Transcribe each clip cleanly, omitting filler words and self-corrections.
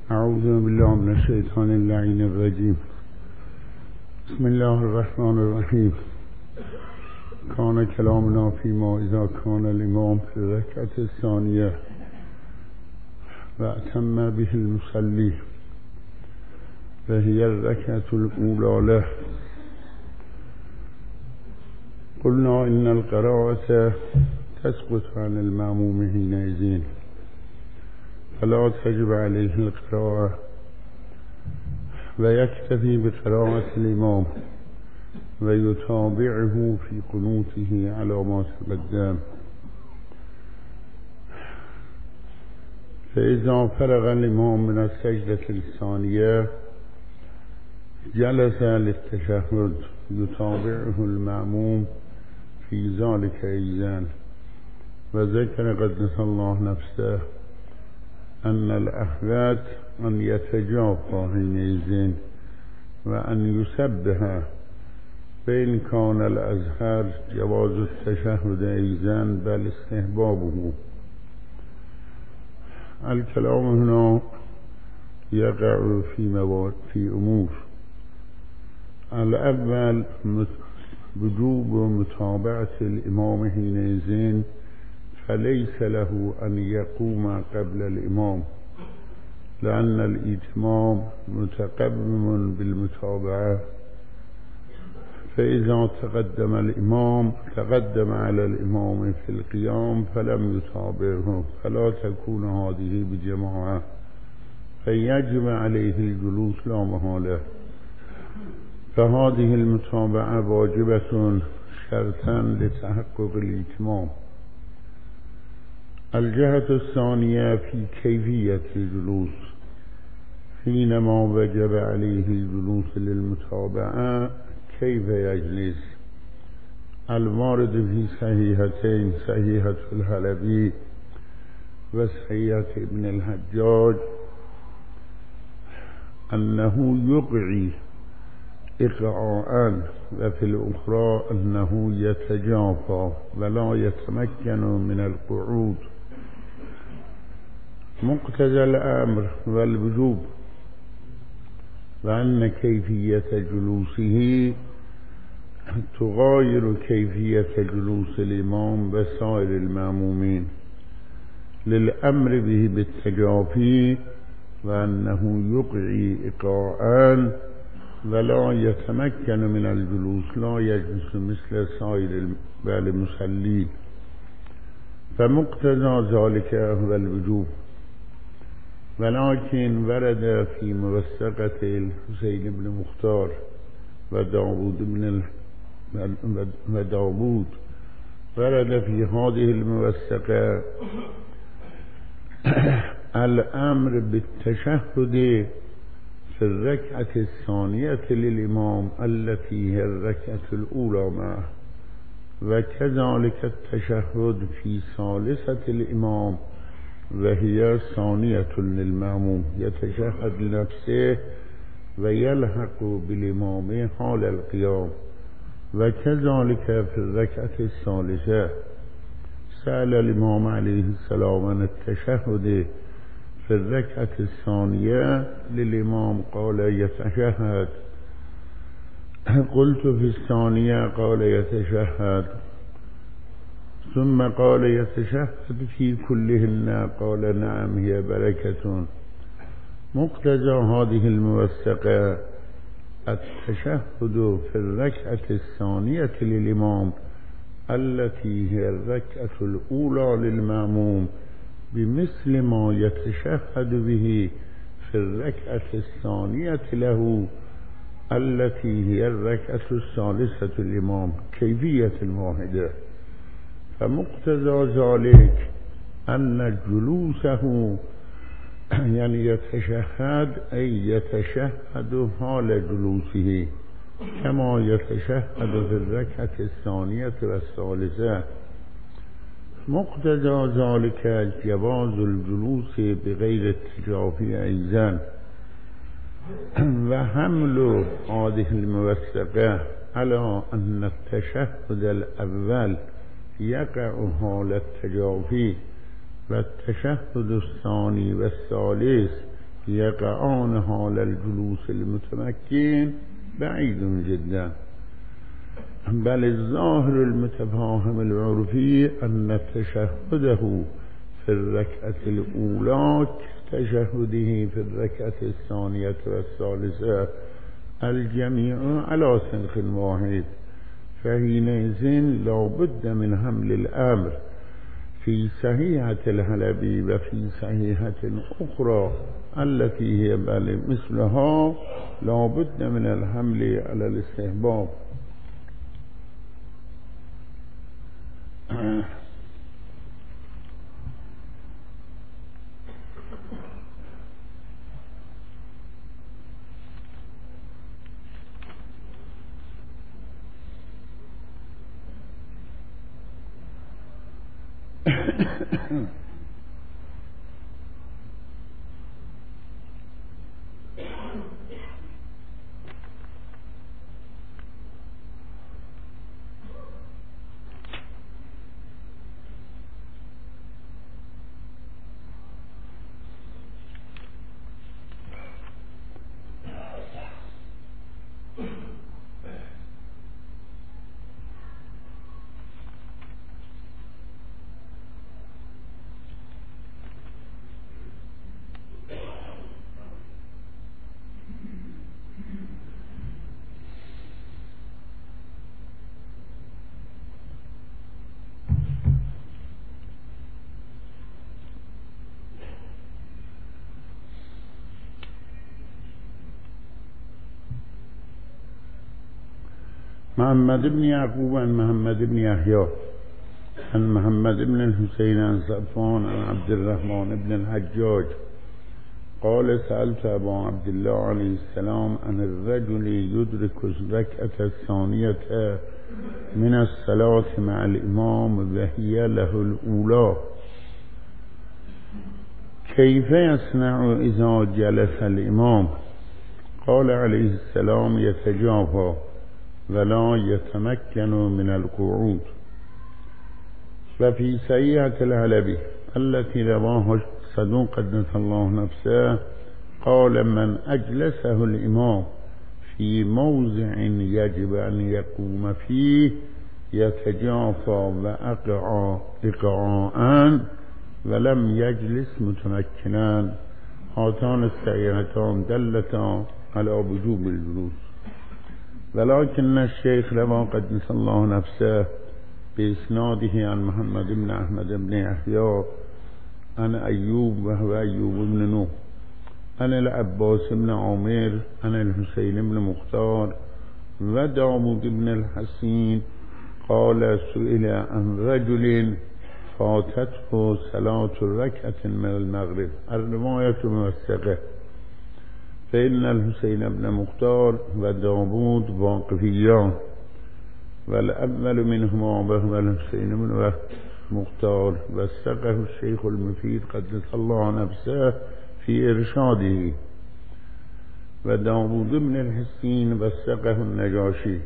اعوذ بالله من الشیطان اللعین الرجیم. بسم الله الرحمن الرحیم. کان کلامنا فیما اذا کان الامام فی الرکعة الثانیه و اتم به المصلی و هی الرکعة الاولی له. قلنا ان القراءة تسقط عن المأموم حينئذ فلا تجب عليه القراءة ويكتفي بقراءة الإمام ويتابعه في قنوته على ما تقدم. فإذا فرغ الإمام من السجدة الثانية جلس للتشهد يتابعه المأموم في ذلك أيضا. وذكر قدس الله نفسه أن الأحوات أن يتجافى حينئذ وأن يسبح، فإن كان الأزهر جواز التشهد أيضا بل استحبابه. الكلام هنا يقع في أمور. الأول وجوب متابعة الإمام حينئذ، فليس له أن يقوم قبل الإمام لأن الإتمام متقدم بالمتابعة. فإذا تقدم الإمام تقدم على الإمام في القيام فلم يتابعه فلا تكون هذه بجماعة، فيجب عليه الجلوس لا محالة. فهذه المتابعة واجبة شرطا لتحقق الإتمام. الجهة الثانية في كيفية الجلوس. حينما وجب عليه الجلوس للمتابعة كيف يجلس؟ الوارد في صحيحتين، صحيحة الحلبي وصحيحة ابن الحجاج، أنه يقعي إقعاء، وفي الأخرى أنه يتجافى ولا يتمكن من القعود. مقتضى الأمر والوجوب وأن كيفية جلوسه تغاير كيفية جلوس الإمام وسائر المأمومين للأمر به بالتجافي، وأنه يقعي إقعاء ولا يتمكن من الجلوس، لا يجلس مثل سائر المصلين. فمقتضى ذلك هو الوجوب. ولكن ورد في موثقة الحسين بن مختار وداود ورد في هذه الموثقة الأمر بالتشهد في الركعة الثانية للإمام التي هي الركعة الأولى معه، وكذلك التشهد في ثالثة الإمام وهي ثانية للمأموم، يتشهد لنفسه ويلحق بالإمام حال القيام. وكذلك في الركعة الثالثة سأل الإمام عليه السلام عن التشهد في الركعة الثانية للإمام قال يتشهد. قلت في الثانية قال يتشهد، ثم قال يتشهد في كلهن قال نعم هي بركة. مقتضى هذه الموثقة التشهد في الركعة الثانية للإمام التي هي الركعة الأولى للمأموم بمثل ما يتشهد به في الركعة الثانية له التي هي الركعة الثالثة للإمام كيفية واحدة. فمقتضى ذلك أن جلوسه يعني يتشهد أي يتشهد حال جلوسه كما يتشهد في الركعة الثانية والثالثة. مقتضى ذلك جواز الجلوس بغير التجافي أيضا. وحمل هذه الموثقة على أن التشهد الأول يقع حال التجافي والتشهد الثاني والثالث يقعان حال الجلوس المتمكن بعيد جدا، بل الظاهر المتفاهم العرفي أن تشهده في الركعة الأولى كتشهده في الركعة الثانية والثالثة الجميع على سنخ واحد، فحينئذ لا بد من حمل الأمر في صحيحة الحلبي وفي صحيحة أخرى التي هي بل مثلها لا بد من الحمل على الاستحباب. محمد بن يعقوب عن محمد بن يحيى عن محمد بن الحسين عن صفوان عن عبد الرحمن بن الحجاج قال سألت أبا عبد الله عليه السلام عن الرجل يدرك الركعة الثانية من الصلاة مع الإمام وهي له الأولى كيف يصنع إذا جلس الإمام؟ قال عليه السلام يتجافى ولا يتمكن من القعود. وفي صحيحة الحلبي التي رواه صدوق قدس الله نفسه قال من أجلسه الإمام في موضع يجب أن يقوم فيه يتجافى وأقع إقعاءً ولم يجلس متمكنا. هاتان الصحيحتان دلتا على وجوب الجلوس، ولكن الشيخ روى قدس الله نفسه بإسناده عن محمد بن أحمد بن يحيى عن أيوب وهو أيوب بن نوح عن العباس بن عامر عن الحسين بن مختار وداود بن الحسين قال سئل عن رجل فاتته صلاة ركعة من المغرب، الرواية موثقة، فإن الحسين بن مختار وداود واقفيان، والأول منهما وهو الحسين بن مختار وثقه الشيخ المفيد قدس الله نفسه في إرشاده، وداود بن الحسين وثقه النجاشي،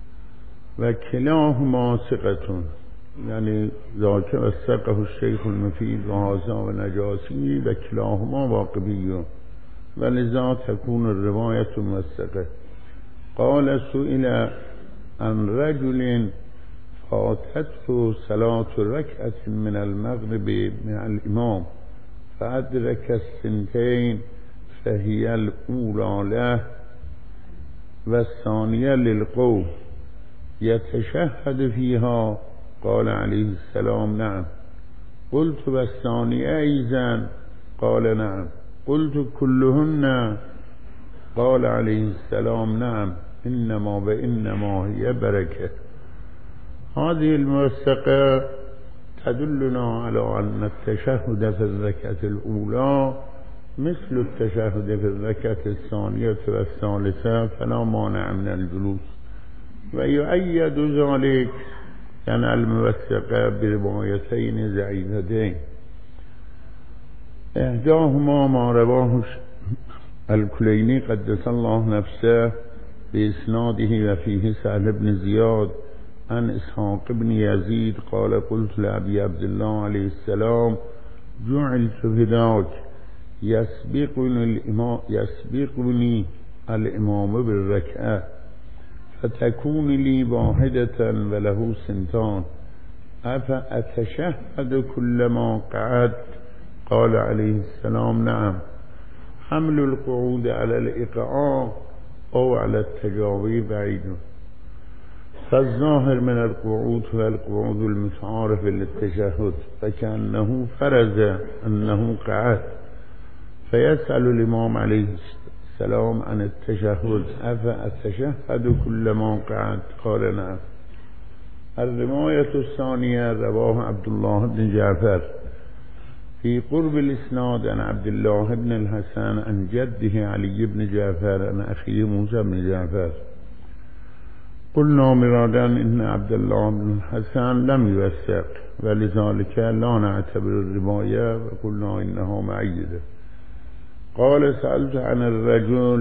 وكلاهما ثقة، يعني ذاك وثقه الشيخ المفيد وهذا ونجاشي وكلاهما واقفيان، ولذا تكون الرواية موثقة. قال سئل عن رجل فاتته صلاة ركعة من المغرب مع الإمام فأدرك الثنتين فهي الأولى له والثانية للقوم يتشهد فيها، قال عليه السلام نعم. قلت والثانية إذن؟ قال نعم. قلت كلهن؟ قال عليه السلام نعم، إنما وإنما هي بركة. هذه الموثقة تدلنا على أن التشهد في الركعة الأولى مثل التشهد في الركعة الثانية والثالثة، فلا مانع من الجلوس. ويؤيد ذلك يعني الموثقة بروايتين ضعيفتين، إحداهما ما رواه الكليني قدس الله نفسه بإسناده وفيه سهل بن زياد عن إسحاق بن يزيد قال قلت لأبي عبد الله عليه السلام جعلت فداك يسبقني الإمام بالركعة فتكون لي واحدة وله سنتان أفأتشهد كلما قعدت؟ قال عليه السلام نعم. حمل القعود على الإقعاء أو على التجاوي بعيد، فالظاهر من القعود هو القعود المتعارف للتشهد، فكأنه فرز أنه قعد، فيسأل الإمام عليه السلام عن التشهد أفأتشهد كلما قعد؟ قال نعم. الرواية الثانية رواه عبد الله بن جعفر في قرب الإسناد عن عبد الله بن الحسن عن جده علي بن جعفر عن أخيه موسى بن جعفر. قلنا مرادا إن عبد الله بن الحسن لم يوثق، ولذلك لا نعتبر الرواية وقلنا إنها معيدة. قال سألت عن الرجل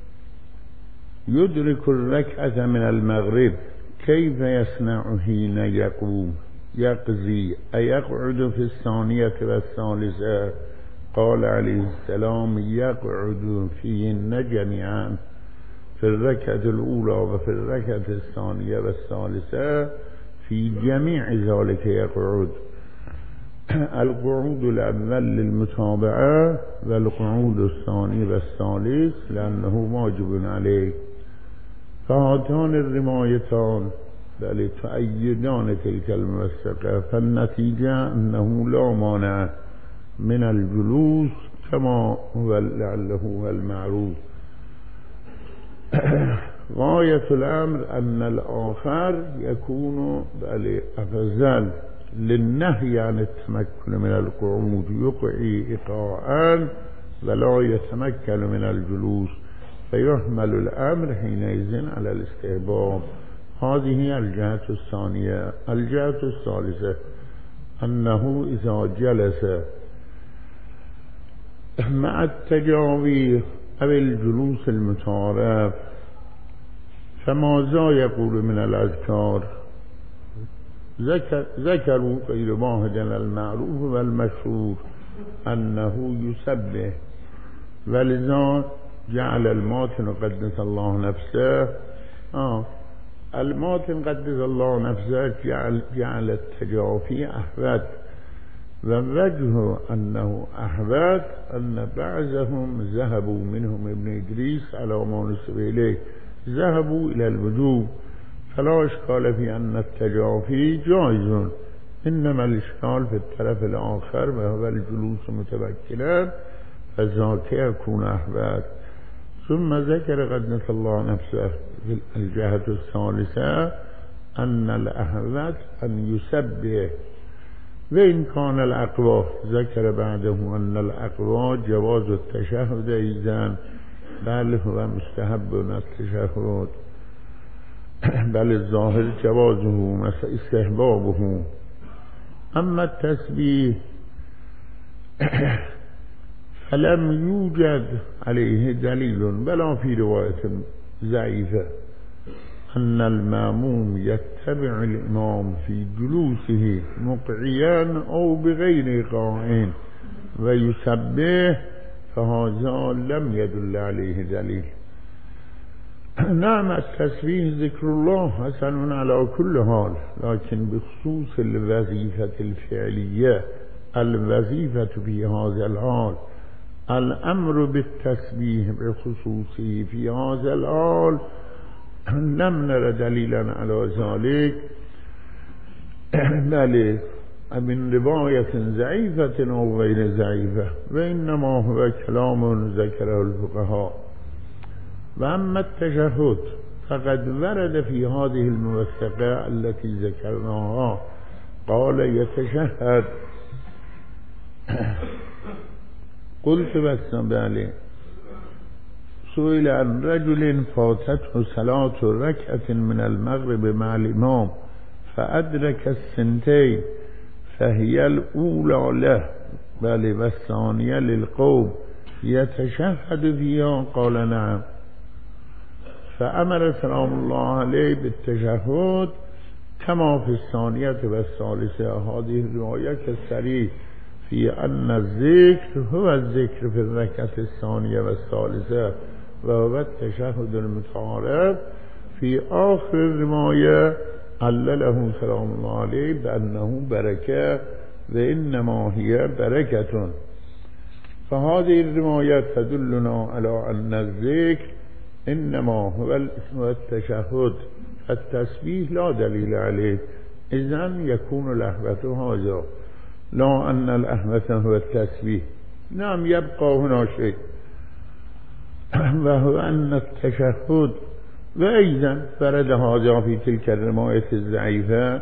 يدرك الركعة من المغرب كيف يصنع حين يقوم يقضي أيقعد في الثانية والثالثة؟ قال عليه السلام يقعد فيهن جميعا، في الركعة الأولى وفي الركعة الثانية والثالثة، في جميع ذلك يقعد. القعود الأول للمتابعة، والقعود الثاني والثالث لأنه واجب عليه. فهاتان الروايتان بل تؤيدان تلك الموثقة، فالنتيجة أنه لا مانع من الجلوس كما هو لعله هو المعروف. غاية الأمر أن الآخر يكون بل أفضل للنهي عن التمكن من القعود، يقعي إيقاعا ولا يتمكن من الجلوس، فيحمل الأمر حينئذ على الاستحباب. هذه الجهة الثانية. الجهة الثالثة أنه إذا جلس مع التجاوي أو الجلوس المتعارف فماذا يقول من الأذكار؟ ذكروا غير واحد المعروف والمشهور أنه يسبح، ولذا جعل الماتن قدس الله نفسه الماتن قدس الله نفسه جعل التجافي أحوت، ووجه أنه أحوت أن بعضهم ذهبوا منهم ابن إدريس على ما نسب إليه ذهبوا إلى الوجوب، فلا إشكال في أن التجافي جائز، إنما الإشكال في الطرف الآخر وهو الجلوس متبكلا، فذاك يكون أحوت. ثم ذكر قدس الله نفسه في الجهة الثالثة أن الأحوت أن يسبح، وإن كان الأقوى ذكر بعده أن الأقوى جواز التشهد إذن، بل هو مستحب التشهد، بل الظاهر جوازه استحبابه. أما التسبيح فلم يوجد عليه دليل ولا في رواية ضعيفة أن المأموم يتبع الإمام في جلوسه مقعيا أو بغير قائم ويسبح، فهذا لم يدل عليه دليل. نعم التسبيح ذكر الله حسن على كل حال، لكن بخصوص الوظيفة الفعلية، الوظيفة في هذا الحال، الأمر بالتسبيح بخصوصه في هذا الحال لم نرى دليلا على ذلك، بل من رواية ضعيفة أو غير ضعيفة، وإنما هو كلام ذكره الفقهاء. وأما التشهد فقد ورد في هذه الموثقة التي ذكرناها قال يتشهد. قلت بس بالي سئل عن رجل فاتته صلاة ركعة من المغرب مع الإمام فأدرك السنتين فهي الأولى له بل والثانية للقوم يتشهد فيها؟ قال نعم. فأمر سلام الله عليه بالتشهد كما في الثانية والثالثة. هذه الرواية كالصريح في أن الذكر هو الذكر في الركعة الثانية والثالثة وهو التشهد المتعارف. في آخر الرواية علله سلام الله عليه بأنه بركة وإنما هي بركة. فهذه الرواية تدلنا على أن الذكر إنما هو التشهد. التسبيح لا دليل عليه، إذن يكون الأحوة هذا، لا أن الأحوة هو التسبيح. نعم يبقى هنا شيء وهو أن التشهد. وأيضا فرد هذا في تلك الرواية الضعيفة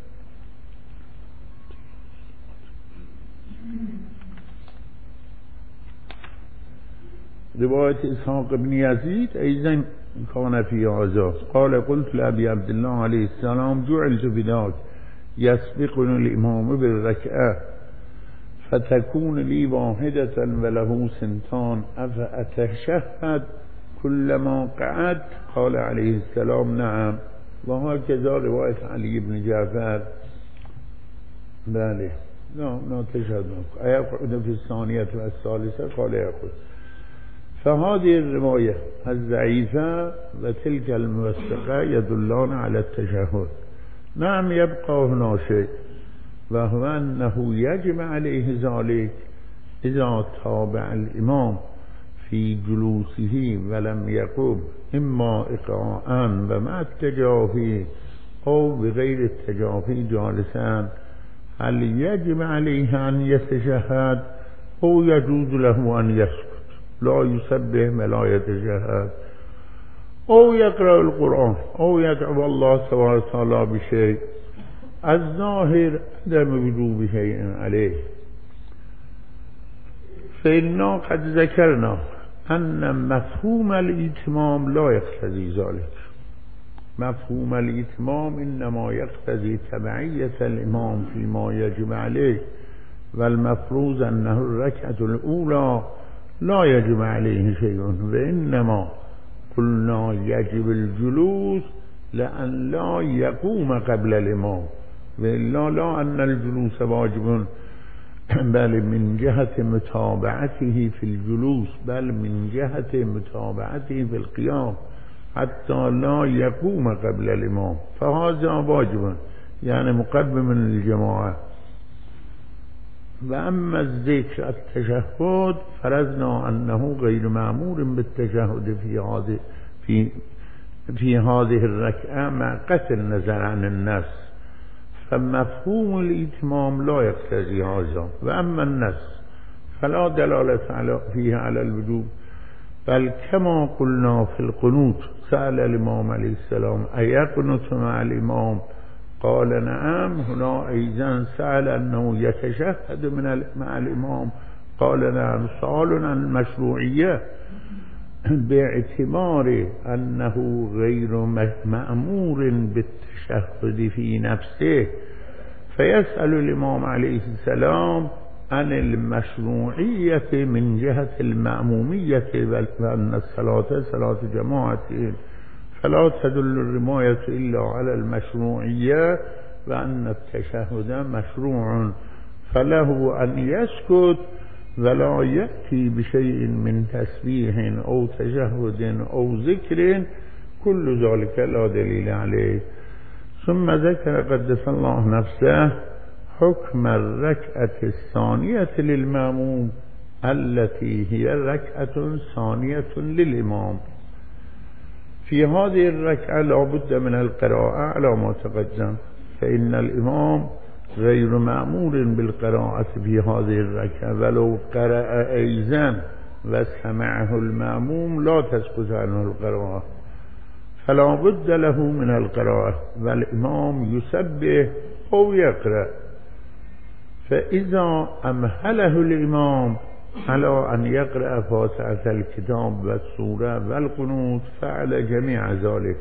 رواية إسحاق بن يزيد أيضا كان في هذا. قال قلت لأبي عبد الله عليه السلام جعلت بذاك يسبقني الإمام بالركعة فتكون لي واحدة وله سنتان أفأتشهد كلما قعدت؟ قال عليه السلام نعم. وهكذا رواية علي بن جعفر بله لا تشهد أيقعد في الثانية والثالثة؟ قال يقعد. فهذه الرواية الضعيفة وتلك الموثقة يدلان على التشهد. نعم يبقى هنا شيء وهو أنه يجب عليه ذلك إذا تابع الإمام في جلوسه ولم يقم إما إقراءً ومع التجافي أو بغير التجافي جالسا، هل يجب عليه أن يتشهد أو يجوز له أن يسكت لا يسبح ولا يتشهد أو يقرأ القرآن أو يدعو الله سبحانه وتعالى بشيء؟ الظاهر عدم وجوب شيء عليه. فإننا قد ذكرنا أن مفهوم الإتمام لا يقتضي ذلك. مفهوم الإتمام إنما يقتضي تبعية الإمام فيما يجب عليه، والمفروض أنه الركعة الأولى لا يجب عليه شيء، وإنما قلنا يجب الجلوس لأن لا يقوم قبل الإمام، وإلا لا أن الجلوس واجب بل من جهة متابعته في الجلوس، بل من جهة متابعته في القيام حتى لا يقوم قبل الإمام، فهذا واجب يعني مقدم للجماعة. وأما الذكر التشهد فرضنا أنه غير مأمور بالتشهد في هذه الركعة مع قطع النظر عن النص، فمفهوم الإتمام لا يقتضي هذا. وأما النص فلا دلالة فيه على الوجوب، بل كما قلنا في القنوت سأل الإمام عليه السلام أيقنت مع الإمام؟ قال نعم. هنا أيضا سأل أنه يتشهد مع الإمام؟ قال نعم. سؤال عن المشروعية باعتبار أنه غير مأمور بالتشهد في نفسه، فيسأل الإمام عليه السلام عن المشروعية من جهة المأمومية، وأن الصلاة صلاة جماعة، فلا تدل الرواية إلا على المشروعية وأن التشهد مشروع، فله أن يسكت ولا يأتي بشيء من تسبيح أو تشهد أو ذكر، كل ذلك لا دليل عليه. ثم ذكر قدس الله نفسه حكم الركعة الثانية للمأموم التي هي الركعة ثانية للإمام. في هذه الركعة لا بد من القراءة على ما تقدم، فإن الإمام غير مأمور بالقراءة في هذه الركعة، ولو قرأ أيضا وسمعه المأموم لا تسقط عنه القراءة، فلا بد له من القراءة، والإمام يسبح أو يقرأ. فإذا أمهله الإمام على أن يقرأ فاتحة الكتاب والسورة والقنوت فعل جميع ذلك،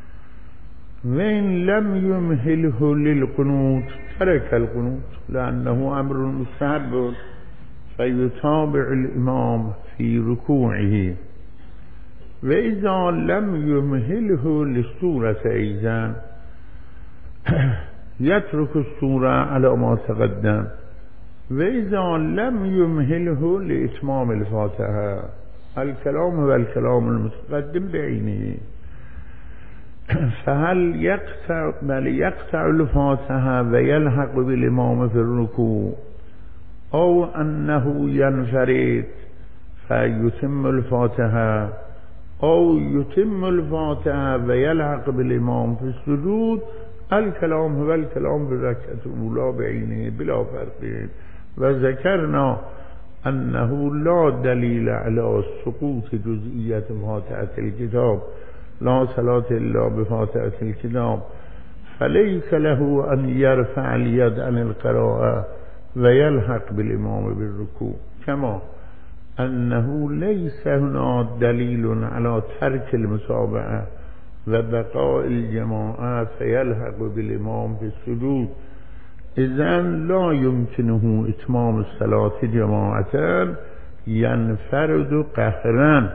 وإن لم يمهله للقنوت ترك القنوت لأنه أمر مستحب، فيتابع الإمام في ركوعه. وإذا لم يمهله للسورة أيضا يترك السورة على ما تقدم، و اذا لم يمهله لاتمام الفاتحه، الكلام هو الكلام المتقدم بعينه، فهل يقطع الفاتحه ويلحق بالامام في الركوع، او انه ينفرد فيتم الفاتحه، او يتم الفاتحه ويلحق بالامام في السجود. الكلام هو الكلام بالركعة الأولى بعينه بلا فرق. وذكرنا أنه لا دليل على سقوط جزئية فاتحة الكتاب، لا صلاة إلا بفاتحة الكتاب، فليس له أن يرفع اليد عن القراءة ويلحق بالإمام بالركوع، كما أنه ليس هنا دليل على ترك المتابعة وبقاء الجماعة فيلحق بالإمام في السجود. إذن لا يمكنه إتمام الصلاة جماعة، ينفرد قهرا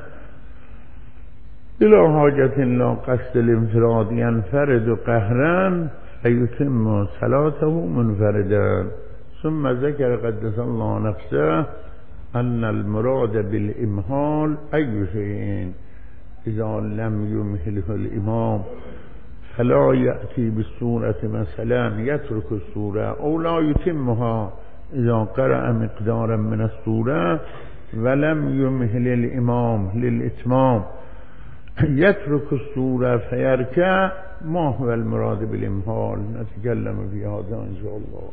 بلا حاجة لا قصد الانفراد، ينفرد قهرا فيتم صلاته منفردا. ثم ذكر قدس الله نفسه أن المراد بالإمهال أي شيء إذا لم يمهله الإمام، فلا يأتي بالسورة مثلا يترك السورة، أو لا يتمها إذا قرأ مقدارا من السورة ولم يمهل الإمام للإتمام يترك السورة فيركع. ما هو المراد بالإمهال؟ نتكلم في هذا إن شاء الله.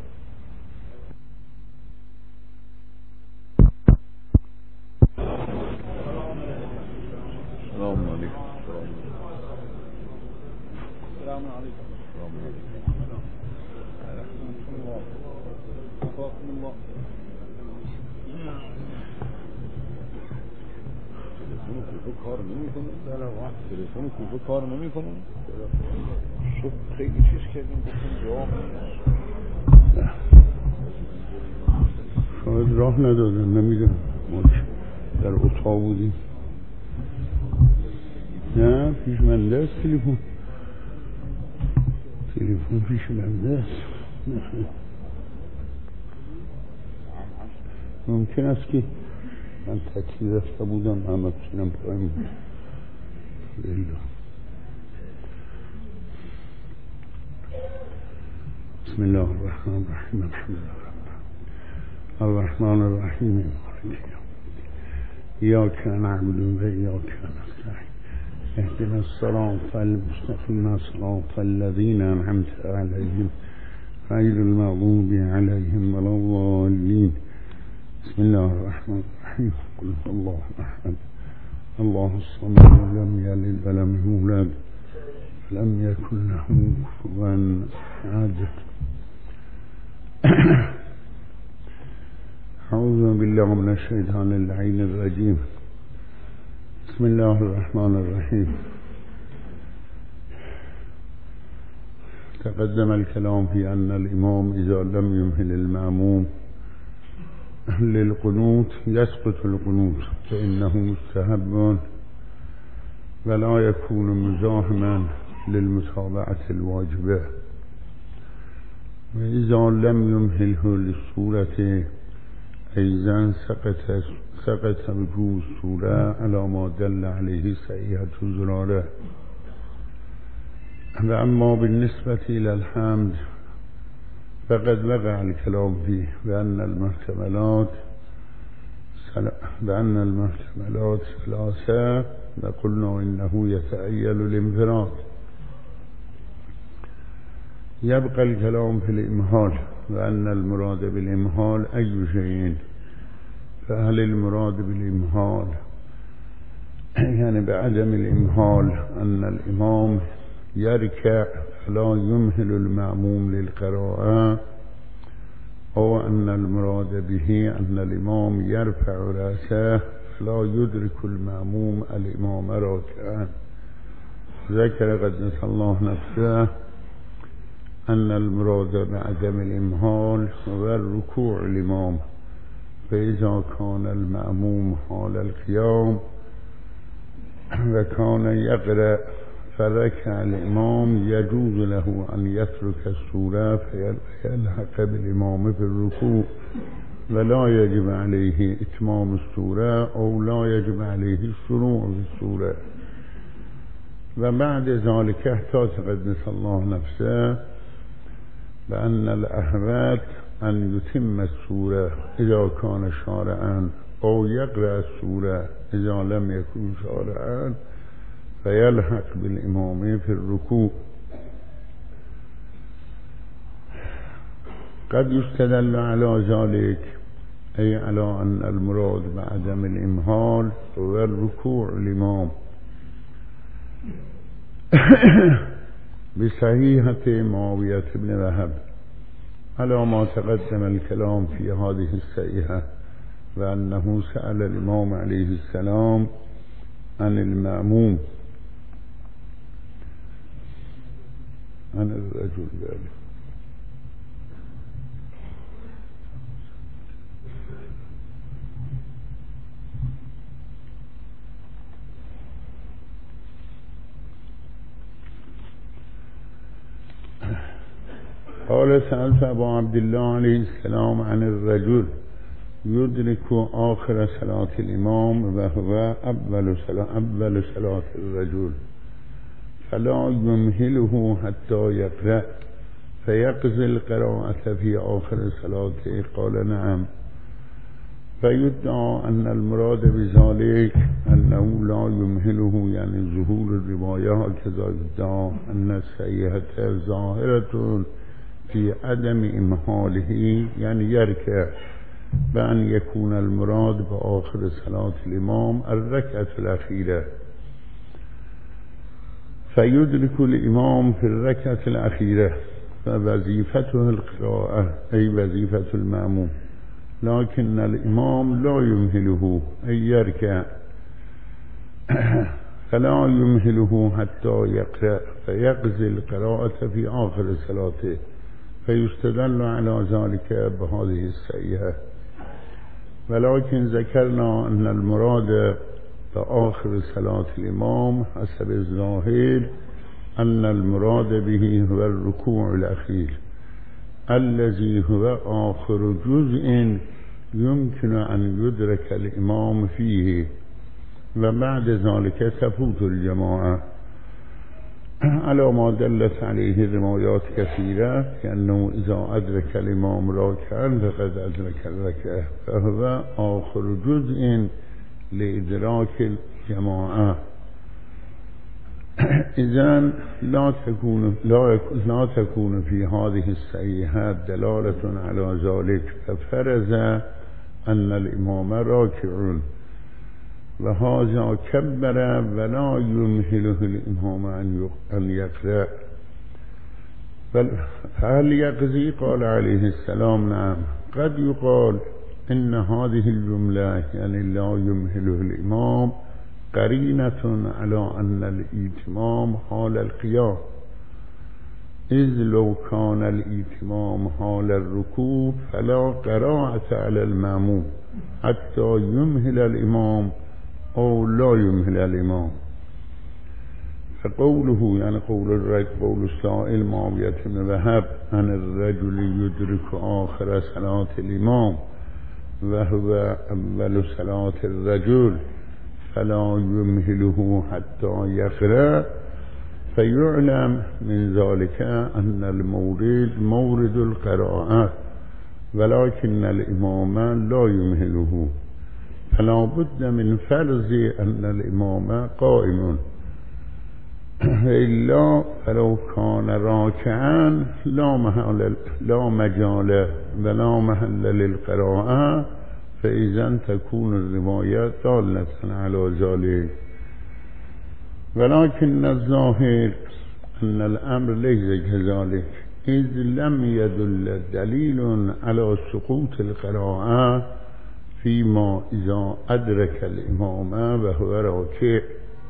السلام عليكم. السلام عليكم. السلام عليكم. الله. تلفن کار نمی‌کنه. تلفن کار نمی‌کنه. صبح خیلی چیز کردیم گفتیم جواب شاید راه ندادن، نمیدونم، ما در اتاق بودیم. نه پیش منده است تلفن پیش منده است. ممکن است که من تکلیف رفته بودم همه بسینم پایم بود. بسم الله الرحمن الرحیم. الحمد لله الرحمن الرحیم إياك نعبد وإياك نستعين اهدنا الصراط المستقيم صراط الذين أنعمت عليهم غير المغضوب عليهم ولا الضالين. بسم الله الرحمن الرحيم. قل هو الله أحد الله الصمد لم يلد ولم يولد ولم يكن له كفوا أحد. أعوذ بالله من الشيطان اللعين الرجيم. بسم الله الرحمن الرحيم. تقدم الكلام في أن الإمام إذا لم يمهل المأموم للقنوت يسقط القنوت فإنه مستحب ولا يكون مزاحما للمتابعة الواجبة. وإذا لم يمهله للسورة أيضا سقط وجوه السورة على ما دل عليه صحيحة زرارة. وأما بالنسبة إلى الحمد فقد وقع الكلام فيه بأن المحتملات ثلاثة، وقلنا إنه يتأيل الانفراد. يبقى الكلام في الإمهال وأن المراد بالإمهال أي شيء. فهل المراد بالإمهال يعني بعدم الإمهال أن الإمام يركع فلا يمهل المأموم للقراءة، أو أن المراد به أن الإمام يرفع رأسه فلا يدرك المأموم الإمام راكعا؟ ذكر قدس الله نفسه أن المراد بعدم الإمهال هو الركوع الإمام، فإذا كان المأموم حال القيام وكان يقرأ فركع الإمام يجوز له أن يترك السورة فيلحق بالإمام في الركوع ولا يجب عليه إتمام السورة أو لا يجب عليه الشروع في السورة. وبعد ذلك احتاج قدس الله نفسه بأن الأهوات أن يتم السورة إذا كان شارعا أو يقرأ السورة إذا لم يكن شارعا فيلحق بالإمام في الركوع. قد يستدل على ذلك أي على أن المراد بعدم الإمهال هو الركوع الإمام بصحيحة معاوية بن وهب على ما تقدم الكلام في هذه الصحيحة، وأنه سأل الإمام عليه السلام عن المأموم عن الرجل ذلك. قال سألت أبا عبد الله عليه السلام عن الرجل يدرك آخر صلاة الإمام وهو أول صلاة الرجل فلا يمهله حتى يقرأ فيقضي القراءة في آخر صلاته. قال نعم. فيدعى أن المراد بذلك أنه لا يمهله يعني ظهور الرواية، كذا يدعى أن الصحيحة ظاهرة في عدم إمهاله يعني يركع، بأن يكون المراد بآخر صلاة الإمام الركعة الأخيرة فيدرك الإمام في الركعة الأخيرة فوظيفته القراءة أي وظيفة المأموم، لكن الإمام لا يمهله أي يركع فلا يمهله حتى يقرأ فيقضي القراءة في آخر صلاته. فيستدل على ذلك بهذه الصحيحة. ولكن ذكرنا أن المراد بآخر صلاة الإمام حسب الظاهر أن المراد به هو الركوع الأخير الذي هو آخر جزء يمكن أن يدرك الإمام فيه، وبعد ذلك تفوت الجماعة على ما دلت عليه الروايات كثيرة، لأنه إذا أدرك الإمام راكعا فقد أدرك الركعة فهو آخر جزء لإدراك الجماعة. إذن لا تكون في هذه الصحيحات دلالة على ذلك، ففرض أن الإمام راكع وهذا كبر ولا يمهله الإمام أن يقرأ. هل يقضي؟ قال عليه السلام نعم. قد يقال إن هذه الجملة يعني لا يمهله الإمام قرينة على أن الإتمام حال القيام، إذ لو كان الإتمام حال الركوع فلا قراءة على المأموم حتى يمهل الإمام أو لا يمهل الإمام. فقوله يعني قول السائل معاوية بن وهب عن الرجل يدرك آخر صلاة الإمام وهو أول صلاة الرجل فلا يمهله حتى يقرأ، فيعلم من ذلك أن المورد مورد القراءة ولكن الإمام لا يمهله، فلا بد من فرض أن الإمام قائم، إلا فلو كان راكعا لا مجال ولا محل للقراءة، فإذا تكون الرواية دالة على ذلك. ولكن الظاهر أن الأمر ليس كذلك، إذ لم يدل دليل على سقوط القراءة فيما إذا أدرك الإمام وهو راكع،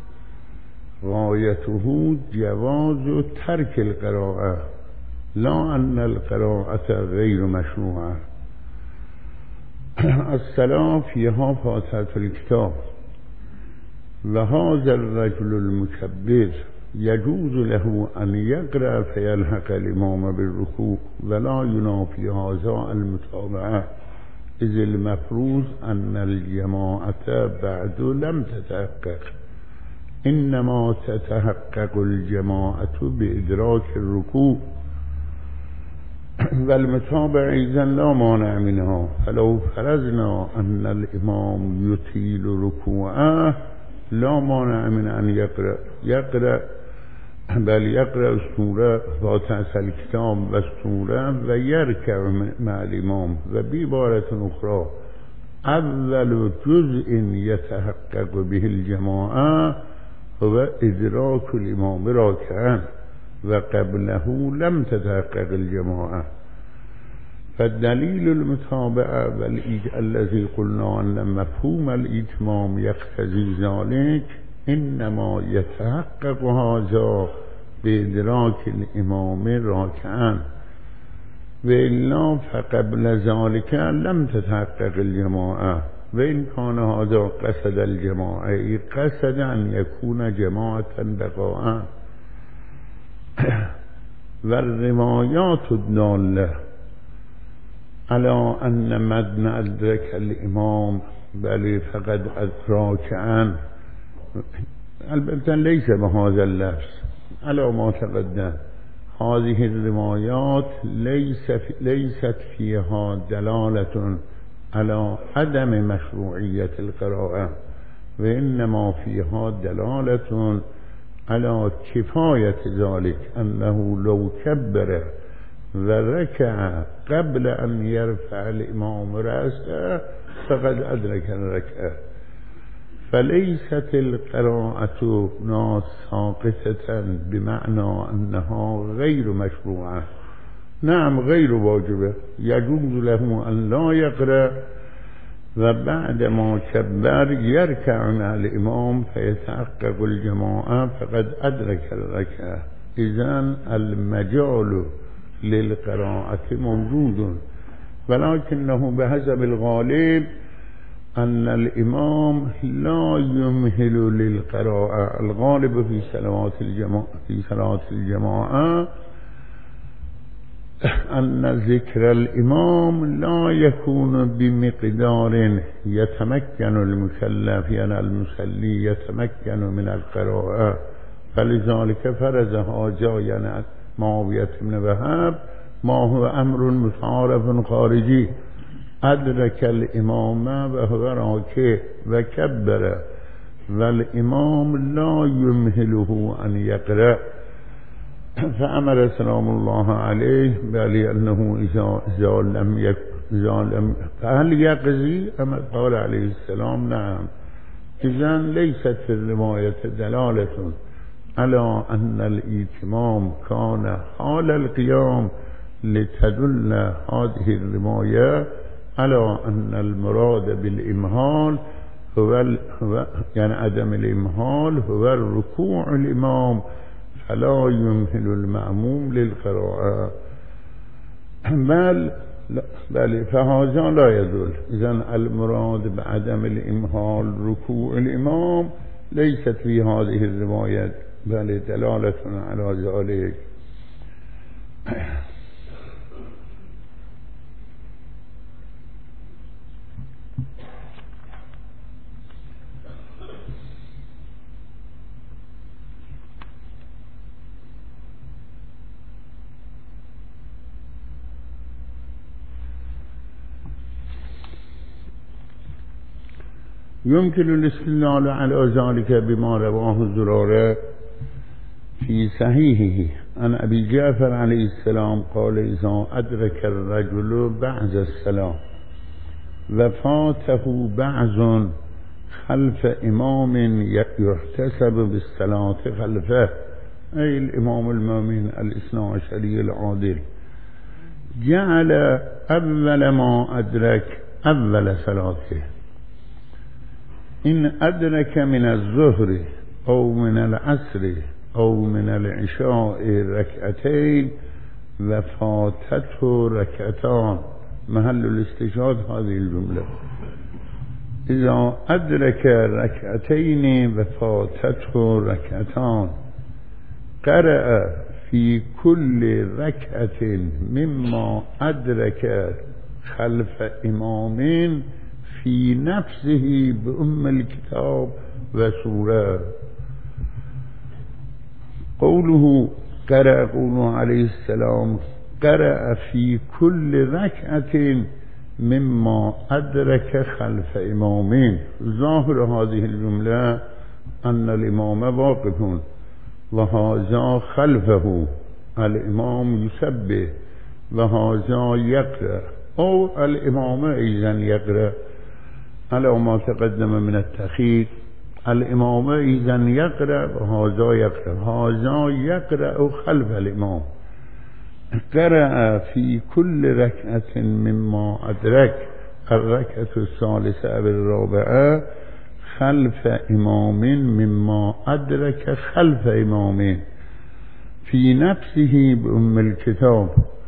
غايته جواز ترك القراءة لا أن القراءة غير مشروعة. الصلاة فيها فاتحة الكتاب، وهذا الرجل المكبر يجوز له أن يقرأ فيلحق الإمام بالركوع، ولا ينافي هذا المتابعة، إذ المفروض أن الجماعة بعد لم تتحقق، إنما تتحقق الجماعة بإدراك الركوع، والمتابع إذن لا مانع منها. فلو فرضنا أن الإمام يطيل ركوعه لا مانع من أن يقرأ بل يقرأ السورة فاتحة الكتاب والسورة ويركع مع الإمام. وبعبارة أخرى أول جزء يتحقق به الجماعة هو إدراك الإمام راكعا، وقبله لم تتحقق الجماعة. فالدليل المتابعة الذي قلنا أن مفهوم الإتمام يقتضي ذلك إنما يتحقق هذا بإدراك الإمام راكعا، وإلا فقبل ذلك لم تتحقق الجماعة. وإن كان هذا قصد الجماعة قصد أن يكون جماعة بقاء. والروايات الدالة على أن من أدرك الإمام بل فقد راكعا، البته ليس بهذا اللفظ على ما تقدم. هذه الروايات ليست فيها دلالة على عدم مشروعية القراءة، وإنما فيها دلالة على كفاية ذلك، أنه لو كبر وركع قبل أن يرفع الإمام رأسه فقد أدرك الركعة. فليست القراءة ساقطة بمعنى أنها غير مشروعة. نعم غير واجبة، يجوز له أن لا يقرأ وبعد ما كبر يركع مع الإمام فيتحقق الجماعة فقد أدرك الركعة. إذن المجال للقراءة موجود، ولكنه بحسب الغالب أن الإمام لا يمهل للقراءة. الغالب في صلاة الجماعة أن ذكر الإمام لا يكون بمقدار يتمكن المكلف، يعني المصلي يتمكن من القراءة. فلذلك فرضها جاء معاوية بن وهب ما هو أمر متعارف خارجي، أدرك الإمام وهو راكع وكبر، والإمام لا يمهله أن يقرأ. فأمر سلام الله عليه بأنه إذا لم فهل يقضي؟ قال عليه السلام نعم. إذن ليست في الرواية دلالة على أن الإتمام كان حال القيام، لتدل هذه الرواية على أن المراد بالإمهال هو يعني عدم الإمهال هو الركوع الإمام، فلا يمهل المأموم للقراءة. بل فهذا لا يدل. إذن المراد بعدم الإمهال ركوع الإمام ليست في هذه الروايات بل دلالة على ذلك. يمكن الاستدلال على ذلك بما رواه زرارة في صحيحه عن أبي جعفر عليه السلام قال إذا أدرك الرجل بعد الصلاة وفاته بعض خلف إمام يحتسب بالصلاة خلفه، أي الإمام المؤمن الاثنى عشري العادل، جعل أول ما أدرك أول صلاته. إن أدرك من الظهر أو من العصر أو من العشاء ركعتين وفاتته ركعتان، محل الاستشهاد هذه الجملة. إذا أدرك ركعتين وفاتته ركعتان قرأ في كل ركعة مما أدرك خلف امام في نفسه بأم الكتاب و سوره. قوله قرأ قوله عليه السلام قرأ في كل ركعة مما أدرك خلف إمامين. ظاهر هذه الجملة أن الإمام واقف وهذا خلفه الإمام يسبح وهذا يقرأ، أو الإمام أيضا يقرأ على ما تقدم من التأخير. الإمام أيضا يقرأ وهذا يقرأ، هذا يقرأ خلف الإمام. قرأ في كل ركعة مما أدرك الركعة الثالثة أو الرابعة خلف إمام مما أدرك خلف إمام في نفسه بأم الكتاب.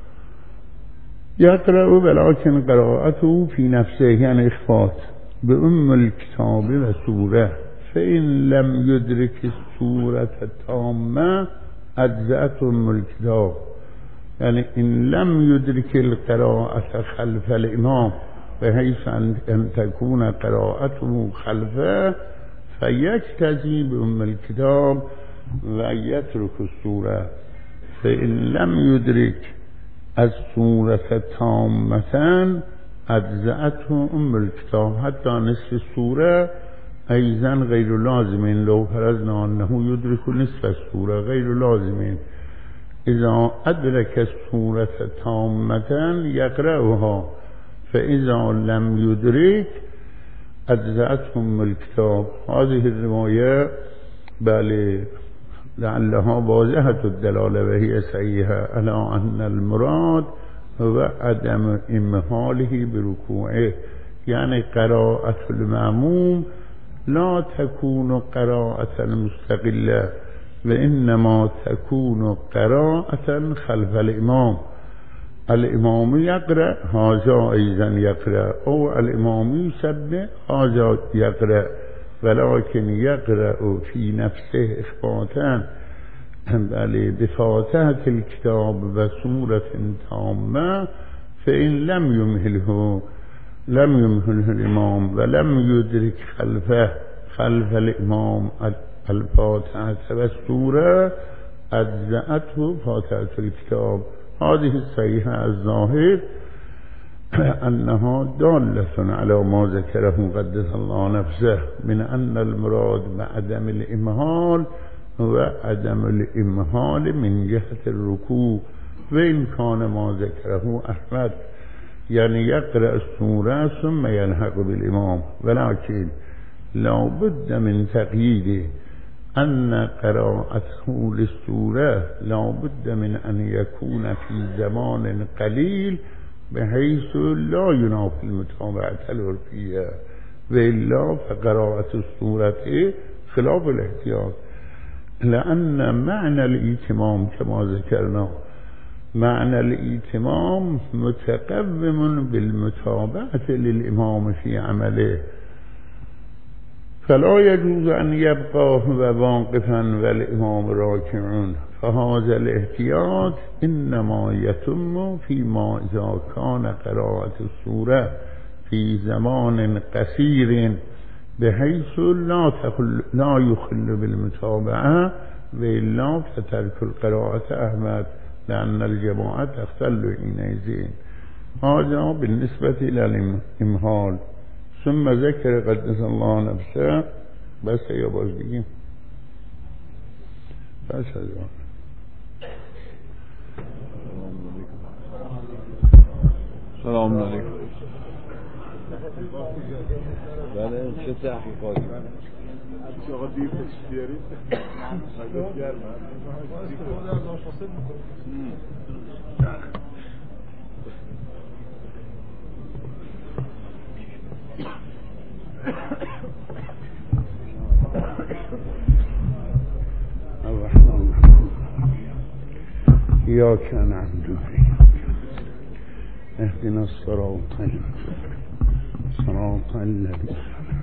يقرأ ولكن قراءته في نفسه يعني إخفاء بأم الكتاب وسورة، فإن لم يدرك السورة التامة أجزأت أم الكتاب. يعني إن لم يدرك القراءة خلف الإمام بحيث أن تكون قراءته خلفه فيجتزي بأم الكتاب ويترك السورة. فإن لم يدرك السورة تامة أجزأته أم الكتاب، حتى نصف السورة أيضا غير لازم. لو فرضنا أنه يدرك نصف السورة غير لازم. إذا أدرك السورة تامة يقرأها، فإذا لم يدرك أجزأتهم الكتاب. هذه الرواية بل لعلها واضحة الدلالة وهي صحيحة على أن المراد هو عدم إمهاله بركوعه، يعني قراءة المأموم لا تكون قراءة مستقلة وإنما تكون قراءة خلف الإمام. الإمام يقرأ هذا أيضا يقرأ، أو الإمام يسبح هذا يقرأ، ولكن يقرأ في نفسه إخفاءً بفاتحة الكتاب وسورة تامة. فإن لم يمهله الإمام ولم يدرك خلف الإمام الفاتحة والسورة أجزأته فاتحة الكتاب. هذه الصحيحة الظاهر أنها دالة على ما ذكره قدس الله نفسه من أن المراد بعدم الإمهال هو عدم الإمهال من جهة الركوع، وإن كان ما ذكره أحمد يعني يقرأ السورة ثم يلحق بالإمام، ولكن لا بد من تقييده أن قراءته للسورة لا بد من أن يكون في زمان قليل بحيث لا ينافي المتابعة العرفية، وإلا فقراءة السورة خلاف الاحتياط. لأن معنى الإتمام كما ذكرنا معنى الإتمام متقوم بالمتابعة للإمام في عمله، فلا يجوز أن يبقى واقفا والإمام راكع. فهذا الاحتياط إنما يتم فيما إذا كان قراءة السورة في زمان قصير بحيث لا يخل بالمتابعة، وإلا فترك القراءة أحمد لأن الجماعة تختل حينئذ. هذا بالنسبة إلى الإمهال. ثم ذكر قدس الله نفسه بس يباز بگیم بس هزار. سلام علیکم. بله چه تحقیقاتی؟ از آقا دیر تشریف بیارید. إياك نعبد اهدنا الصراط صراط الذين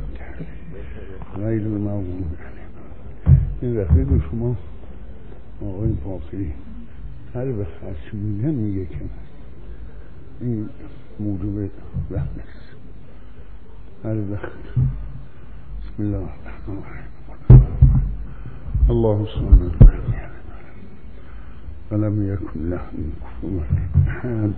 غیر المغضوب علیهم. این رفیق شما آقای باقری هر به خرچ میگن میگه که این موجب وهم است. هر وقت بسم الله الرحمن الرحیم الله سبحانه وتعالى ولم يكن له كفوا احد.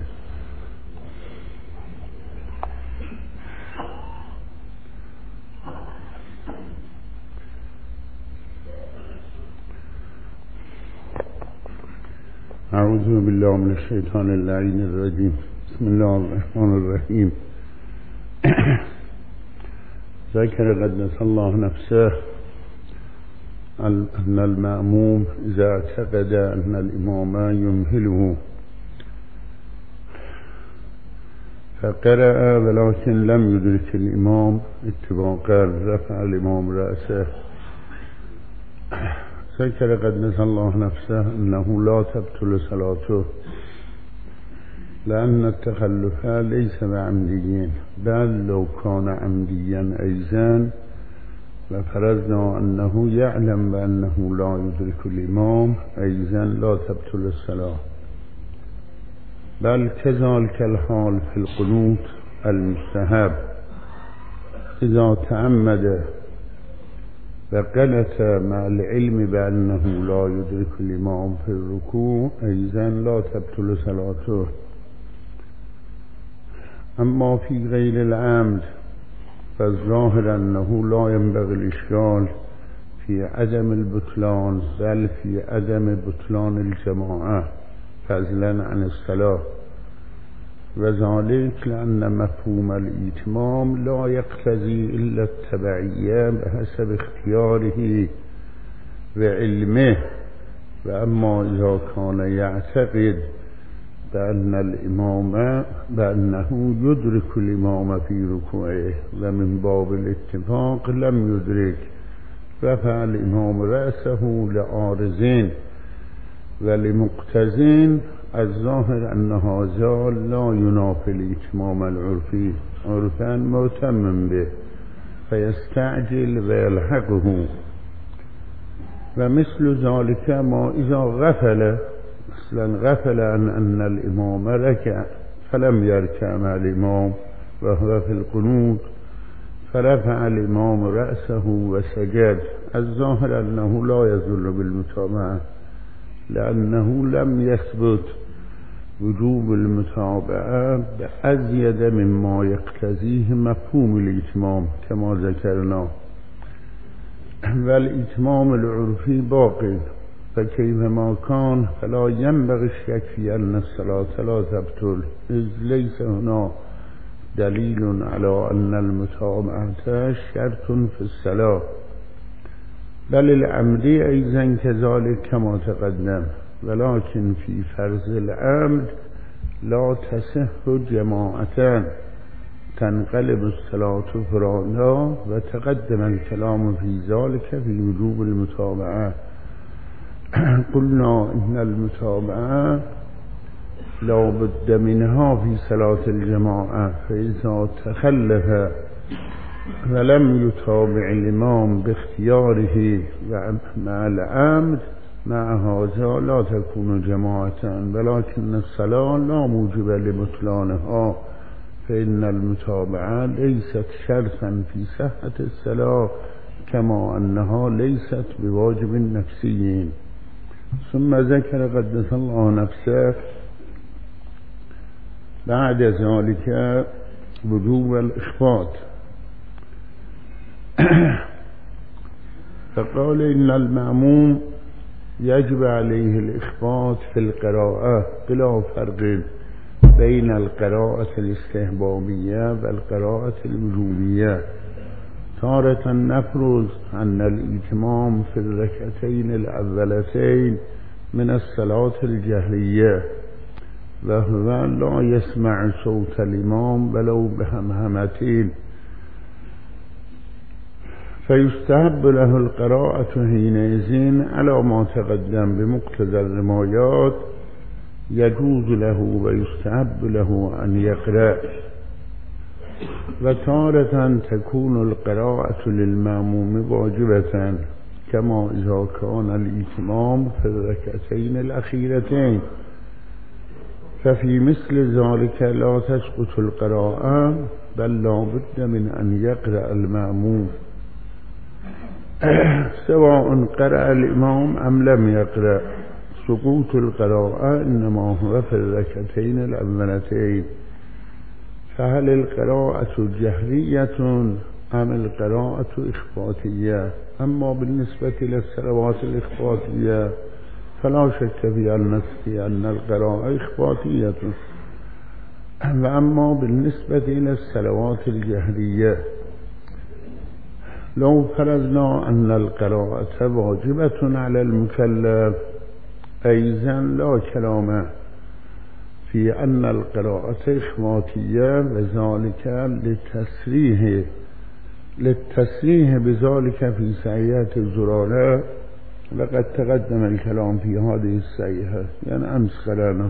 أعوذ بالله من الشيطان اللعين الرجيم بسم الله الرحمن الرحيم ذكر قدس الله نفسه أن المأموم إذا اعتقد أن الإمام يمهله فقرأ ولكن لم يدرك الإمام اتفاقا رفع الإمام رأسه. ذكر قدس الله نفسه أنه لا تبطل صلاته لأن التخلف ليس بعمدي بل لو كان عمديا أيضا وفرضنا أنه يعلم بأنه لا يدرك الإمام أيضا لا تبطل الصلاة. بل كذلك الحال في القنوت المستحب إذا تعمد وقنت مع العلم بأنه لا يدرك الإمام في الركوع أيضا لا تبطل صلاته. أما في غير العمد فالظاهر أنه لا ينبغي الإشكال في عدم البطلان بل في عدم بطلان الجماعة فضلا عن الصلاة، وذلك لأن مفهوم الإتمام لا يقتضي إلا التبعية بحسب اختياره وعلمه. وأما إذا كان يعتقد بأنه يدرك الإمام في ركوعه ومن باب الاتفاق لم يدرك رفع الإمام رأسه لعارضين ولمقتضين الظاهر أن هذا لا ينافي الإتمام العرفي عرفا متمم به فيستعجل ويلحقه. ومثل ذلك ما إذا غفل عن أن الإمام ركع فلم يركع مع الإمام وهو في القنوت فرفع الإمام رأسه وسجد، الظاهر أنه لا يزل بالمتابعة لأنه لم يثبت وجوب المتابعة بأزيد مما يقتضيه مفهوم الإتمام كما ذكرنا، والإتمام العرفي باقي فكيفما كان فلا ينبغي الشك في أن الصلاة لا تبطل إذ ليس هنا دليل على أن المتابعة شرط في الصلاة. بل العمدي أيضا كذلك كما تقدم، ولكن في فرض العمد لا تصح جماعة تنقلب الصلاة فرادا، وتقدم الكلام في ذلك في وجوب المتابعة. قلنا إن المتابعة لا بد منها في صلاة الجماعة، فإذا تخلف ولم يتابع الإمام باختياره مع العمد مع هذا لا تكون جماعة، ولكن الصلاة لا موجب لبطلانها، فإن المتابعة ليست شرطا في صحة الصلاة كما أنها ليست بواجب نفسي. ثم ذكر قدس الله نفسه بعد ذلك وجوب الإخفاض فقال إن المأموم يجب عليه الإخفاض في القراءة بلا فرق بين القراءة الاستحبابية والقراءة الوجوبية. تارة نفرض أن الإتمام في الركعتين الأولتين من الصلاة الجهرية وهو لا يسمع صوت الإمام ولو بهمهمتين، فيستحب له القراءة حينئذ على ما تقدم بمقتضى الروايات، يجوز له ويستحب له أن يقرأ. وتارة تكون القراءة للمأموم واجبة كما إذا كان الإتمام في الركعتين الأخيرتين، ففي مثل ذلك لا تسقط القراءة بل لا بد من أن يقرأ المأموم سواء قرأ الإمام أم لم يقرأ. سقوط القراءة إنما هو في الركعتين الأولتين. فهل القراءة جهرية أم القراءة إخفاتية؟ أما بالنسبة للصلوات الإخفاتية فلا شك في أن القراءة إخفاتية. وأما بالنسبة إلى الصلوات الجهرية لو فرضنا أن القراءة واجبة على المكلف أيضا لا كلام في أن القراءة إخفاتية، وذلك للتصريح بذلك في صحيحة الزرارة، وقد تقدم الكلام في هذه الصحيحة. يعني أمس قرأنا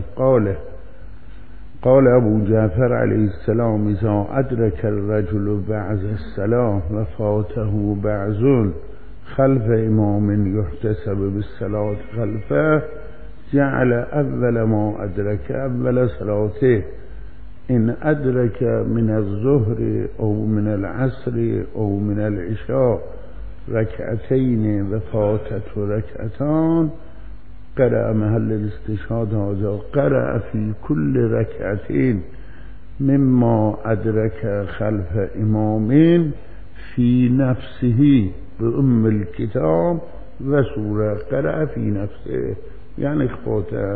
قال أبو جعفر عليه السلام إذا أدرك الرجل بعض الصلاة وفاته بعض خلف إمام يحتسب بالصلاة خلفه جعل أول ما أدرك أول صلاته، إن أدرك من الظهر أو من العصر أو من العشاء ركعتين وفاتت ركعتان قرأ محل الاستشهاد هذا قرأ في كل ركعتين مما أدرك خلف إمام في نفسه بأم الكتاب وسورة، قرأ في نفسه يعني إخفاته.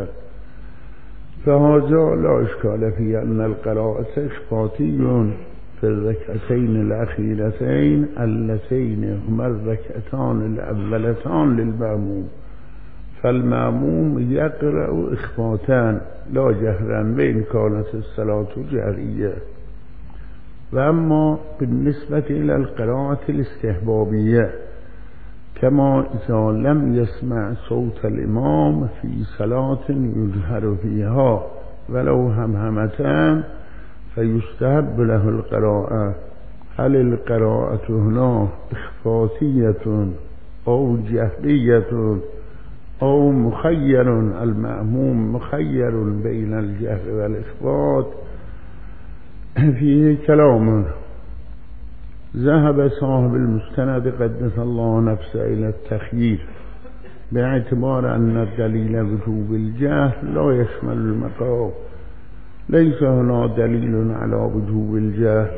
فهذا لا إشكال في أن القراءة إخفاتي في الركعتين الأخيرتين اللتين هما الركعتان الأولتان للمأموم. فالمأموم يقرأ إخفاتان لا جهرا وإن كانت الصلاة جهرية. وأما بالنسبة إلى القراءة الاستحبابية كما إذا لم يسمع صوت الإمام في صلاة يجهر فيها ولو همهمتان فيستحب له القراءة. هل القراءة هنا إخفاتية أو جهرية أو مخير؟ المأموم مخير بين الجهر والإخفات، فيه كلام. ذهب صاحب المستند قدس الله نفسه إلى التخيير باعتبار أن الدليل وجوب الجهر لا يشمل المقام، ليس هنا دليل على وجوب الجهر،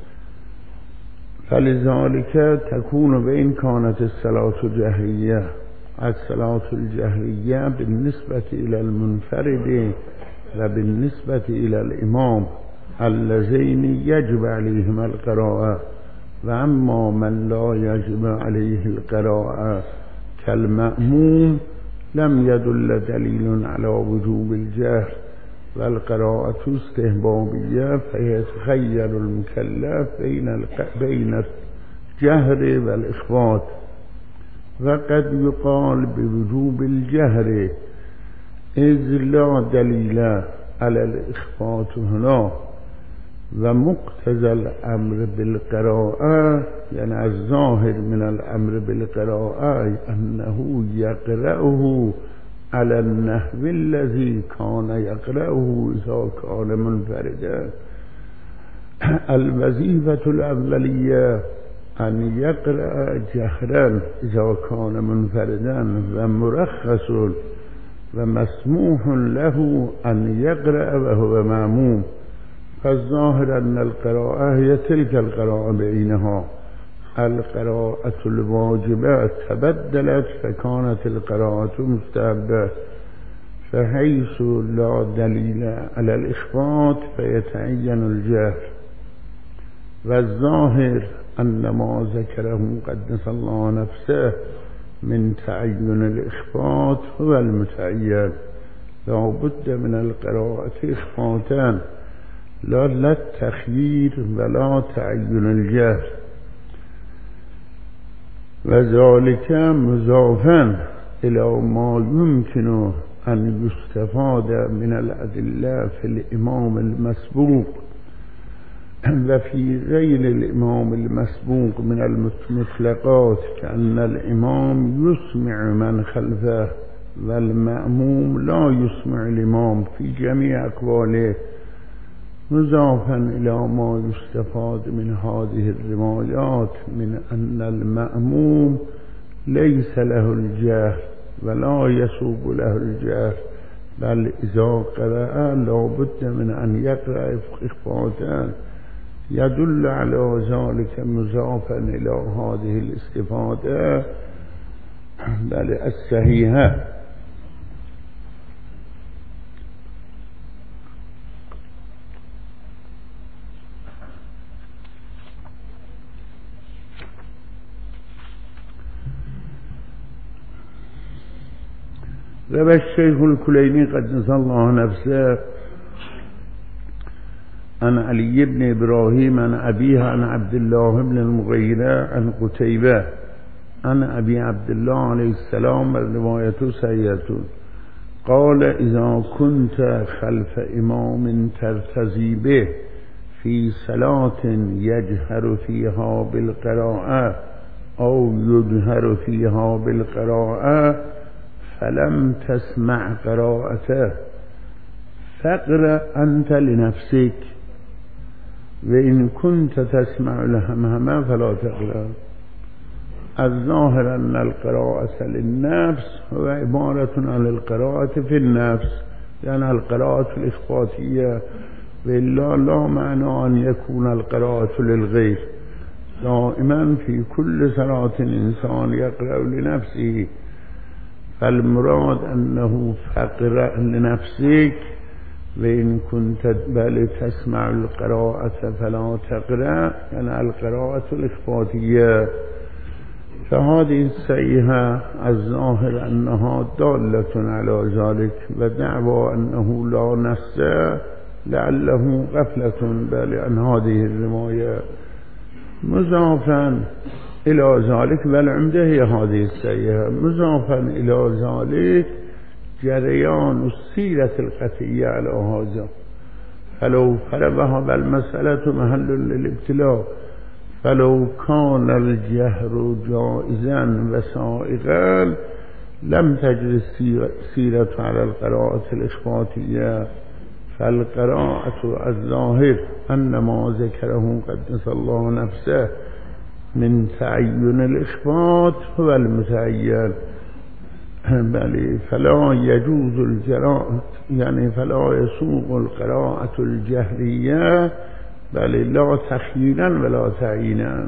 فلذلك تكون بإن كانت الصلاة جهرية. الصلاة الجهرية بالنسبة إلى المنفرد وبالنسبة إلى الإمام اللذين يجب عليهما القراءة. وأما من لا يجب عليه القراءة كالمأموم لم يدل دليل على وجوب الجهر، والقراءة استحبابية فيتخير المكلف بين الجهر والإخفات. وقد يقال بوجوب الجهر إذ لا دليل على الإخفات هنا، ومقتضى الأمر بالقراءة يعني الظاهر من الأمر بالقراءة أنه يقرأه على النحو الذي كان يقرأه إذا كان منفردا. الوظيفة الأولية أن يقرأ جهرا إذا كان منفردا، ومرخص ومسموح له أن يقرأ وهو مأموم. فالظاهر أن القراءة هي تلك القراءة بعينها. القراءة الواجبة تبدلت فكانت القراءة مستحبة، فحيث لا دليل على الإخفات فيتعين الجهر. والظاهر أن ما ذكره قدس الله نفسه من تعين الإخفات هو المتعين، لا بد من القراءة إخفاتان، لا التخيير ولا تعين الجهر، وذلك مضافا إلى ما يمكن أن يستفاد من الأدلة في الإمام المسبوق وفي غير الإمام المسبوق من المطلقات، كأن الإمام يسمع من خلفه والمأموم لا يسمع الإمام في جميع أقواله، مضافا إلى ما يستفاد من هذه الروايات من أن المأموم ليس له الجهر ولا يسوق له الجهر، بل إذا قرأ لا بد من أن يقرأ إخفاء، يدل على ذلك مضافا إلى هذه الاستفادة بل الصحيحة. روى الشيخ الكليني قدس الله نفسه عن علي بن إبراهيم عن أبيه عن عبد الله بن المغيرة عن قتيبة عن أبي عبد الله عليه السلام، الرواية سيئة، قال إذا كنت خلف إمام ترتزي به في صلاة يجهر فيها بالقراءة أو يجهر فيها بالقراءة فلم تسمع قراءته فاقرأ أنت لنفسك، وإن كنت تسمع الهمهمة فلا تقرأ. الظاهر أن القراءة للنفس هو عبارة عن القراءة في النفس، يعني القراءة الإخفاتية، وإلا لا معنى أن يكون القراءة للغير. دائما في كل صلاة إنسان يقرأ لنفسه، فالمراد أنه فاقرأ لنفسك، وإن كنت بل تسمع القراءة فلا تقرأ، يعني القراءة الإخفاتية. فهذه السيئة الظاهر أنها دالة على ذلك، ودعوى أنه لا نص لعله غفلة بل عن هذه الرواية. مضافا إلى ذلك، والعمدة هي هذه السيئة، مضافا إلى ذلك جريان السيرة القطعية على هذا، فلو فرضها المسألة محل للابتلاء، فلو كان الجهر جائزا وسائغا لم تجري السيرة على القراءة الإخفاتية. فالقراءة الظاهر أن ما ذكره قدس الله نفسه من تعين الإخفات هو المتعين، بل فلا يجوز القراءة، يعني فلا يسوق القراءة الجهرية، بل لا تخيينا ولا تعيينا.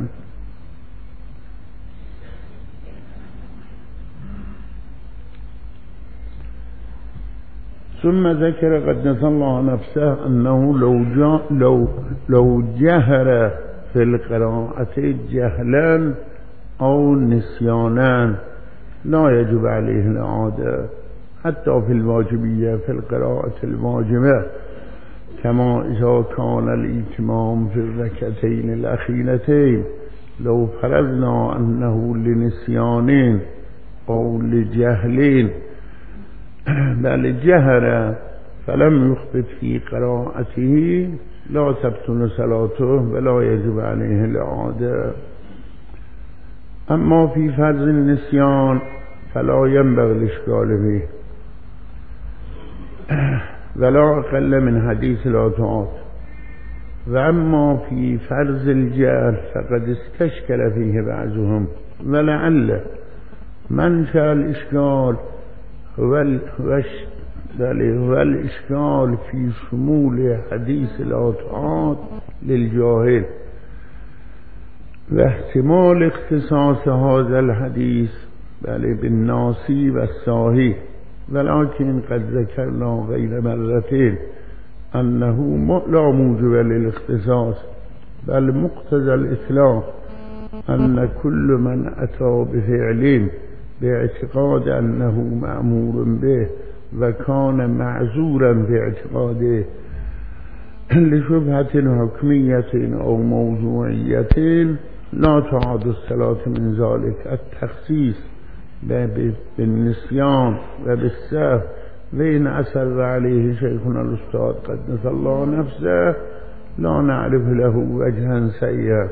ثم ذكر قدس الله نفسه أنه لو جهر في القراءة جهلا أو نسيانا لا يجب عليه الإعادة، حتى في الواجبية في القراءة الواجبة، كما إذا كان الإتمام في الركعتين الأخيرتين. لو فرضنا أنه لنسيان أو لجهل بل جهر فلم يخفت في قراءته لا تبطل صلاته ولا يجب عليه الإعادة. أما في فرض النسيان فلا ينبغي الإشكال به، ولا أقل من حديث العطاء. وأما في فرض الجهل فقد استشكل فيه بعضهم، ولعل منشأ الإشكال هو الإشكال في شمول حديث العطاء للجاهل، واحتمال اختصاص هذا الحديث بالناسي والساهي. ولكن قد ذكرنا غير مرتين أنه لا موجب للاختصاص، بل مقتضى الإسلام أن كل من أتى بفعل باعتقاد أنه مأمور به وكان معذورا باعتقاده لشبهة حكمية أو موضوعية لا تعاد الصلاة من ذلك. التخصيص بالنسيان وبالسهو، وإن أسر عليه شيخنا الأستاذ قدس الله نفسه لا نعرف له وجها سيئا.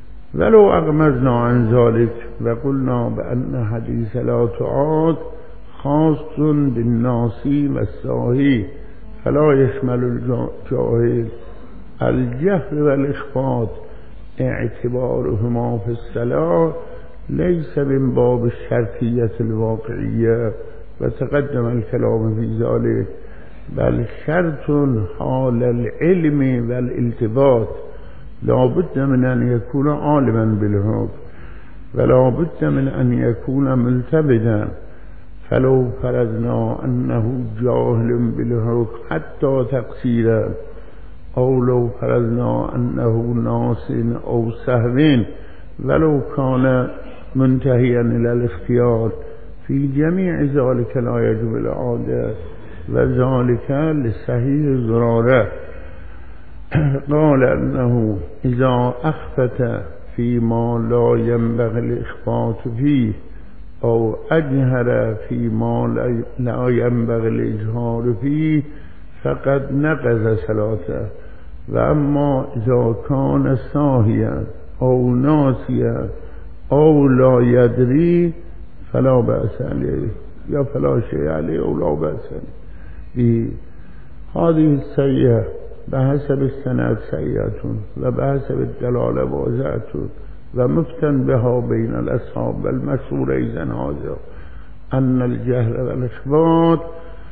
ولو أغمزنا عن ذلك وقلنا بأن حديث لا تعاد خاص بالناسی و الساهی فلا يشمل الجاهل. الجهر والإخفاء اعتبارهما في الصلاة ليس من باب الشرطية الواقعية وتقدم الكلام في ذلك، بل شرط حال العلم والالتباط، لا بد من أن يكون عالما بالحكم ولا بد من أن يكون ملتبدا. فلو فرضنا أنه جاهل بالحكم حتى تقصيرا، أو لو فرضنا أنه ناس أو سهو ولو كان منتهيا إلى الاختيار، في جميع ذلك لا يجب الإعادة، وذلك لصحيح زرارة. قال أنه إذا أخفت فيما لا ينبغي الإخفاء فيه أو أجهر فيما لا ينبغي الإجهار فيه فقد نقض صلاته. وأما إذا كان ساهيا أو ناسيا أو لا يدري فلا بأس عليه، يا فلا شيء عليه أو لا بأس عليه. هذه السيئة بحسب السند سيئة وبحسب الدلالة واضحة ومفتن بها بين الأصحاب. والمشهور أيضا هذا أن الجهر والإخفاء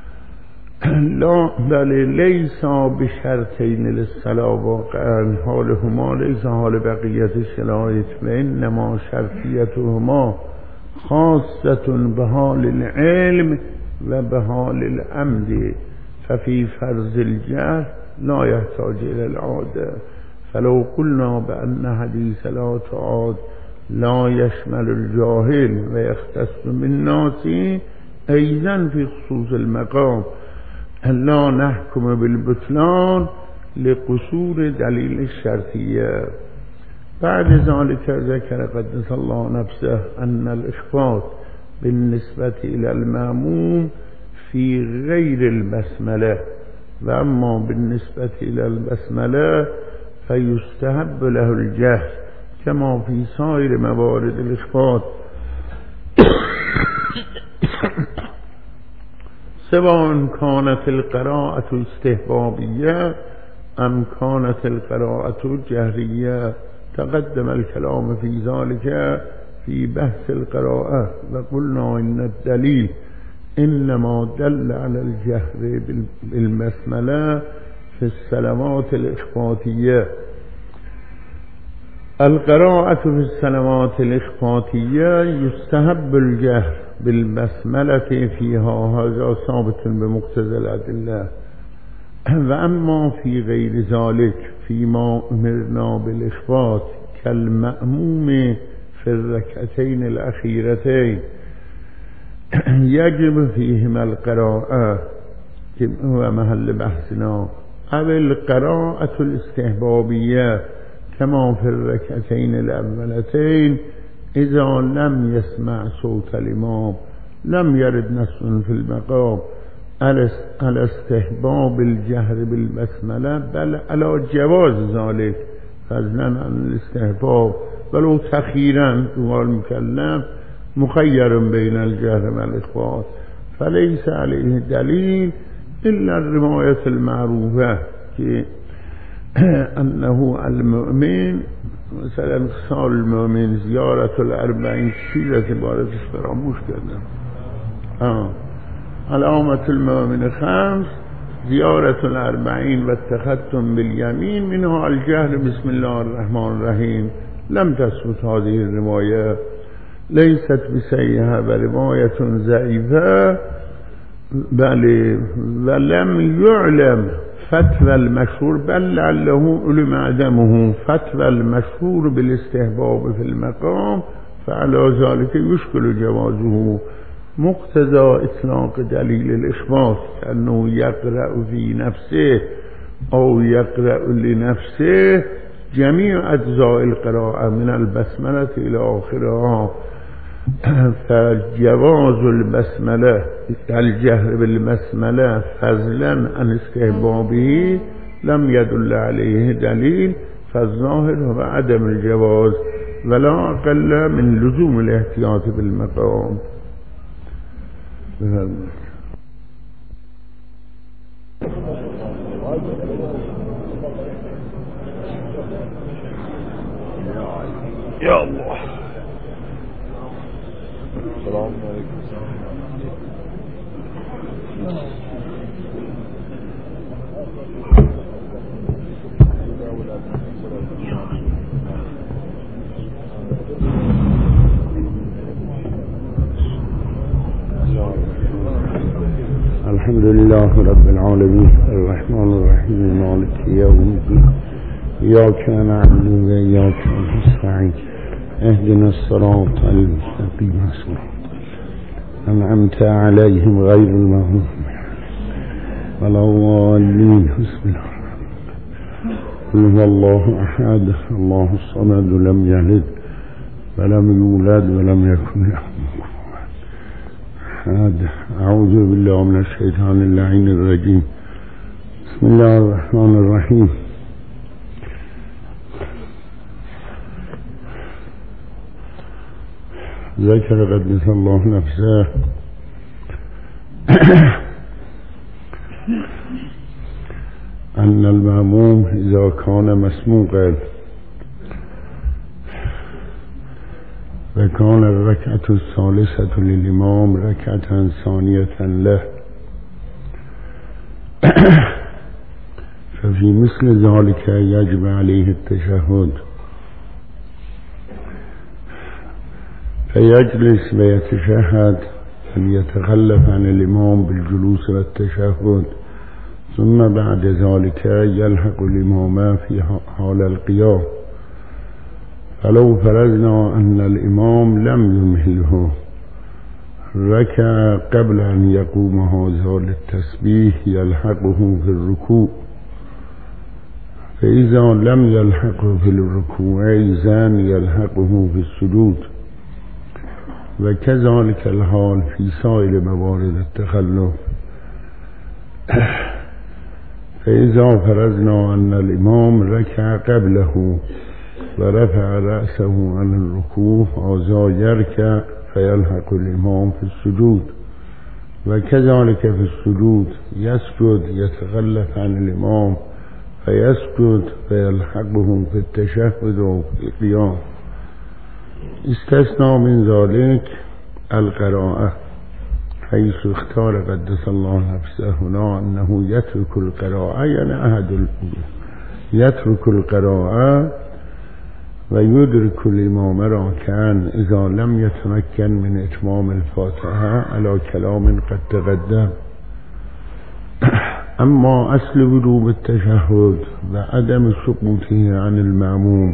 لا بل ليس بشرطين للصلاة واقعا، حالهما ليس حال بقية الشرائط، وإنما شرطيتهما خاصة بحال العلم وبحال العمد، ففي فرض الجهر لا يحتاج إلى العادة. فلو قلنا بأن حديث لا تعاد لا يشمل الجاهل ويختص بالناس أيضا في خصوص المقام، لا نحكم بالبطلان لقصور دليل الشرطية. بعد ذلك ذكر قدس الله نفسه أن الإخفاء بالنسبة إلى المأموم في غير البسملة، وأما بالنسبة إلى البسملة فيستحب له الجهر كما في سائر موارد الإخفاء، سواء كانت القراءة استحبابية أم كانت القراءة جهرية. تقدم الكلام في ذلك في بحث القراءة، وقلنا إن الدليل إنما دل على الجهر بالبسملة في الصلوات الإخفاتية. القراءة في الصلوات الإخفاتية يستحب الجهر بالبسملة فيها، هذا ثابت بمقتضى الأدلة. وأما في غير ذلك فيما أمرنا بالإخفاء كالمأموم في الركعتين الأخيرتين يجب فيهما القراءة هو محل بحثنا، أو القراءة الاستحبابية كما في الركعتين الأولتين إذا لم يسمع صوت الإمام. لم يرد نص في المقام على استحباب الجهر بالبسملة، بل على جواز ذلك فضلا عن الاستحباب، ولو تخيرا هو المكلف مخير بين الجهر والإخفاء، فليس عليه دليل إلا الرواية المعروفة أنه المؤمن مثلا خصال المؤمن زيارة الأربعين شيئة عبارتش فراموش کردم. علامة المؤمن خمس زيارة الأربعين والتختم باليمين، منها الجهر بسم الله الرحمن الرحيم. لم تثبت هذه الرواية، ليست بسيئة ورواية ضعيفة، بل ولم يعلم فتوى المشهور، بل لعله علم عدمه، فتوى المشهور بالاستحباب في المقام، فعلى ذلك يشكل جوازه مقتضى إطلاق دليل الإخفاء، كأنه يقرأ في نفسه أو يقرأ لنفسه جميع أجزاء القراءة من البسملة إلى آخرها. فجواز البسملة الجهر بالبسملة فضلا عن استحبابه لم يدل عليه دليل، فالظاهر هو عدم الجواز ولا أقل من لزوم الاحتياط بالمقام. يا الله. السلام عليكم. الحمد لله رب العالمين الرحمن الرحيم مالك يوم الدين إياك نعبد وإياك نستعين اهدنا الصراط المستقيم صراط أنعمت عليهم غير المغضوب ولا الضالين. بسم الله قل هو الله أحد الله الصمد لم يلد ولم يولد ولم يكن له أعوذ بالله من الشيطان اللعين الرجيم. بسم الله الرحمن الرحيم. ذكر قدس الله نفسه أن المأموم إذا كان مسموقا وكان الركعة الثالثة للإمام ركعة ثانية له ففي مثل ذلك يجب عليه التشهد فيجلس ويتشهد أن يتخلف عن الإمام بالجلوس والتشهد ثم بعد ذلك يلحق الإمام في حال القيام. فلو فرضنا أن الإمام لم يمهله ركع قبل أن يقوم هذا للتسبيح يلحقه في الركوع، فإذا لم يلحقه في الركوع إذن يلحقه في السجود، وكذلك الحال في سائر موارد التخلف. فإذا فرضنا أن الإمام ركع قبله ورفع رأسه عن الركوع هذا يركع فيلحق الإمام في السجود، وكذلك في السجود يسجد يتخلف عن الإمام فيسجد فيلحقه في التشهد وفي القيام. استثنى من ذلك القراءة، حيث اختار قدس الله نفسه هنا أنه يترك القراءة، يعني أحد يترك القراءة ويدرك الإمام راكعا إذا لم يتمكن من إتمام الفاتحة على كلام قد تقدم. أما أصل وجوب التشهد وعدم سقوطه عن المأموم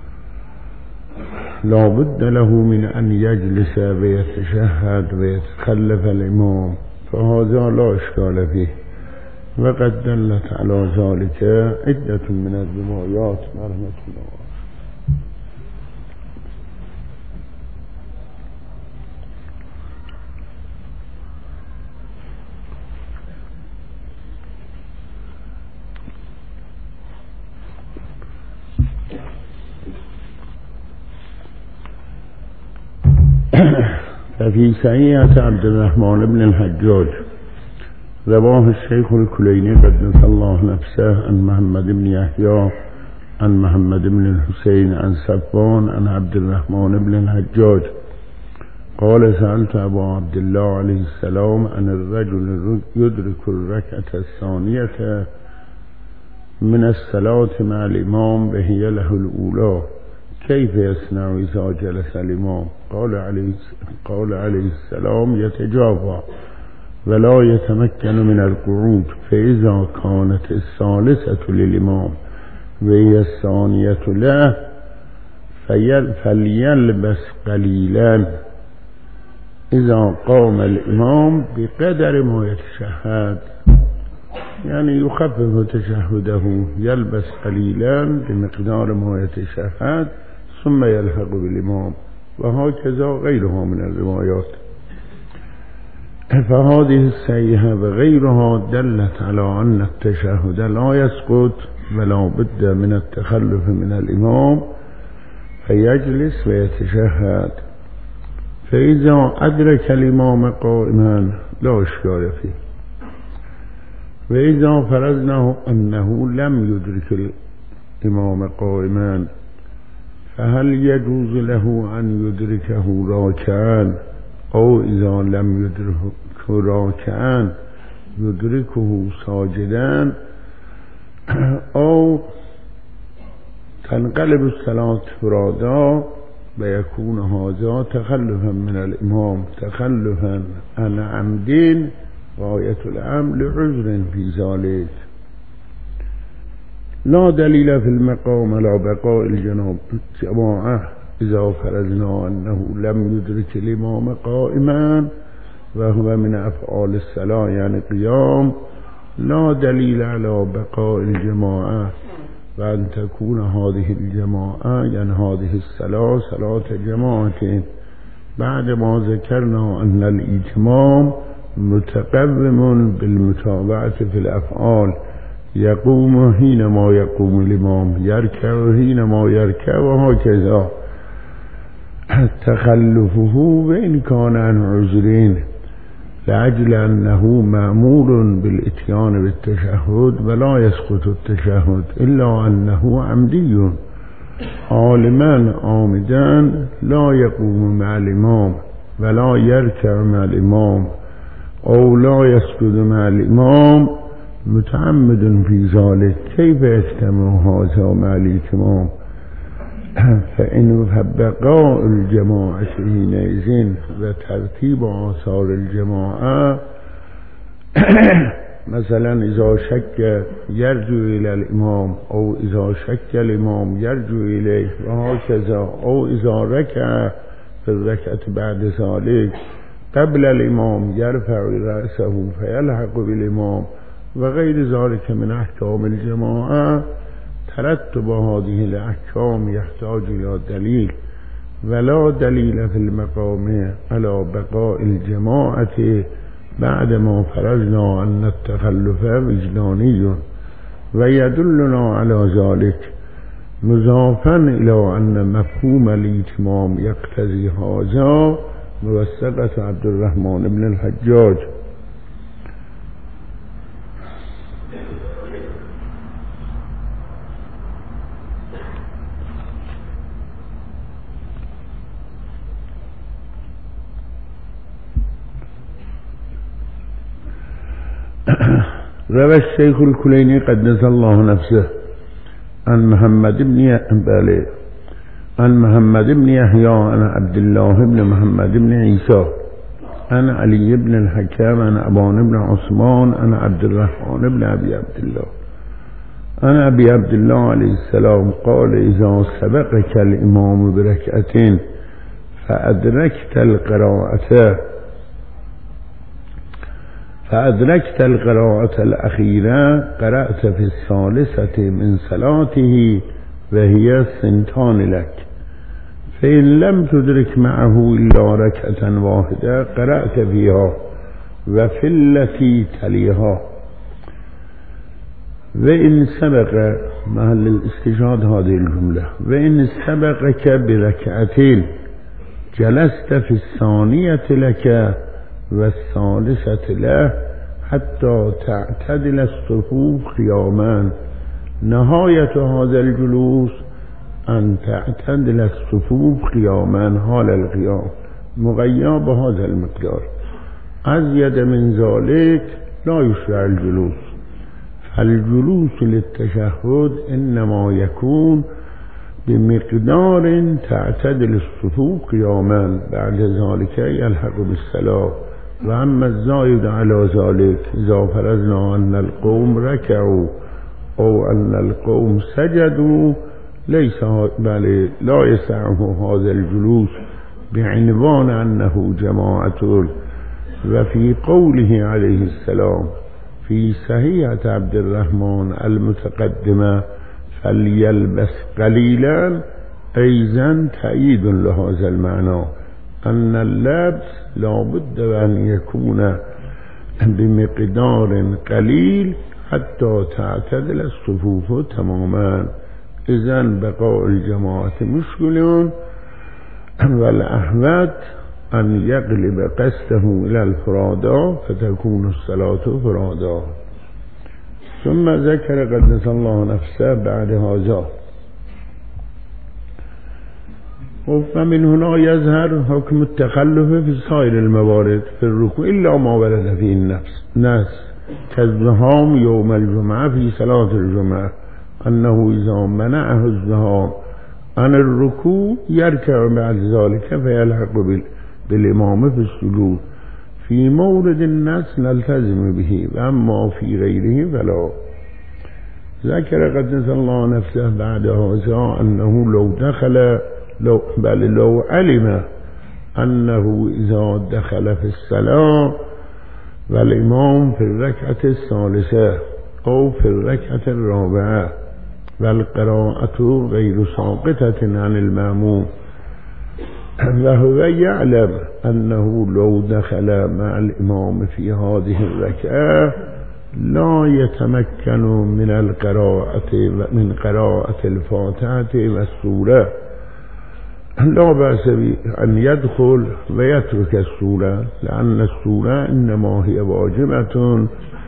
لا بد له من أن يجلس ويتشهد ويتخلف الإمام، فهذا لا إشكال فيه، وقد دلت على ذلك عدة من الروايات رحمة الله. ففي صحيحة عبد الرحمن بن الحجاج رواه الشيخ الكليني قدس الله نفسه عن محمد بن يحيى عن محمد بن الحسين عن صفوان عن عبد الرحمن بن الحجاج قال سألت أبا عبد الله عليه السلام عن الرجل يدرك الركعة الثانية من الصلاة مع الإمام وهي له الأولى كيف يصنع إذا جلس الإمام؟ قال عليه السلام يتجافى ولا يتمكن من القعود، فإذا كانت الثالثة للإمام وهي الثانية له فليلبس قليلا إذا قام الإمام بقدر ما يتشهد، يعني يخفف تشهده، يلبس قليلا بمقدار ما يتشهد ثم يلحق بالإمام، وهكذا غيرها من الروايات. فهذه الصحيحة وغيرها دلت على أن التشهد لا يسقط ولا بد من التخلف من الإمام فيجلس ويتشهد. فإذا أدرك الإمام قائما لا إشكال فيه. وإذا فرضنا أنه لم يدرك الإمام قائما فهل يجوز له أن يدركه راكعا، أو إذا لم يدركه راكعا يدركه ساجدا، أو تنقلب الصلاة فرادا ويكون هذا تخلفا من الإمام، تخلفا عن عمد غاية الأمر لعذر في ذلك. لا دليل في المقام على بقاء الجماعة إذا فرضنا أنه لم يدرك الإمام قائما وهو من أفعال الصلاة يعني قيام، لا دليل على بقاء الجماعة وأن تكون هذه الجماعة يعني هذه الصلاة صلاة جماعة، بعد ما ذكرنا أن الإتمام متقوم بالمتابعة في الأفعال، يقوم حينما يقوم الإمام، يركع حينما يركع، وهكذا. تخلفه وإن كان عن عذرين لأجل أنه مأمور بالإتيان بالتشهد ولا يسقط التشهد، إلا أنه عمدي عالما عامدا لا يقوم مع الإمام ولا يركع مع الإمام أو لا يسجد مع الإمام متعمد في ذلك، كيف يجتمع هذا مع الإتمام؟ فإن بقاء الجماعة حينئذ وترتيب آثار الجماعة مثلا إذا شك يرجع إلى الإمام، أو إذا شك الإمام يرجع إليه، وهكذا، أو إذا ركع في الركعة بعد ذلك قبل الإمام يرفع رأسه فيلحق بالإمام، وغير ذلك من أحكام الجماعة. ترتب هذه الأحكام يحتاج إلى دليل، ولا دليل في المقام على بقاء الجماعة بعدما فرضنا أن التخلف وجداني، ويدلنا على ذلك مضافا إلى أن مفهوم الإتمام يقتضي هذا موثقة عبد الرحمن بن الحجاج. روى الشيخ الكليني قدس الله نفسه عن محمد بن يحيى عن عبد الله بن محمد بن عيسى عن علي بن الحكام عن أبان بن عثمان عن عبد الرحمن بن أبي عبد الله عن أبي عبد الله عليه السلام قال: إذا سبقك الإمام بركعتين فأدركت القراءة الأخيرة قرأت في الثالثة من صلاته وهي سنتان لك، فإن لم تدرك معه إلا ركعة واحدة قرأت فيها وفي التي تليها. وإن سبق محل الاستشهاد هذه الجملة: وإن سبقك بركعتين جلست في الثانية لك والثالثة له حتى تعتدل الصفوف قياما. نهاية هذا الجلوس أن تعتدل الصفوف قياما حال القيام، مغيّر بهذا المقدار. أزيد من ذلك لا يشرع الجلوس، فالجلوس للتشهد إنما يكون بمقدار تعتدل الصفوف قياما، بعد ذلك يلحق بالصلاة. وأما الزائد على ذلك إذا فرضنا أن القوم ركعوا أو أن القوم سجدوا بل لا يسعه هذا الجلوس بعنوان أنه جماعة. وفي قوله عليه السلام في صحيحة عبد الرحمن المتقدمة فليلبس قليلا أيضا تأييد لهذا المعنى، أن اللبس لا بد أن يكون بمقدار قليل حتى تعتدل الصفوف تماما. إذن بقاء الجماعة مشكل، والأحوات أن يقلب قصده إلى الفرادا فتكون الصلاة فرادا. ثم ذكر قدس الله نفسه بعد هذا ومن هنا يظهر حكم التخلف في سائر الموارد في الركوع إلا ما ورد فيه النص كالزحام يوم الجمعة في صلاة الجمعة أنه إذا منعه الزحام عن الركوع يركع بعد ذلك فيلحق بالإمام في السجود. في مورد النص نلتزم به وأما في غيره فلا. ذكر قدس الله نفسه بعد هذا أنه لو علم أنه إذا دخل في الصلاة والإمام في الركعة الثالثة أو في الركعة الرابعة والقراءة غير ساقطة عن المأموم وهو يعلم أنه لو دخل مع الإمام في هذه الركعة لا يتمكن من قراءة الفاتحة والسورة لا بأس أن يدخل ويترك السورة لأن السورة إنما هي واجبة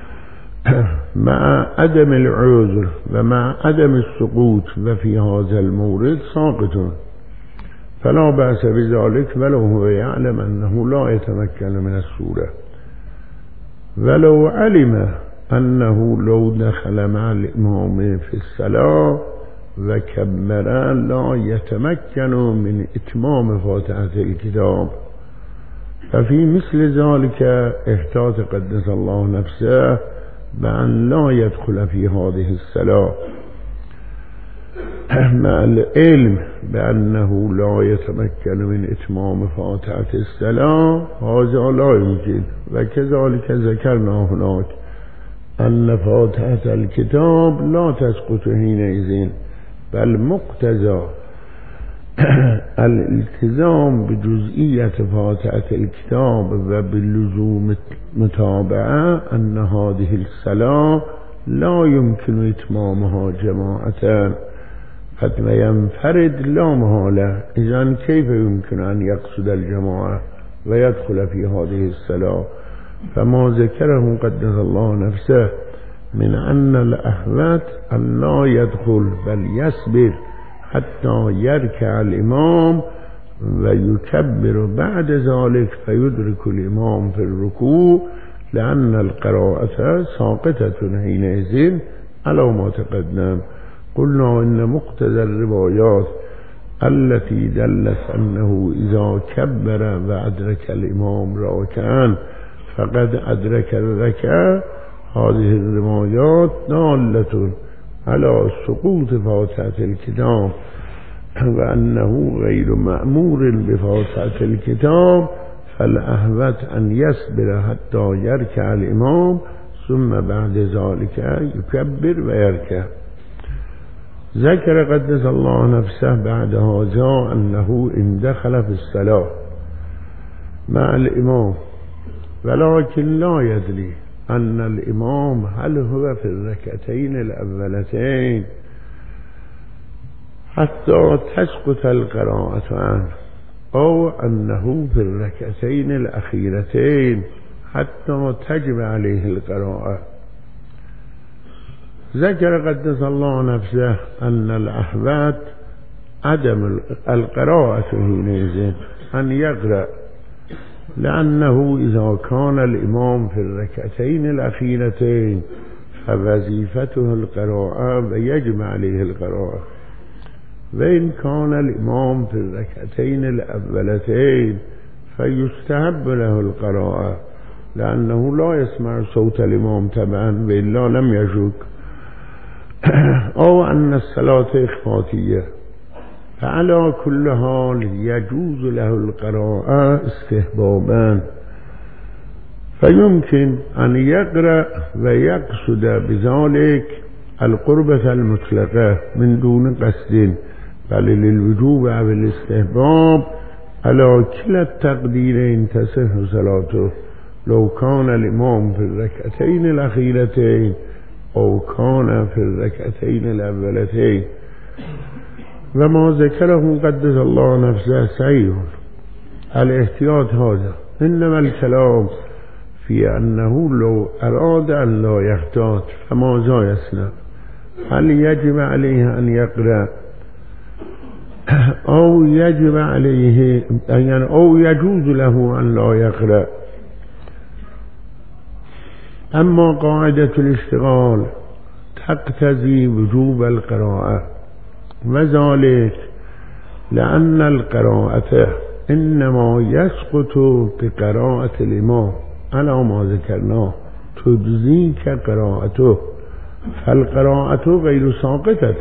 مع عدم العذر ومع عدم السقوط وفي هذا المورد ساقط فلا بأس بذلك ولو هو يعلم أنه لا يتمكن من السورة. ولو علم أنه لو دخل مع الإمام في الصلاة وكبر لا يتمكن من إتمام فاتحة الكتاب ففي مثل ذلك احتاط قدس الله نفسه بأن لا يدخل في هذه الصلاة مع العلم بأنه لا يتمكن من إتمام فاتحة الصلاة هذا لا يمكن. وكذلك ذكرنا هناك أن فاتحة الكتاب لا تسقط حينئذ بل مقتضى الالتزام بجزئية فاتحة الكتاب وباللزوم متابعة أن هذه الصلاة لا يمكن إتمامها جماعة قد ينفرد لا محالة. إذن كيف يمكن أن يقصد الجماعة ويدخل في هذه الصلاة؟ فما ذكره قدس الله نفسه من أن الأحوات أن لا يدخل بل يصبر حتى يركع الإمام ويكبر بعد ذلك فيدرك الإمام في الركوع لأن القراءة ساقطة حينئذ على ما تقدم. قلنا إن مقتضى الروايات التي دلت أنه إذا كبر وأدرك الإمام راكعا فقد أدرك الركعة هذه الروايات دالة على سقوط فاتحة الكتاب وأنه غير مأمور بفاتحة الكتاب فالأحوط أن يصبر حتى يركع الإمام ثم بعد ذلك يكبر ويركع. ذكر قدس الله نفسه بعد هذا أنه إن دخل في الصلاة مع الإمام ولكن لا يدري أن الإمام هل هو في الركعتين الأولتين حتى تسقط القراءة عنه أو أنه في الركعتين الأخيرتين حتى تجب عليه القراءة. ذكر قدس الله نفسه أن الأحوات عدم القراءة حينئذ أن يقرأ لأنه إذا كان الإمام في الركعتين الأخيرتين فوظيفته القراءة ويجب عليه القراءة وإن كان الإمام في الركعتين الأولتين فيستحب له القراءة لأنه لا يسمع صوت الإمام تبعا وإلا لم يشك أو أن الصلاة إخفاتية فعلى كل حال يجوز له القراءة استحبابا فيمكن أن يقرأ ويقصد بذلك القربة المطلقة من دون قصد بل للوجوب أو الاستحباب على كلا التقديرين تصح صلاته لو كان الإمام في الركعتين الأخيرتين أو كان في الركعتين الأولتين. وما ذكره قدس الله نفسه صحيح الاحتياط هذا. إنما الكلام في أنه لو أراد أن لا يحتاط فماذا يصنع؟ هل يجب عليه أن يقرأ أو يجب عليه يعني أو يجوز له أن لا يقرأ؟ أما قاعدة الاشتغال تقتضي وجوب القراءة، وذلك لأن القراءة إنما يسقط بقراءة الإمام على ما ذكرناه، تجزيك قراءته، فالقراءة غير ساقطة.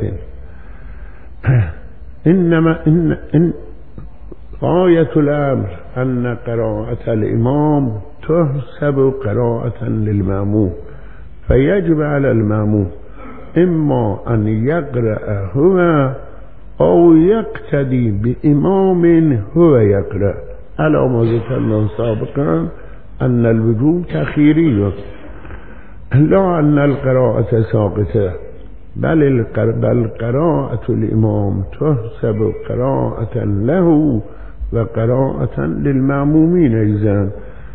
إنما إن غاية الأمر أن قراءة الإمام تحسب قراءة للمأموم، فيجب على المأموم إما أن يقرأ هو أو يقتدي بإمام هو يقرأ، على ما ذكرنا سابقا أن الوجوب تخييري، لا أن القراءة ساقطة، بل قراءة الإمام تحسب قراءة له وقراءة للمأمومين أيضا.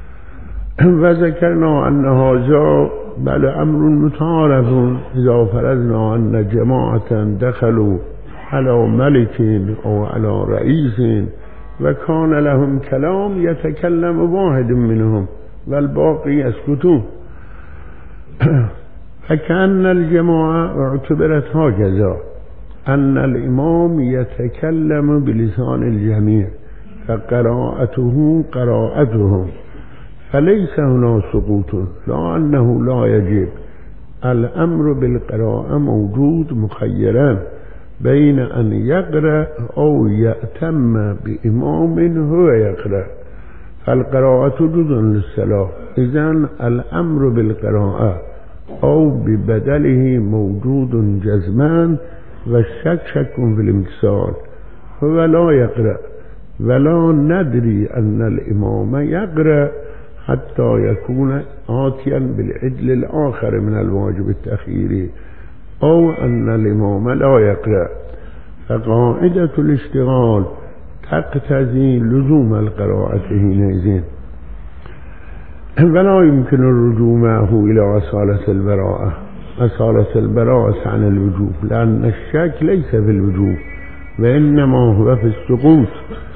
وذكرنا أن هذا بل أمر متعارف إذا فرضنا أن جماعة دخلوا على ملك أو على رئيس وكان لهم كلام يتكلم واحد منهم والباقي يسكتون، فكأن الجماعة اعتبرت هكذا أن الإمام يتكلم بلسان الجميع فقراءته قراءتهم، فليس هنا سقوط، لا أنه لا يجب. الأمر بالقراءة موجود مخيرا بين أن يقرأ أو يأتم بإمام هو يقرأ، فالقراءة جزء للصلاة، إذن الأمر بالقراءة أو ببدله موجود جزمان، والشك شك في الامتثال، هو لا يقرأ ولا ندري أن الإمام يقرأ حتى يكون آتيا بالعدل الآخر من الواجب التخييري، أو أن الإمام لا يقرأ. فقاعدة الاشتغال تقتضي لزوم القراءة حينئذ، ولا يمكن الرجوع معه إلى أصالة البراءة، أصالة البراءة عن الوجوب، لأن الشك ليس في الوجوب وإنما هو في السقوط.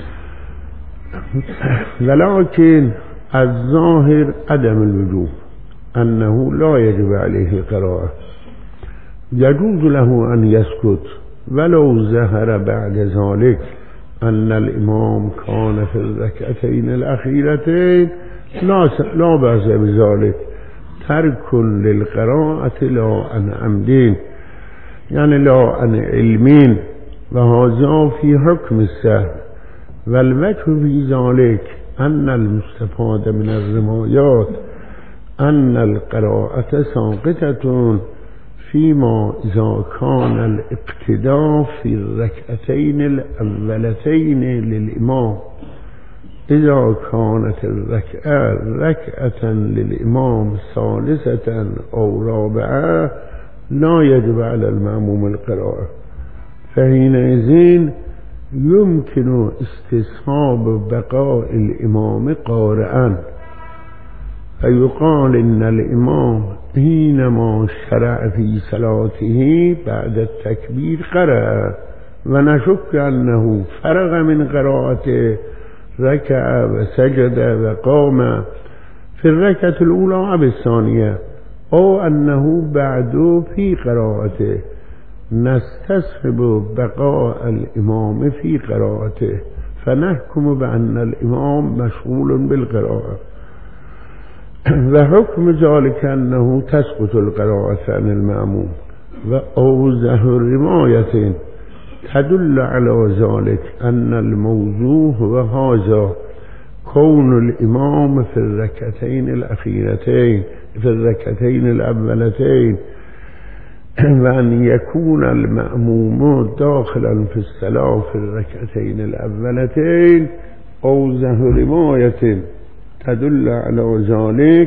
ولكن الظاهر عدم الوجوب، أنه لا يجب عليه القراءة، يجوز له أن يسكت ولو ظهر بعد ذلك أن الإمام كان في الركعتين الأخيرتين لا بأس بذلك، ترك للقراءة لا عن عمدين، يعني لا عن علمين، وهذا في حكم السهو. والوجه في ذلك أن المستفاد من الروايات أن القراءة ساقطة فيما إذا كان الاقتداء في الركعتين الأولتين للإمام، إذا كانت الركعة ركعة للإمام ثالثة أو رابعة لا يجب على المأموم القراءة، فحينئذ يمكن استصحاب بقاء الإمام قارئا، فيقال إن الإمام حينما شرع في صلاته بعد التكبير قرأ، ونشك أنه فرغ من قراءته، ركع وسجد وقام في الركعة الأولى أو الثانية، أو أنه بعد في قراءته، نستصحب بقاء الإمام في قراءته، فنحكم بأن الإمام مشغول بالقراءة. وحكم ذلك أنه تسقط القراءة عن المأموم، وأوضح الرواية تدل على ذلك أن الموضوع هو هذا: كون الإمام في الركعتين الأخيرتين في الركعتين الأولتين، وأن يكون المأموم داخلا في الصلاة في الركعتين الأولتين، أوضح رواية تدل على ذلك.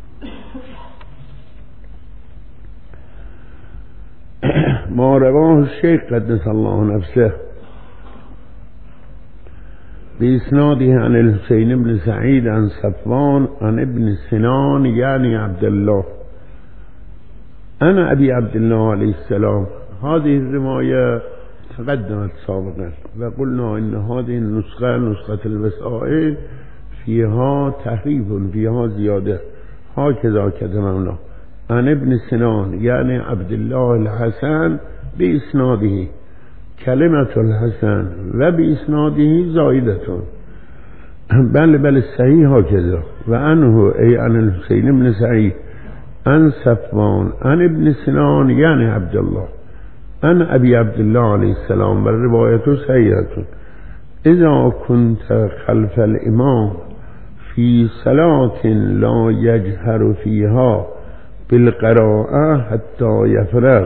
ما رواه الشيخ قدس الله نفسه بإسناده عن الحسين بن سعيد عن صفوان عن ابن سنان يعني عبد الله أنا أبي عبد الله عليه السلام. هذه الرواية تقدمت سابقا وقلنا إن هذه النسخة نسخة الوسائل فيها تحريف فيها زيادة هكذا كتبنا عن ابن سنان يعني عبد الله الحسن بإسناده كلمة الحسن وبإسناده زائدة بل الصحيح هكذا وعنه أي عن الحسين بن سعيد عن صفوان عن ابن سنان يعني عبد الله عن أبي عبد الله عليه السلام والرواية صحيحة. إذا كنت خلف الإمام في صلاة لا يجهر فيها بالقراءة حتى يفرغ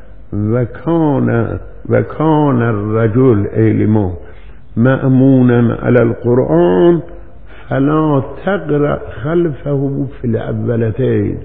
وكان الرجل أي الإمام مأمونا على القرآن فلا تقرأ خلفه في الأولتين.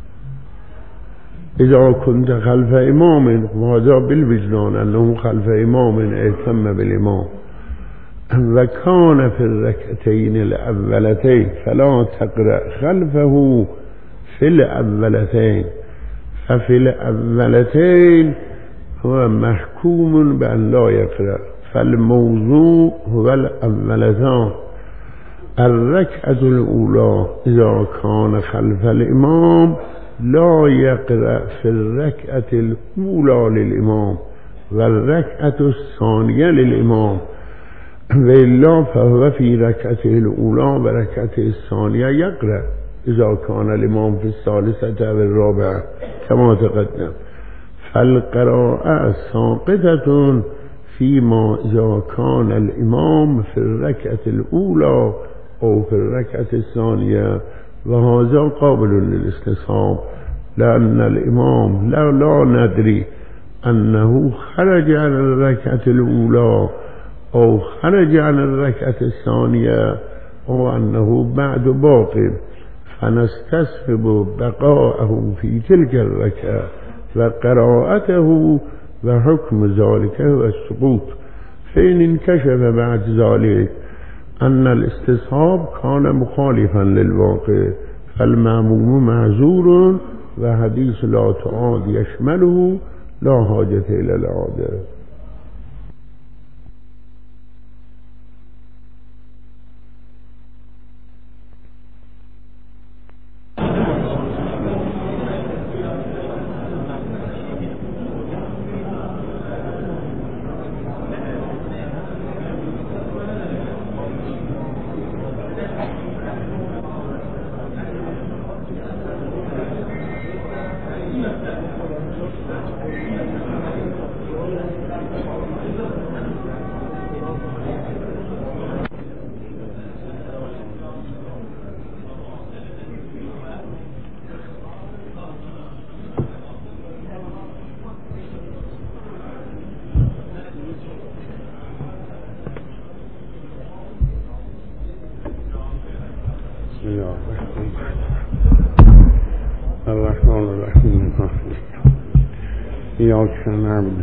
إذا كنت خلف إمام وهذا بالوجدان أنه خلف إمام اهتم بالإمام وكان في الركعتين الأولتين فلا تقرأ خلفه في الأولتين ففي الأولتين هو محكوم بأن لا يقرأ فالموضوع هو الأولتان. الركعة الأولى إذا كان خلف الإمام لا يقرأ في الركعة الأولى للإمام والركعة الثانية للإمام وإلا فهو في ركعته الأولى وركعته الثانية يقرأ إذا كان الإمام في الثالثة أو الرابعة كما تقدم. فالقراءة ساقطة فيما إذا كان الإمام في الركعة الأولى أو في الركعة الثانية وهذا قابل للاستصحاب لأن الإمام لا ندري أنه خرج عن الركعة الأولى أو خرج عن الركعة الثانية أو أنه بعد باق فنستصحب بقاءه في تلك الركعة وقراءته وحكم ذلك هو السقوط. فإن انكشف بعد ذلك أن الاستصحاب كان مخالفا للواقع فالمأموم معذور وحديث لا تعاد يشمله لا حاجة إلى العادة. الرحمن الرحيم إياك نعبد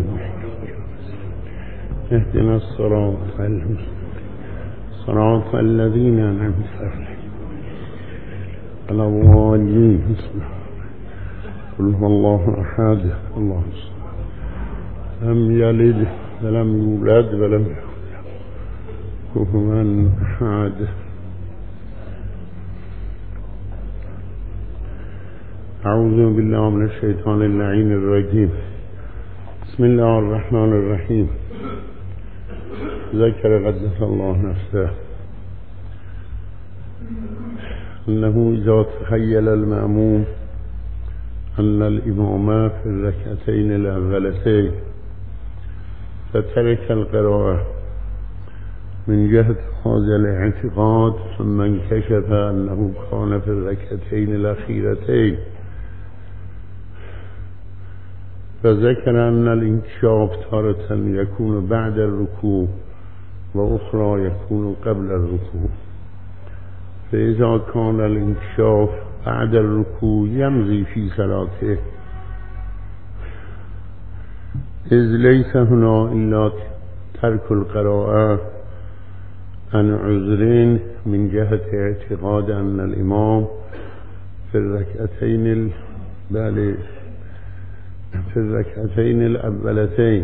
اهدنا الصراط المستقيم صراط الذين أنعمت عليهم غير الضالين. قل هو الله أحد الله الصمد لم يلد ولم يولد ولم يكن له كفوا أحد. أعوذ بالله من الشيطان اللعين الرجيم. بسم الله الرحمن الرحيم. ذكر قدس الله نفسه أنه إذا تخيل المأموم أن الإمام في الركعتين الأولتين فترك القراءة من جهة هذا الاعتقاد ثم انكشف أنه كان في الركعتين الأخيرتين فذكر أن الانكشاف تارة يكون بعد الركوع وأخرى يكون قبل الركوع. فإذا كان الانكشاف بعد الركوع يمضي في صلاته إذ ليس هنا إلا ترك القراءة عن عذر من جهة اعتقاد أن الإمام في الركعتين الأولتين،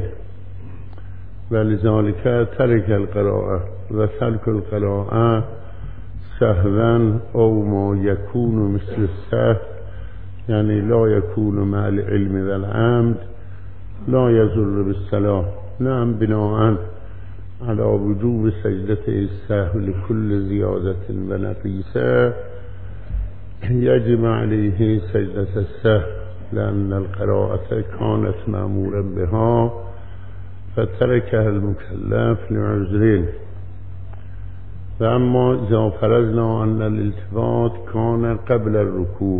ولذلك ترك القراءة. وترك القراءة سهوا أو ما يكون مثل السهو، يعني لا يكون مع العلم والعمد، لا يضر بالصلاة. نعم، بناء على وجوب سجدة السهو لكل زيادة ونقيصة يجب عليه سجدة السهو، لأن القراءة كانت مأمورا بها فتركها المكلف لعذرين. فأما إذا فرضنا أن الالتفات كان قبل الركوع،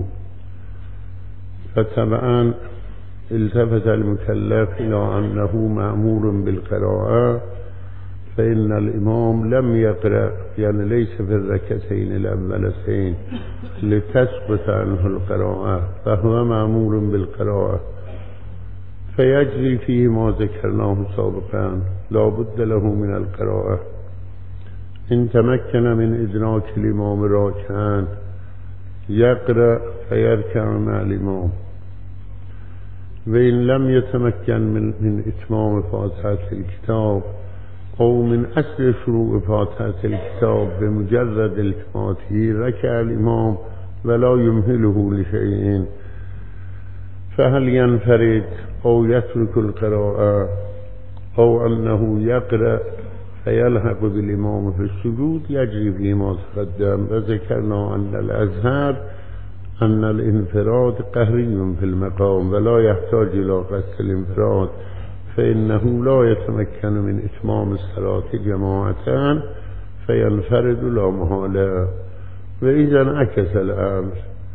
فطبعا التفت المكلف إلى أنه مأمور بالقراءة، فإن الإمام لم يقرأ، يعني ليس في الركعتين الأولتين لتسقط عنه القراءة، فهو مأمور بالقراءة، فيجري فيه ما ذكرناه سابقا، لا بد له من القراءة. إن تمكن من إدراك الإمام راكعا يقرأ فيركع مع الإمام، وإن لم يتمكن من إتمام فاتحة الكتاب أو من أصل شروع فاتحة الكتاب بمجرد التفاته ركع الإمام ولا يمهله لشيء، فهل ينفرد أو يترك القراءة أو أنه يقرأ فيلحق بالإمام في السجود؟ يجري فيما تقدم. وذكرنا أن الأزهر أن الانفراد قهري في المقام ولا يحتاج إلى قصد الانفراد، فإنه لا يتمكن من إتمام الصلاة جماعة فينفرد لا محالة. وإذا انعكس الأمر،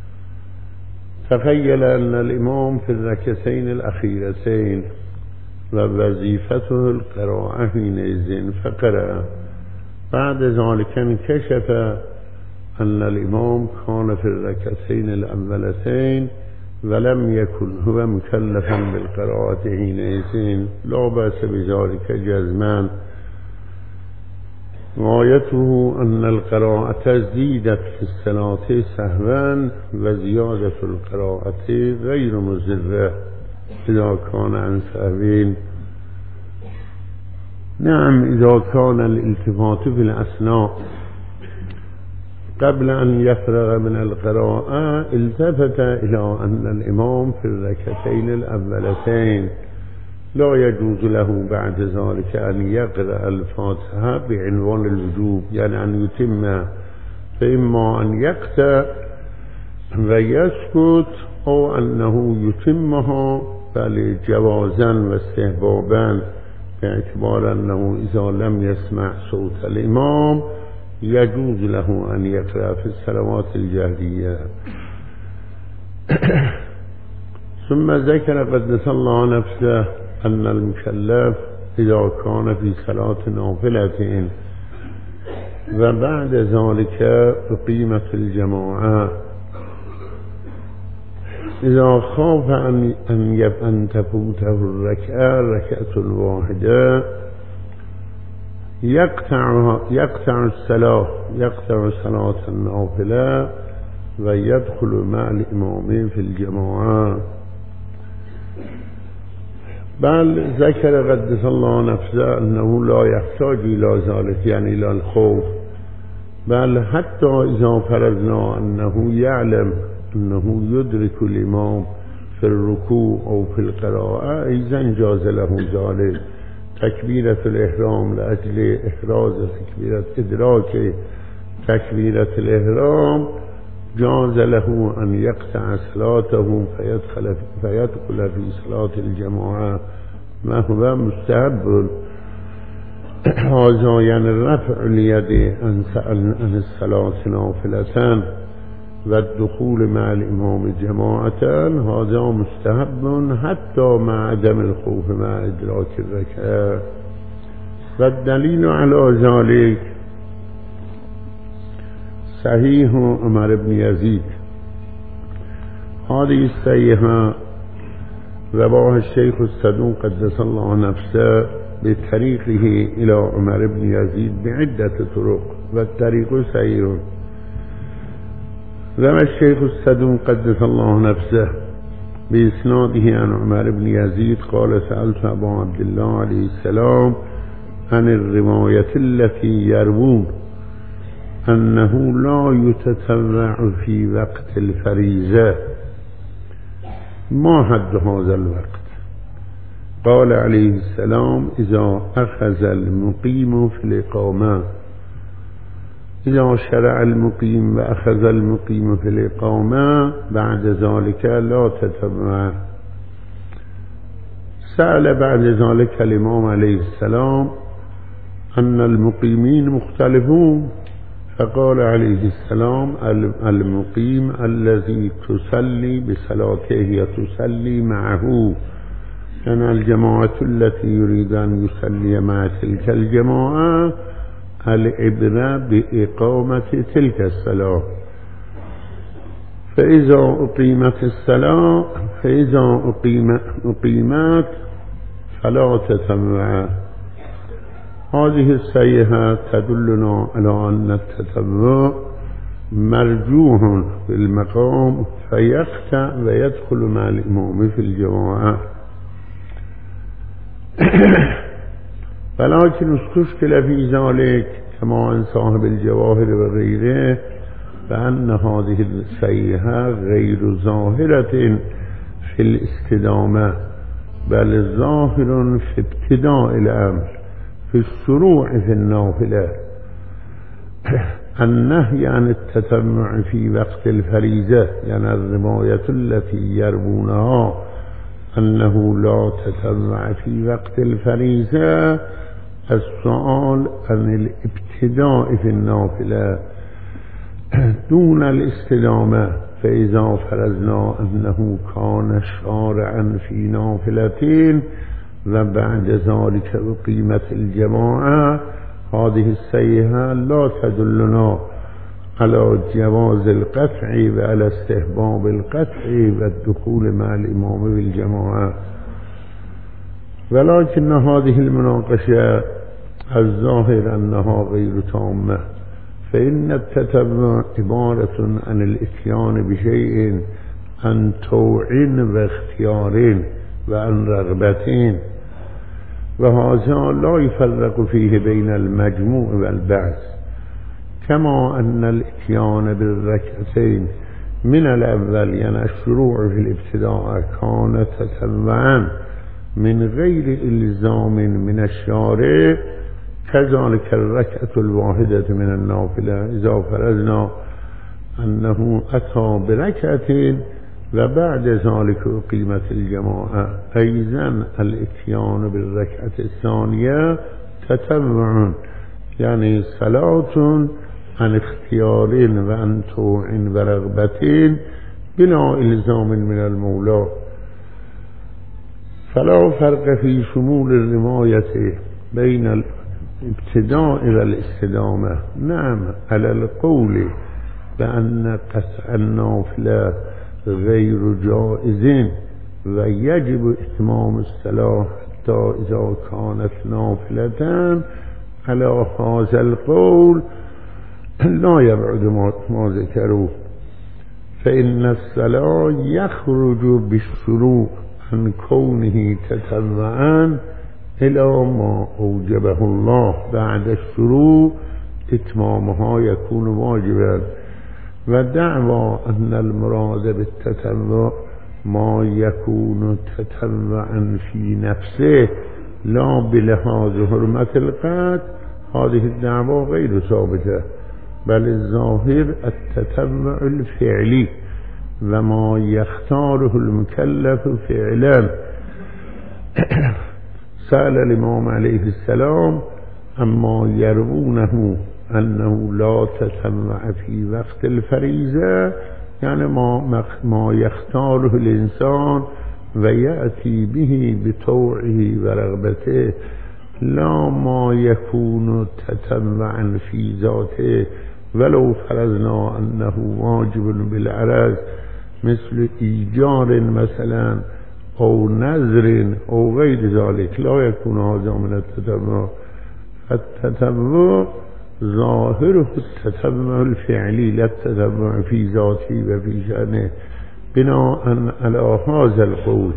تخيل أن الإمام في الركعتين الأخيرتين ووظيفته القراءة حينئذ فقرأ، بعد ذلك انكشف أن الإمام كان في الركعتين الأولتين ولم يكن هو مكلفا بالقراءة حينئذ، لا بأس بذلك جزما. غايته أن القراءة زيدت في الصلاة سهوا، وزيادة القراءة غير مضرة إذا كان عن سهو. نعم، إذا كان الالتفات في الأثناء قبل أن يفرغ من القراءة التفت إلى أن الإمام في الركعتين الأولتين لا يجوز له بعد ذلك أن يقرأ الفاتحة بعنوان الوجوب، يعني أن يتم، فإما أن يقطع ويسكت أو أنه يتمها بل جوازا واستحبابا، باعتبار أنه إذا لم يسمع صوت الإمام يجوز له أن يقرأ في الصلوات الجهرية. ثم ذكر قدس الله نفسه أن المكلف إذا كان في صلاة نافلة وبعد ذلك أقيمت الجماعة، إذا خاف أن تفوته الركعة الواحدة يقطع صلاة النافلة ويدخل مع الإمام في الجماعة. بل ذكر قدس الله نفسه أنه لا يحتاج إلى ذلك، يعني إلى الخوف، بل حتى إذا فرضنا أنه يعلم أنه يدرك الإمام في الركوع أو في القراءة إذا جاز له ذلك. تكبيرة الإحرام لأجل إحراز إدراك تكبيرة الإحرام جاز له أن يقطع صلاته فيدخل في صلاة الجماعة، ما هو مستحب. هذا يعني رفع اليد عن الصلاة نافلة والدخول مع الإمام جماعة، هذا مستحب حتى مع عدم الخوف مع إدراك الركعة. والدليل على ذلك صحيح عمر بن يزيد. هذه الصحيحة رواه الشيخ الصدوق قدس الله نفسه بطريقه إلى عمر بن يزيد بعدة طرق والطريق صحيح. روى الشيخ الصدوق قدس الله نفسه بإسناده عن عمر بن يزيد قال سألت أبا عبد الله عليه السلام عن الرواية التي يروون أنه لا يتطوع في وقت الفريضة ما حد هذا الوقت؟ قال عليه السلام إذا أخذ المقيم في الإقامة، إذا شرع المقيم وأخذ المقيم في الإقامة بعد ذلك لا تتبع. سأل بعد ذلك الإمام عليه السلام أن المقيمين مختلفون، فقال عليه السلام المقيم الذي تصلي بصلاته تصلي معه، يعني الجماعة التي يريد أن يصلي مع تلك الجماعة العبرة بإقامة تلك الصلاة. فإذا أقيمت الصلاة أقيمت فلا تتبع. هذه الصيحة تدلنا على أن التتبع مرجوح في المقام فيقطع ويدخل مع الإمام في الجماعة. ولكن استشكل في ذلك كما عن صاحب الجواهر وغيره بأن هذه الصيحة غير ظاهرة في الاستدامة بل ظاهر في ابتداء الأمر في الشروع في النافلة. النهي عن التتبع في وقت الفريضة يعني الرواية التي يروونها أنه لا تتبع في وقت الفريضة السؤال عن الابتداء في النافلة دون الاستدامة. فإذا فرضنا أنه كان شارعا في نافلتين وبعد ذلك أقيمت الجماعة هذه الصيحة لا تدلنا على جواز القطع وعلى استحباب القطع والدخول مع الإمام بالجماعة. ولكن هذه المناقشة الظاهر أنها غير تامة، فإن التتبع عبارة عن الإتيان بشيء عن طوع واختيار وعن رغبتين، وهذا لا يفرق فيه بين المجموع والبعث، كما أن الإتيان بالركعتين من الأول يعني الشروع في الابتداء كان تتبعا من غير إلزام من الشارع، كذلك الركعة الواحدة من النافلة إذا فرضنا أنه أتى بركعتين وبعد ذلك أقيمت الجماعة أيضا الإتيان بالركعة الثانية تتبع يعني صلاة عن اختيار وعن طوع ورغبتين بلا إلزام من المولى. فلا فرق في شمول الرواية بين الابتداء والاستدامة. نعم على القول بأن قطع النافلة غير جائز ويجب إتمام الصلاة حتى إذا كانت نافلة، على هذا القول لا يبعد ما ذكروه، فإن الصلاة يخرج بالشروع عن كونه تتبعا إلى ما أوجبه الله، بعد الشروع إتمامها يكون واجبا. ودعوى أن المراد بالتتبع ما يكون تتبعا في نفسه لا بلحاظ حرمة القطع، هذه الدعوى غير ثابتة، بل الظاهر التتبع الفعلي وما يختاره المكلف فعلا. سأل الإمام عليه السلام أما يروونه أنه لا تتبع في وقت الفريضة يعني ما يختاره الإنسان ويأتي به بطوعه ورغبته، لا ما يكون تتبعا في ذاته ولو فرضنا أنه واجب بالعرض مثل إيجار مثلا أو نذر أو غير ذلك لا يكون هذا من التتبع. فالتتبع ظاهره التتبع الفعلي لا التتبع في ذاته وفي شأنه، بناء على هذا القول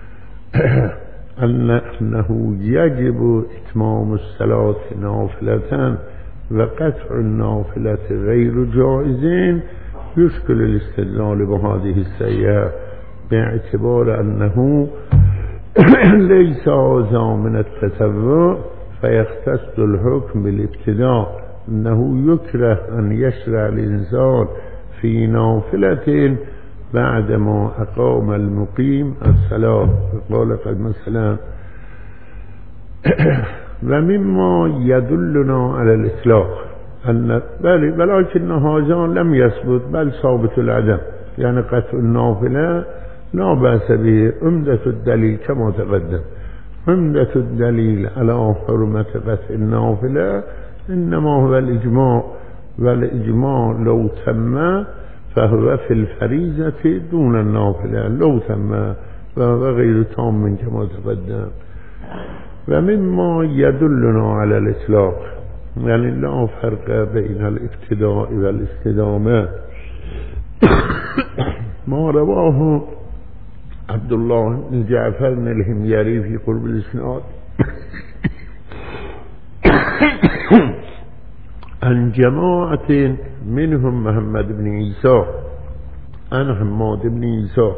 أنه يجب إتمام الصلاة نافلة وقطع النافلة غير جائزين، يشكل الاستدلال بهذه السيئة باعتبار أنه ليس هذا من التتبع، فيختص الحكم بالابتداء أنه يكره أن يشرع الإنسان في نافلة بعدما أقام المقيم الصلاة. قال قد مثلا ومما يدلنا على الإطلاق أن ولكن هذا لم يثبت بل ثابت العدم، يعني قطع النافلة لا بأس به. عمدة الدليل كما تقدم، عمدة الدليل على حرمة قطع النافلة إنما هو الإجماع، والإجماع لو تم فهو في الفريضة دون النافلة لو تم، وهو غير تام كما تقدم. ومما يدلنا على الإطلاق يعني لا فرق بين الابتداء والاستدامة ما رواه عبد الله بن جعفر الحميري في قرب الإسناد عن جماعة منهم محمد بن عيسى عن حماد بن عيسى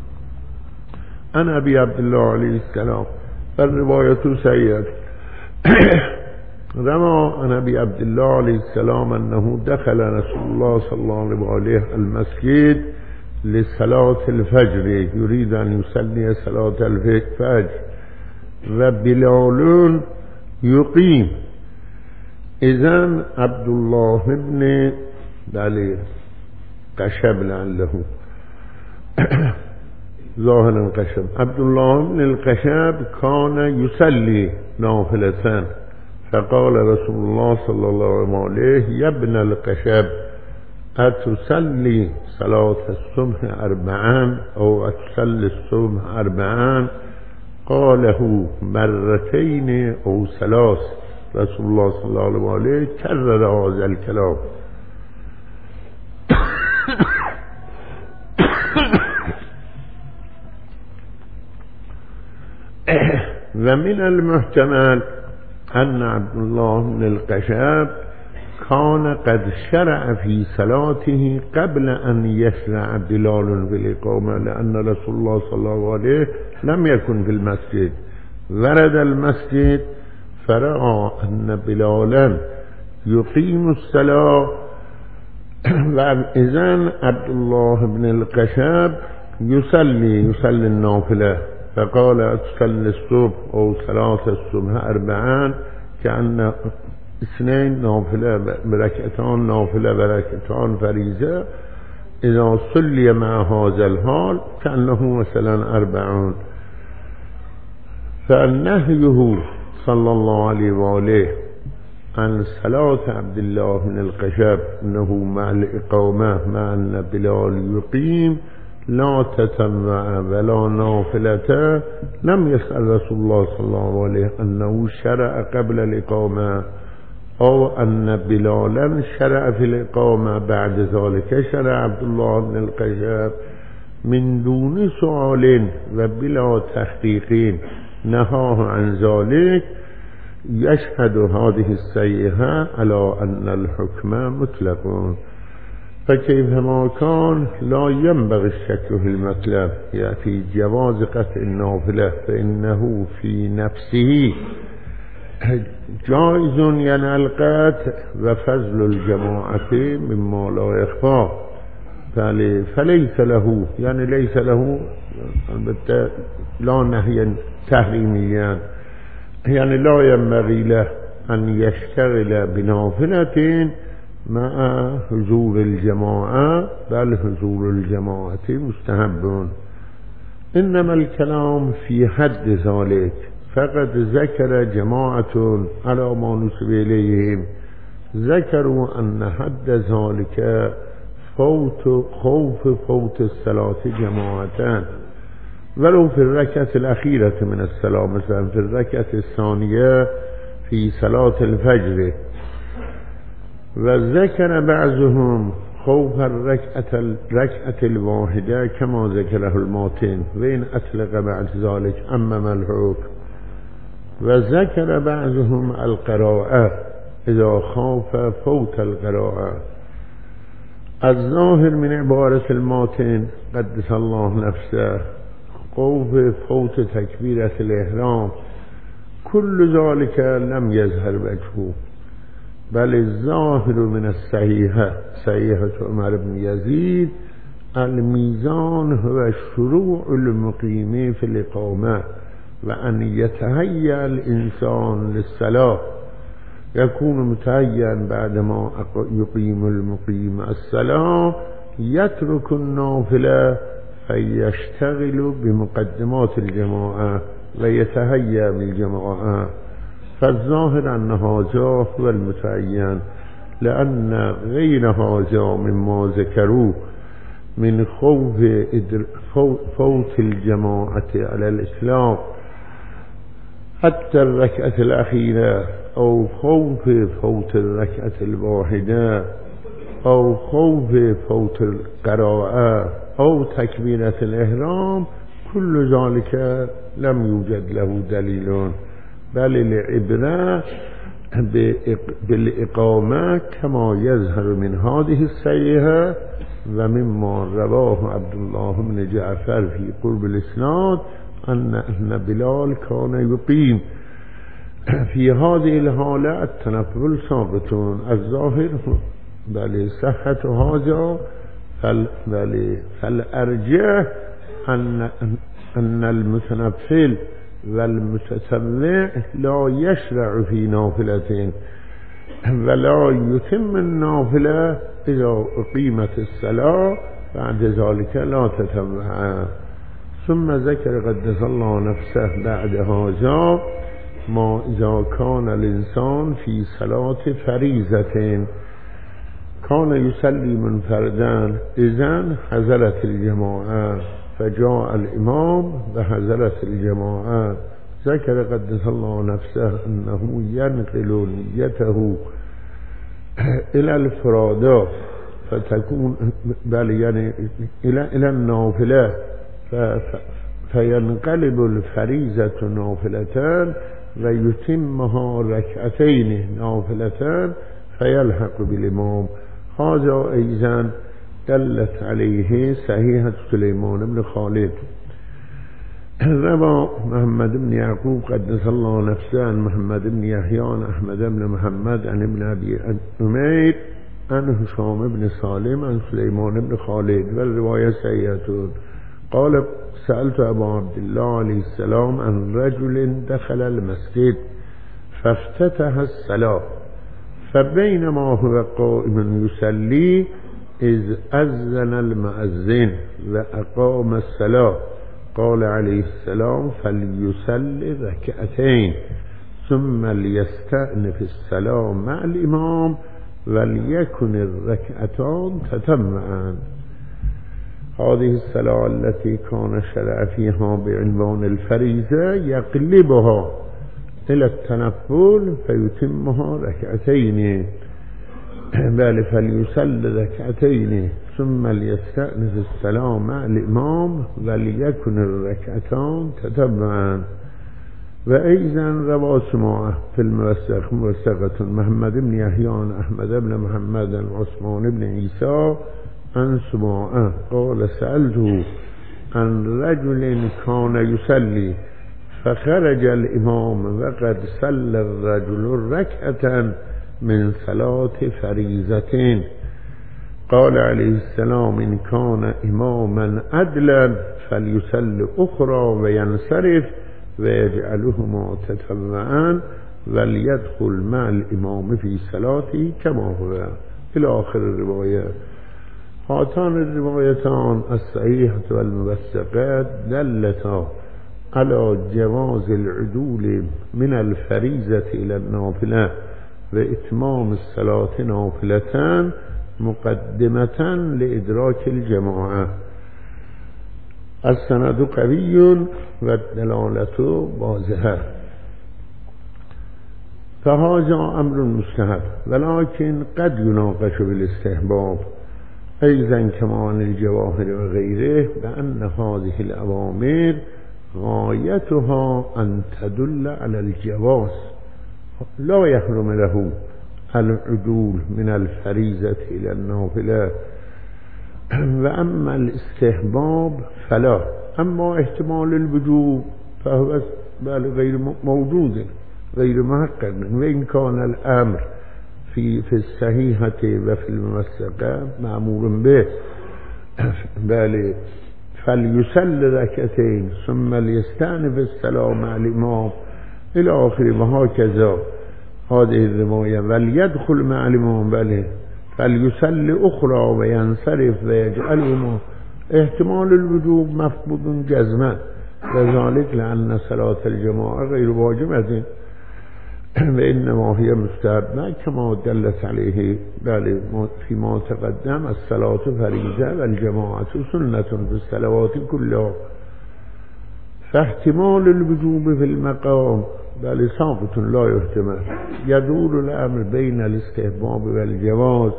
عن أبي عبد الله عليه السلام، الرواية سيئة. روى عن أبي عبد الله عليه السلام أنه دخل رسول الله صلى الله عليه المسجد لصلاة الفجر، يريد أن يصلي صلاة الفجر، وبلال يقيم. إذن عبد الله بن قشب لعله ظاهرا قشب، عبد الله بن القشب كان يصلي نافلة، فقال رسول الله صلى الله عليه يا ابن القشب أتصلي صلاة الصبح 4 أو أتصلي الصبح 4؟ قاله 2 أو 3. رسول الله صلى الله عليه كرر هذا الكلام. ومن المحتمل أن عبد الله بن القشاب كان قد شرع في صلاته قبل أن يشرع بلال بالإقامة، لأن رسول الله صلى الله عليه لم يكن في المسجد، ورد المسجد فرأى أن بلالا يقيم الصلاة، وإذن عبد الله بن القشاب يصلي النافلة، فقال أتصلي الصبح أو صلاة الصبح 4 كأن 2 نافلة بركتان نافلة بركتان فريضة، إذا صلي مع هذا الحال كأنه مثلا 40. فنهيه صلى الله عليه وآله عن صلاة عبد الله بن القشاب أنه مع الإقامة مع أن بلال يقيم لا تتبع ولا نافلة، لم يسأل رسول الله صلى الله عليه أنه شرع قبل الإقامة أو أن بلالا شرع في الإقامة بعد ذلك شرع عبد الله بن القشاب، من دون سؤال وبلا تحقيق نهاه عن ذلك. يشهد هذه السيئة على أن الحكم مطلق، فكيفما كان لا ينبغي الشك في المطلب، يأتي جواز قطع النافلة فإنه في نفسه جائز يعني القطع، وفضل الجماعة مما لا يخفى، فليس له يعني ليس له البته لا نهيا تحريميا، يعني لا ينبغي له أن يشتغل بنافلة مع حضور الجماعة، بل حضور الجماعة مستحب. إنما الكلام في حد ذلك، فقد ذكر جماعة على ما نسب إليهم، ذكروا أن حد ذلك خوف فوت الصلاة جماعتان، ولو في الركعة الأخيرة من الصلاة، مثلا في الركعة الثانية في صلاة الفجر. وذكر بعضهم خوف الركعة الواحدة كما ذكره الماتن، وإن أطلق بعد ذلك أمم الحكم. وذكر بعضهم القراءة إذا خاف فوت القراءة. الظاهر من عبارة الماتن قدس الله نفسه خوف فوت تكبيرة الإحرام، كل ذلك لم يظهر وجهه، بل الظاهر من الصحيحة صحيحة عمر بن يزيد الميزان هو شروع المقيم في الإقامة، وأن يتهيأ الإنسان للصلاة، يكون متهيئا بعدما يقيم المقيم الصلاة، يترك النافلة فيشتغل بمقدمات الجماعة ويتهيأ بالجماعة. فالظاهر أن هذا هو المتعين، لأن غير هذا مما ذكروه من خوف فوت الجماعة على الإطلاق حتى الركعة الأخيرة، أو خوف فوت الركعة الواحدة، أو خوف فوت القراءة، أو تكبيرة الإحرام، كل ذلك لم يوجد له دليل، بل العبرة بالإقامة كما يظهر من هذه الصحيحة ومما رواه عبد الله بن جعفر في قرب الإسناد أن بلال كان يقيم. في هذه الحالة التنفل ثابت الظاهر، بل صحة هذا فالأرجح أن المتنفل والمتتبع لا يشرع في نافلة، ولا يتم النافلة إذا أقيمت الصلاة بعد ذلك لا تتبع. ثم ذكر قدس الله نفسه بعد هذا ما إذا كان الإنسان في صلاة فريضة كان يصلي منفردا، إذن حضرت الجماعة فجاء الإمام وحضرت الجماعة، ذكر قدس الله نفسه أنه ينقل نيته إلى الفرادة فتكون بل يعني إلى النافلة، فينقلب الفريضة نافلتان ويتمها ركعتين نافلتان فيلحق بالإمام. هذا أيضا دلت عليه صحيحة سليمان بن خالد. روى محمد بن يعقوب قدس الله نفسه عن محمد بن يحيى عن أحمد بن محمد عن ابن أبي أمير عن هشام بن سالم عن سليمان بن خالد، والرواية صحيحة. قال سألت أبا عبد الله عليه السلام عن رجل دخل المسجد فافتتح الصلاة، فبينما هو قائم يصلي إذ أذن المؤذن وأقام الصلاة، قال عليه السلام فليصلي ركعتين ثم ليستأنف الصلاة مع الإمام وليكن الركعتان تتمعا. هذه الصلاة التي كان شرع فيها بعنوان الفريضة يقلبها إلى التنفل فيتمها ركعتين، بل فليصلي ركعتين ثم ليستأنف الصلاة مع الإمام وليكن الركعتان تتبعا. وأيضا روى سماعة في الموثق موثقة محمد بن يحيى عن أحمد بن محمد عن عثمان بن عيسى عن سماعة قال سألته عن رجل كان يصلي فخرج الإمام وقد صلى الرجل ركعة من صلاة فريضتين، قال عليه السلام إن كان إماما عدلا فليصلي أخرى وينصرف ويجعلهما تتبعا وليدخل مع الإمام في صلاته كما هو إلى آخر الرواية. هاتان الروايتان الصحيحة والموثقات دلتا على جواز العدول من الفريضة إلى النافلة وإتمام الصلاة نافلتان مقدمة لإدراك الجماعة. السند قوی و دلالت واضحه. فهذا امر مستحب ولكن قد يناقش بالاستحباب أيضا كما عن الجواهر وغيره بأن هذه الأوامر غايتها أن تدل على الجواز لا يحرم له العدول من الفريضة إلى النافلة، وأما الاستحباب فلا. أما احتمال الوجوب فهو غير موجود غير محقق، وإن كان الأمر في الصحيحة وفي الموثقة مأمور به، بل فليصلي ركعتين ثم ليستأنف الصلاة مع الإمام إلى آخره. وهكذا هذه الرواية وليدخل مع الإمام بل فليصلي أخرى وينصرف ويجعلهما. احتمال الوجوب مفقود جزما، وذلك لأن صلاة الجماعة غير واجبة وإنما هي مستحبة كما دلت عليه بل فيما تقدم الصلاة فريضة والجماعة سنة في الصلوات كلها. فاحتمال الوجوب في المقام بل ساقط لا يحتمل، يدور الأمر بين الاستحباب والجواز.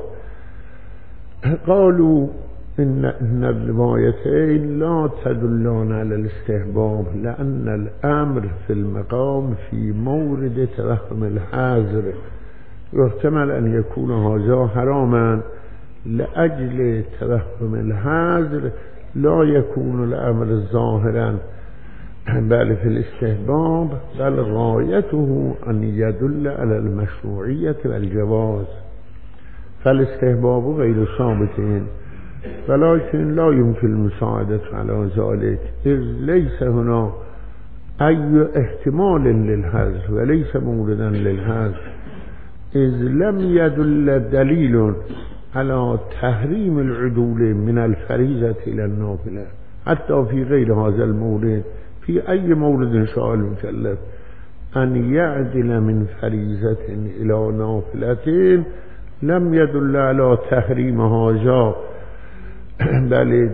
قالوا إن الروايتين لا تدلان على الاستحباب لأن الأمر في المقام في مورد توهم الحظر، يحتمل أن يكون هذا حراما لأجل توهم الحظر، لا يكون الأمر ظاهرا بل في الاستحباب، بل غايته أن يدل على المشروعية والجواز. فالاستحباب غير ثابت ولكن لا يمكن المساعدة على ذلك، إذ ليس هنا أي احتمال للحذف وليس موردا للحذف، إذ لم يدل دليل على تحريم العدول من الفريضة إلى النافلة حتى في غير هذا المورد. في أي مورد شاء المكلف أن يعدل من فريضة إلى نافلة لم يدل على تحريم هذا بل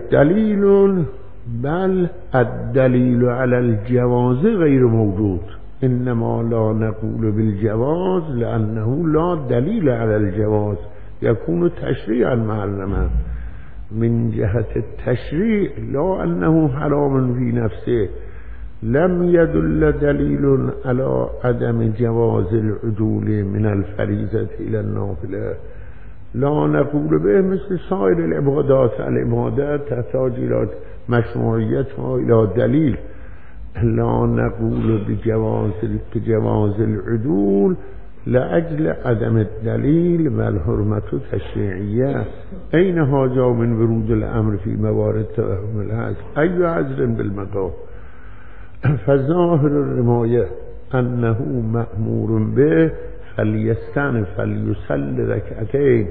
الدليل على الجواز غير موجود. إنما لا نقول بالجواز لأنه لا دليل على الجواز، يكون تشريعا معلما من جهة التشريع لا أنه حرام في نفسه. لم يدل دليل على عدم جواز العدول من الفريضة إلى النافلة، لا نقول به مثل سائر العبادات تحتاج إلى مشروعيتها إلى دليل. لا نقول بجواز العدول لأجل عدم الدليل والحرمة تشريعية. أين هذا من ورود الأمر في موارد توهم الحظر؟ أي عذر بالمقام؟ فظاهر الرواية أنه مأمور به فليستأنف فليصلي ركعتين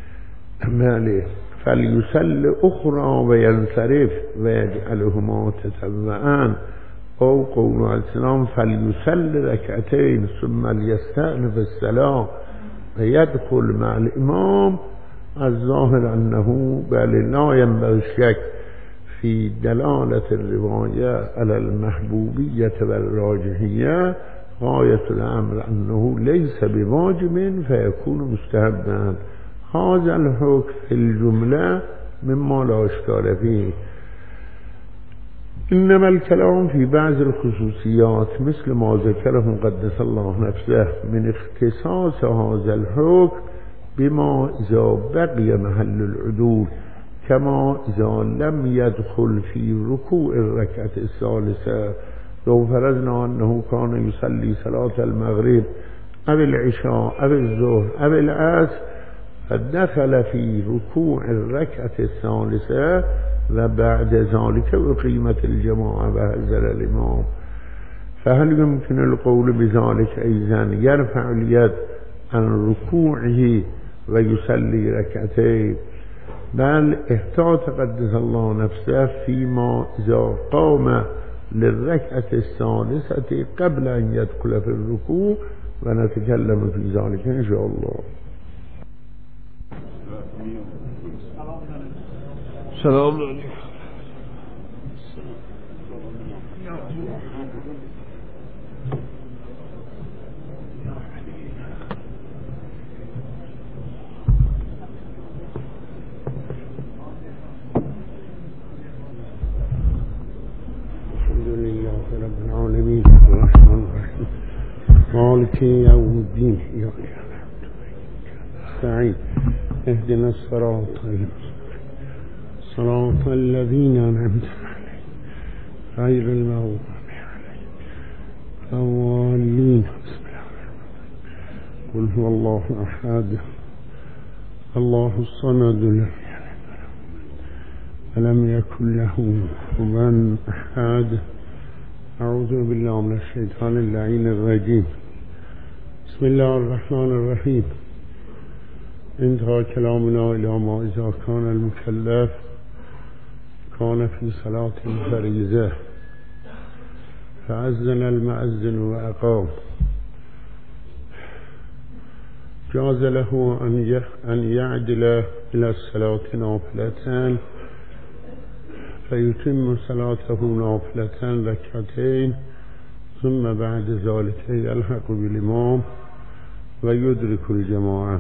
فليصلي أخرى وينصرف ويجعلهما تتبعان، أو قول السلام فليصلي ركعتين ثم ليستأنف الصلاة ويدخل مع الإمام. الظاهر أنه بل لا ينبغي الشك في دلالة الرواية على المحبوبية والراجحية. غاية الأمر أنه ليس بواجب فيكون مستحبا. هذا الحكم في الجملة مما لا إشكال فيه، إنما الكلام في بعض الخصوصيات مثل ما ذكره قدس الله نفسه من اختصاص هذا الحكم بما إذا بقي محل العدول، كما إذا لم يدخل في ركوع الركعة الثالثة. لو فرضنا أنه كان يصلي صلاة المغرب أو العشاء أو الظهر أو العصر فدخل في ركوع الركعة الثالثة وبعد ذلك أقيمت الجماعة وهزل الإمام، فهل يمكن القول بذلك أيضا يرفع اليد عن ركوعه ويصلي ركعتين؟ بل احتاط قدس الله نفسه فيما إذا قام للركعة الثالثة قبل أن يدخل في الركوع، ونتكلم في ذلك إن شاء الله. السلام عليكم. اهدنا الصراط صراط الذين أنعمت عليهم غير المغضوب عليهم الضالين. بسم الله قل هو الله أحد الله الصمد لم يكن له كفوا أحد. أعوذ بالله من الشيطان اللعين الرجيم. بسم الله الرحمن الرحيم. انتهى كلامنا إلى ما إذا كان المكلف كان في صلاة الفريضة فأذن المؤذن وأقام جاز له أن يعدل إلى الصلاة نافلة فيتم صلاته نافلة ركعتين ثم بعد ذلك يلحق بالإمام ويدرك الجماعة.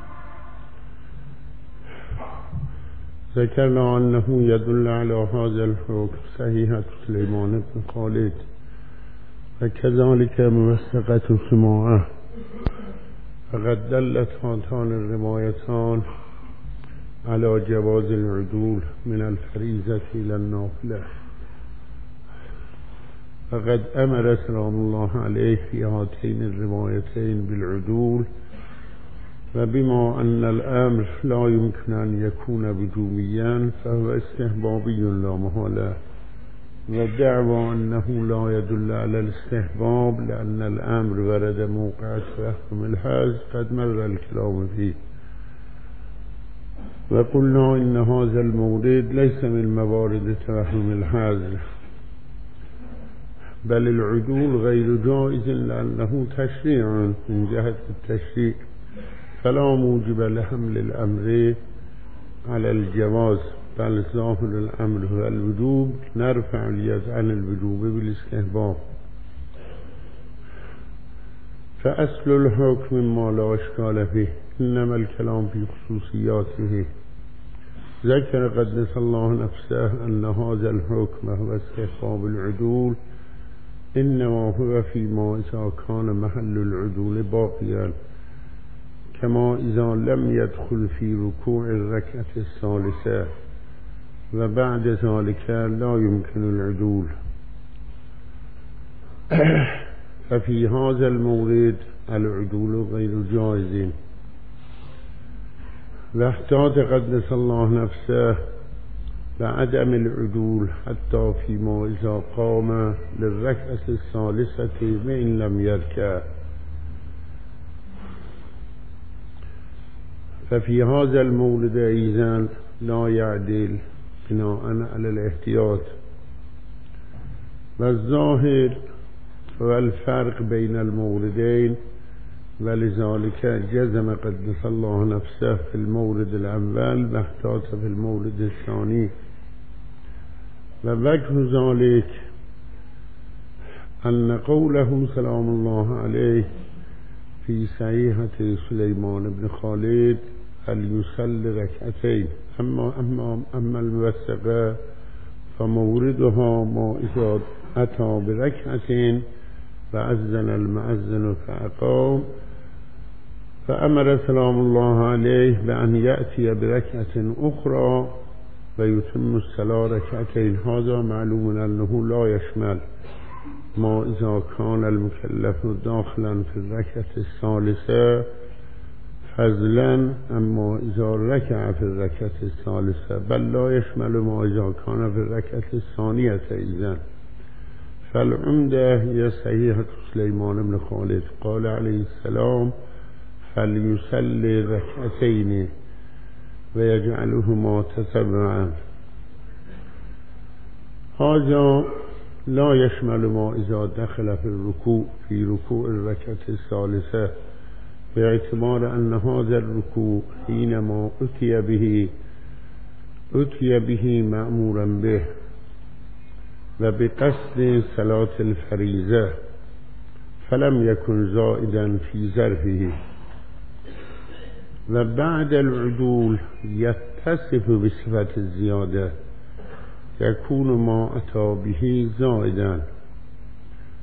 ذكرنا أنه يدل على هذا الحكم صحيحة سليمان بن خالد وكذلك موثقة سماعة. فقد دلت هاتان الروايتان على جواز العدول من الفريضة إلى النافلة. فقد أمر سلام الله عليه في هاتين الروايتين بالعدول، وبما أن الأمر لا يمكن أن يكون وجوبيا فهو استحبابي لا محالة، والدعوى أنه لا يدل على الاستحباب لأن الأمر ورد موقع تفهم الحاج قد مر الكلام فيه. وقلنا إن هذا المورد ليس من موارد تفهم الحاج، بل العدول غير جائز لأنه تشريع من جهة التشريع، فلا موجب لحمل الأمر على الجواز، بل ظاهر الأمر هو الوجوب، نرفع اليد عن الوجوب بالاستحباب. فأصل الحكم ما لا إشكال فيه، إنما الكلام في خصوصياته. ذكر قدس الله نفسه أن هذا الحكم هو استحباب العدول، إنما هو فيما إذا كان محل العدول باقيا، كما إذا لم يدخل في ركوع الركعة الثالثة وبعد ذلك لا يمكن العدول. ففي هذا المورد العدول غير جائز. واحتاط قدس الله نفسه لعدم العدول حتى فيما إذا قام للركعة الثالثة وإن لم يركع. ففي هذا المورد أيضا لا يعدل بناء على الاحتياط. والظاهر هو الفرق بين الموردين، ولذلك جزم قدس الله نفسه في المورد الأول واحتاط في المورد الثاني. ووجه ذلك أن قوله سلام الله عليه في صحيحة سليمان بن خالد فليصلي ركعتين، أما الموثقة فموردها ما إذا أتى بركعتين فأذن المؤذن فأقام، فأمر سلام الله عليه بأن يأتي بركعة أخرى ويتم الصلاة ركعتين. هذا معلوم أنه لا يشمل ما إذا كان المكلف داخلا في الركعة الثالثة فضلا أما إذا ركع في الركعة الثالثة، بل لا يشمل ما إذا كان في الركعة الثانية إذن. فالعمدة هي صحيحة سليمان بن خالد قال عليه السلام فليصلي ركعتين ويجعلهما تتبعا. هذا لا يشمل ما إذا دخل في ركوع الركعة الثالثة، باعتبار أن هذا الركوع حينما أتي به مأمورا به وبقصد صلاة الفريضة فلم يكن زائدا في ظرفه. وبعد العدول يتصف بصفة الزيادة يكون ما أتى به زائدا،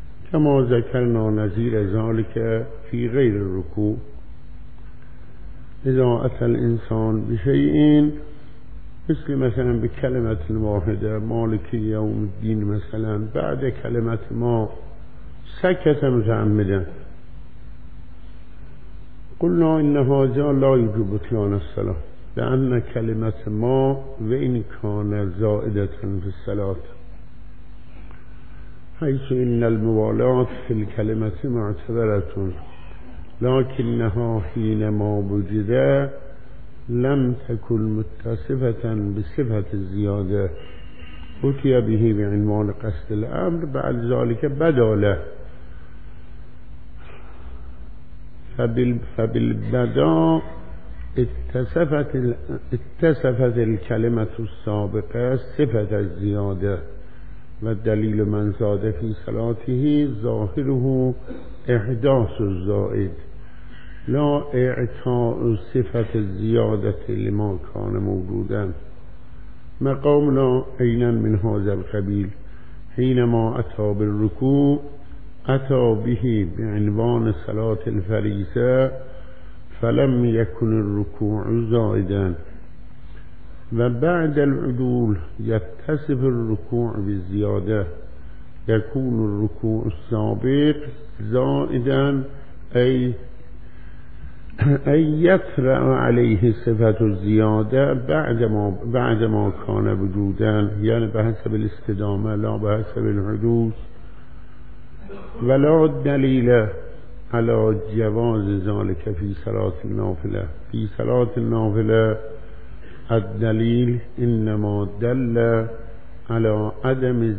كما ذكرنا نظير ذلك في غير الركوع. اذا اتى الانسان بشيء مثلا بكلمة واحدة مالك يوم الدين مثلا، بعد كلمة ما سكت متعمدا، قلنا إن هذا لا يجب بطلان الصلاة، لأن كلمة ما وإن كان زائدة في الصلاة، حيث إن الموالاة في الكلمة معتبرة، لكنها حينما وجد لم تكن متصفة بصفة الزيادة، أتي به بعنوان قصد الأمر، بعد ذلك بدا له، فبالبداء اتصفت الكلمة السابقة صفة الزيادة، والدليل من زاد في صلاته ظاهره إحداث الزائد لا إعطاء صفة الزيادة لما كان موجودا. مقامنا عينا من هذا القبيل، حينما أتى بالركوع أتى به بعنوان صلاة الفريضة، فلم يكن الركوع زائدا، وبعد العدول يتصف الركوع بالزيادة، يكون الركوع السابق زائدا أي يطرأ عليه صفة الزيادة بعدما كان وجودا، يعني بحسب الاستدامة لا بحسب الحدوث. ولا دليل على جواز ذلك في صلاة النافلة. في صلاة النافلة الدليل إنما دل على عدم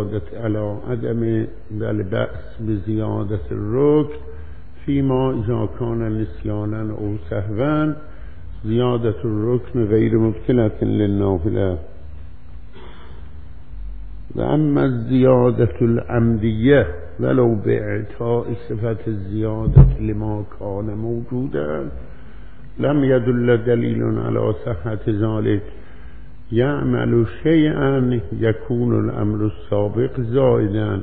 البأس بزيادة الركن فيما إذا كان نسيانا أو سهوا، زيادة الركن غير مبطلة للنافلة. وأما الزيادة العمدية ولو بإعطاء صفة الزيادة لما كان موجودا لم يدل دليل على صحة ذلك، يعمل شيئا يكون الأمر السابق زائدا.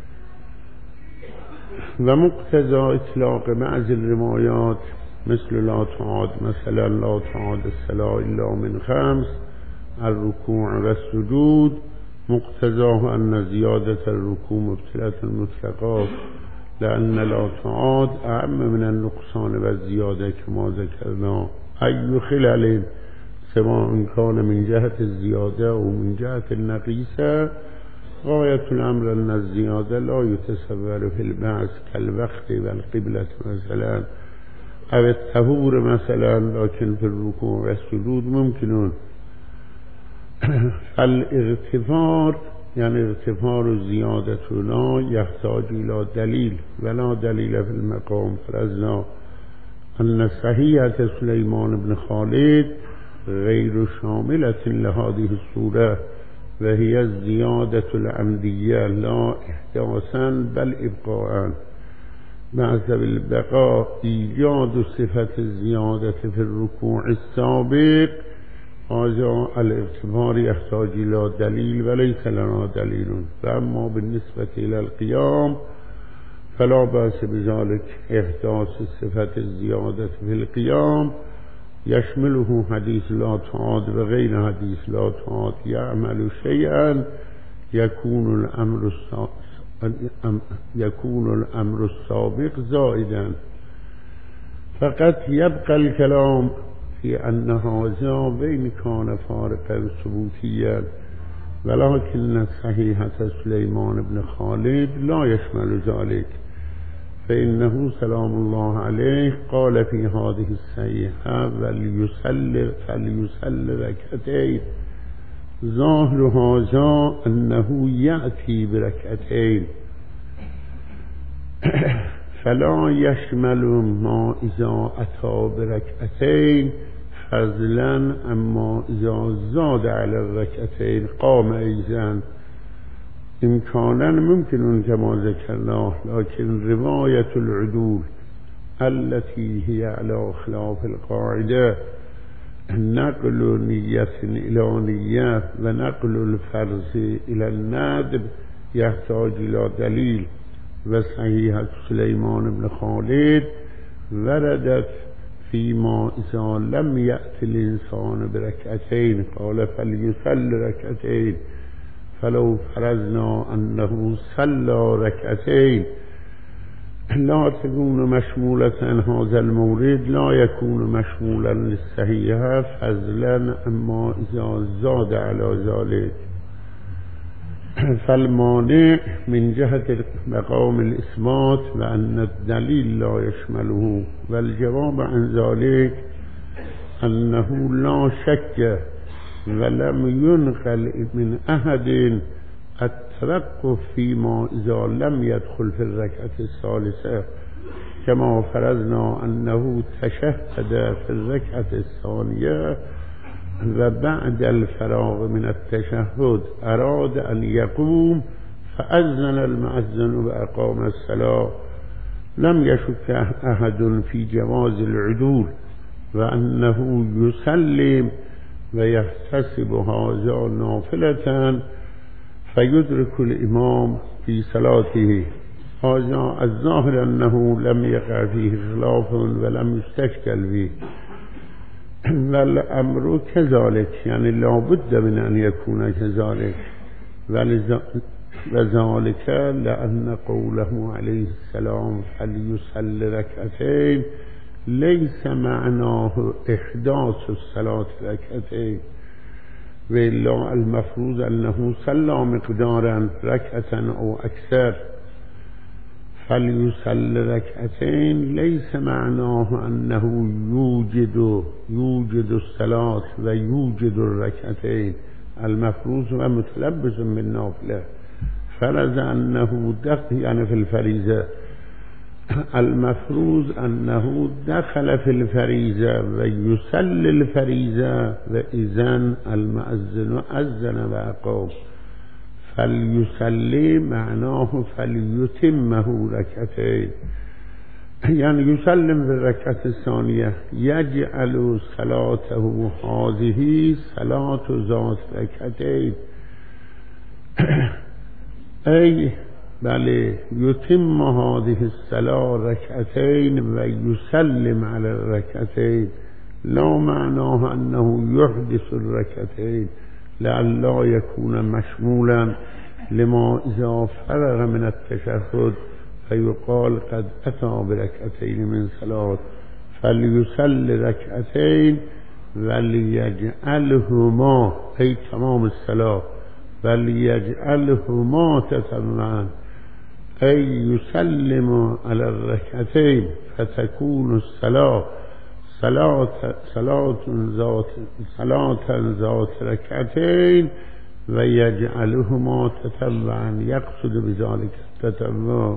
ومقتضى إطلاق بعض الروايات مثل لا تعاد مثلا لا تعاد الصلاة إلا من 5 الركوع والسجود، مقتضاه أن زيادة الركوع مبطلة المطلقات، لأن لا تعاد أعم من النقصان والزيادة كما ذكرنا. أي خلل سواء كان من جهة الزيادة أو من جهة النقيصة، غاية الأمر أن الزيادة لا يتصور في البعث كالوقت والقبلة مثلا أو الطهور مثلا، لكن في الركوع والسجود ممكنون. فالاغتفار يعني اغتفار الزيادة لا يحتاج إلى دليل، ولا دليل في المقام، فرزنا أن صحيحة سليمان بن خالد غير شاملة لهذه الصورة، وهي الزيادة العمدية لا إحداثا بل إبقاء، بعد البقاء إيجاد صفة الزيادة في الركوع السابق. هذا الاغتفار يحتاج إلى دليل وليس لنا دليل. فأما بالنسبة إلى القيام فلا بأس بذلك، إحداث صفة الزيادة في القيام يشمله حديث لا تعاد وغير حديث لا تعاد، يعمل شيئا يكون الأمر السابق زائدا. فقط يبقى الكلام في أن هذا وإن كان فارقا ثبوتيا، ولكن صحيحة سليمان بن خالد لا يشمل ذلك، فإنه سلام الله عليه قال في هذه الصحيحة فليصل ركعتين، ظاهر هذا أنه يأتي بركعتين، فلا يشمل ما إذا أتى بركعتين فضلا، أما إذا زاد على الركعتين قام أيضا إمكانا ممكن كما ذكرناه، لكن رواية العدول التي هي على خلاف القاعدة نقل نية إلى نية ونقل الفرض إلى الندب يحتاج إلى دليل. وصحيحة سليمان بن خالد وردت فيما إذا لم يأت الإنسان بركعتين قال فليصل ركعتين فلو فرضنا أنه صلى ركعتين لا تكون مشمولة هذا المورد لا يكون مشمولا للصحيحة فضلا أما إذا زاد على ذلك فالمانع من جهة مقام الإثبات وأن الدليل لا يشمله والجواب عن ذلك أنه لا شك ولم ينقل من أحد التوقف فيما إذا لم يدخل في الركعة الثالثة كما فرضنا أنه تشهد في الركعة الثانية وبعد الفراغ من التشهد أراد أن يقوم فأذن المؤذن وأقام الصلاة لم يشك أحد في جواز العدول وأنه يسلم ويحتسب هذا نافلة فيدرك الإمام في صلاته هذا الظاهر أنه لم يقع فيه خلاف ولم يستشكل فيه والأمر كذلك يعني لا بد من أن يكون كذلك وذلك لأن قوله عليه السلام فليصل ركعتين ليس معناه إحداث الصلاة ركعتين وإلا المفروض أنه صلى مقدارا ركعة أو أكثر فليصل ركعتين ليس معناه أنه يوجد الصلاة ويوجد الركعتين المفروض ومتلبس بالنافلة فرض أنه دخل يعني في الفريضة المفروض أنه دخل في الفريضة ويصلي الفريضة وإذن المؤذن أذن وأقام فليصلي معناه فليتمه ركعتين يعني يسلم في الركعة الثانية يجعل صلاته هذه صلاة ذات ركعتين أي بل يتم هذه الصلاة ركعتين ويسلم على الركعتين لا معناه أنه يحدث الركعتين لئلا يكون مشمولا لما إذا فرغ من التشهد فيقال قد أتى بركعتين من صلاة فليصلي ركعتين وليجعلهما أي تمام الصلاة وليجعلهما تتمعا أي يسلم على الركعتين فتكون الصلاة صلاة ذات ركعتين ويجعلهما تتبعا يقصد بذلك التتبع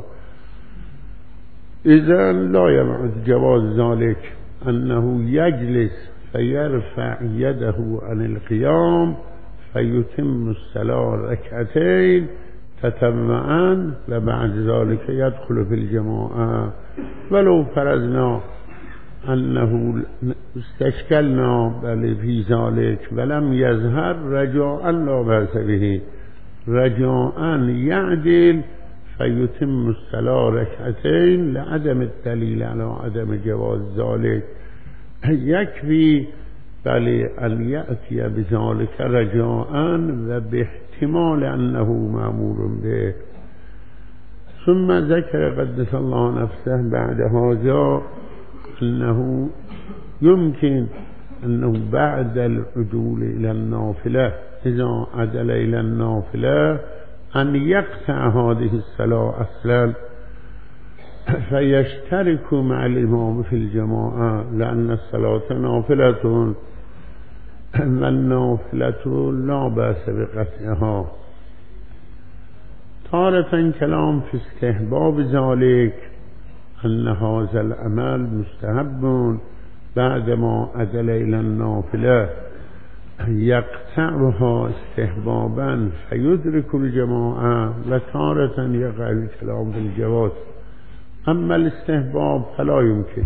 إذا لا يبعد جواز ذلك أنه يجلس فيرفع يده عن القيام فيتم الصلاة ركعتين تتبعا وبعد ذلك يدخل في الجماعة ولو فرضنا أنه استشكلنا بل في ذلك ولم يظهر رجاء لا بأس به رجاء يعدل فيتم الصلاة ركعتين لعدم الدليل على عدم جواز ذلك يكفي بل أن يأتي بذلك رجاء وباحتمال أنه مأمور به ثم ذكر قدس الله نفسه بعد هذا أنه يمكن أنه بعد العدول إلى النافلة إذا عدل إلى النافلة أن يقطع هذه الصلاة أصلا فيشترك مع الإمام في الجماعة لأن الصلاة نافلة والنافلة لا بأس بقطعها تارة كلام في استحباب ذلك أن هذا العمل مستحب بعدما عدل إلى النافلة يقطعها استحبابا فيدرك الجماعة وتارة يقع الكلام في الجواز أما الاستحباب فلا يمكن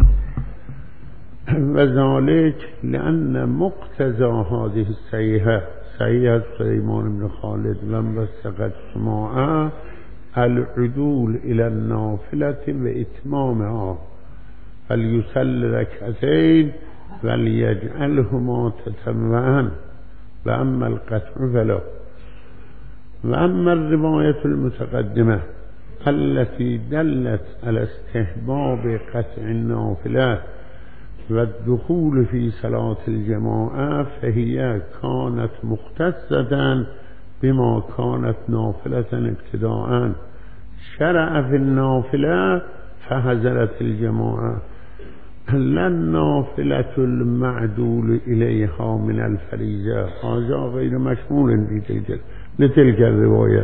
وذلك لأن مقتضى هذه الصحيحة صحيحة سليمان بن خالد لما سقط سماعه العدول إلى النافلة وإتمامها فليصل ركعتين وليجعلهما تتبعا وأما القطع فلا. وأما الرواية المتقدمة التي دلت على استحباب قطع النافلة والدخول في صلاة الجماعة فهي كانت مختصة بما كانت نافلة ابتداء، شرع في النافلة فحضرت الجماعة، لا النافلة المعدول إليها من الفريضة. هذا غير مشمول لتلك الرواية.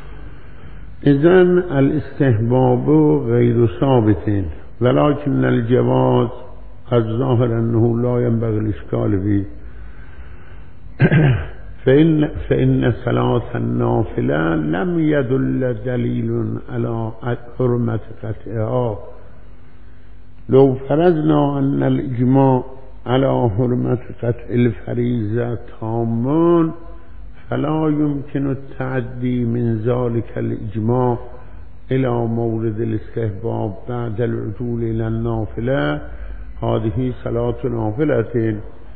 إذن الاستحباب غير ثابت، ولكن الجواز الظاهر أنه لا ينبغي الإشكال فيه. فإن صلاة النافلة لم يدل دليل على حرمة قطعها. لو فرضنا أن الإجماع على حرمة قطع الفريضة تام فلا يمكن التعدي من ذلك الإجماع إلى مورد الاستحباب بعد العدول إلى النافلة. هذه صلاة نافلة.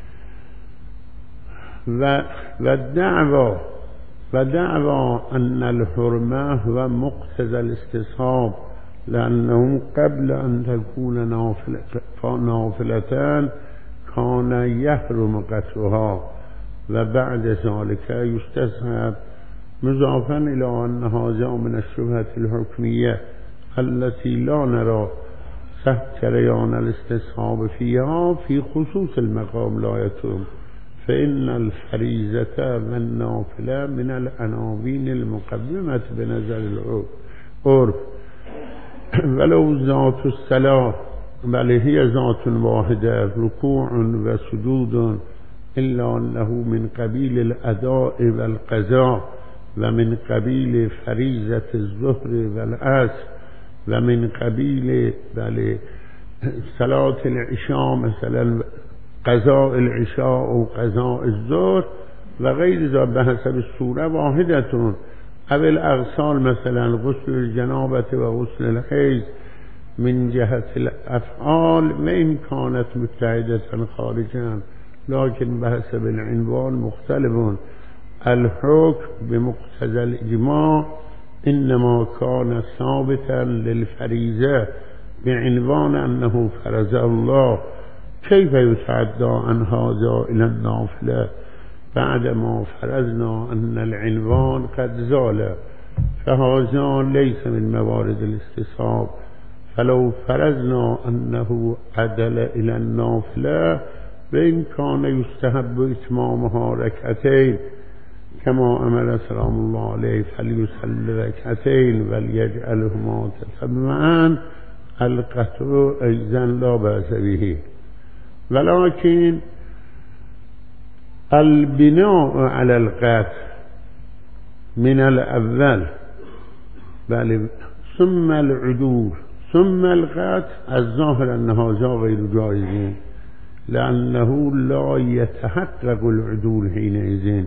ودعوى أن الحرمة هو مقتضى الاستصحاب، لأنه قبل أن تكون نافلتان كان يحرم قطعها وبعد ذلك يستصحب، مضافا إلى أن هذا من الشبهة الحكمية التي لا نرى جريان الاستصحاب فيها في خصوص المقام لا يتم، فإن الفريضة والنافلة من العناوين المقدمة بنظر العرف، ولو ذات الصلاة بل هي ذات واحدة ركوع وسجود، إلا أنه من قبيل الأداء والقضاء ومن قبيل فريضة الظهر والعصر ومن قبيل صلاة العشاء مثلا قضاء العشاء أو قضاء الظهر وغير ذلك بحسب الصورة واحدة، أو الأغسال مثلا غسل الجنابة وغسل الحيض من جهة الأفعال وإن كانت متحدة خارجا، لكن بحسب العنوان مختلف. الحكم بمقتضى الإجماع إنما كان ثابتا للفريضة بعنوان أنه فرض الله، كيف يتعدى عن هذا إلى النافلة بعدما فرضنا أن العنوان قد زال؟ فهذا ليس من موارد الاستصحاب. فلو فرضنا أنه عدل إلى النافلة وإن كان يستحب إتمامها ركعتين كما أمر سلام الله عليه فليصل ركعتين وليجعلهما تتبعا، القطع أيضا لا بأس به. ولكن البناء على القطع من الأول بل ثم العدول ثم القطع الظاهر أن هذا غير جائز، لأنه لا يتحقق العدول حينئذ.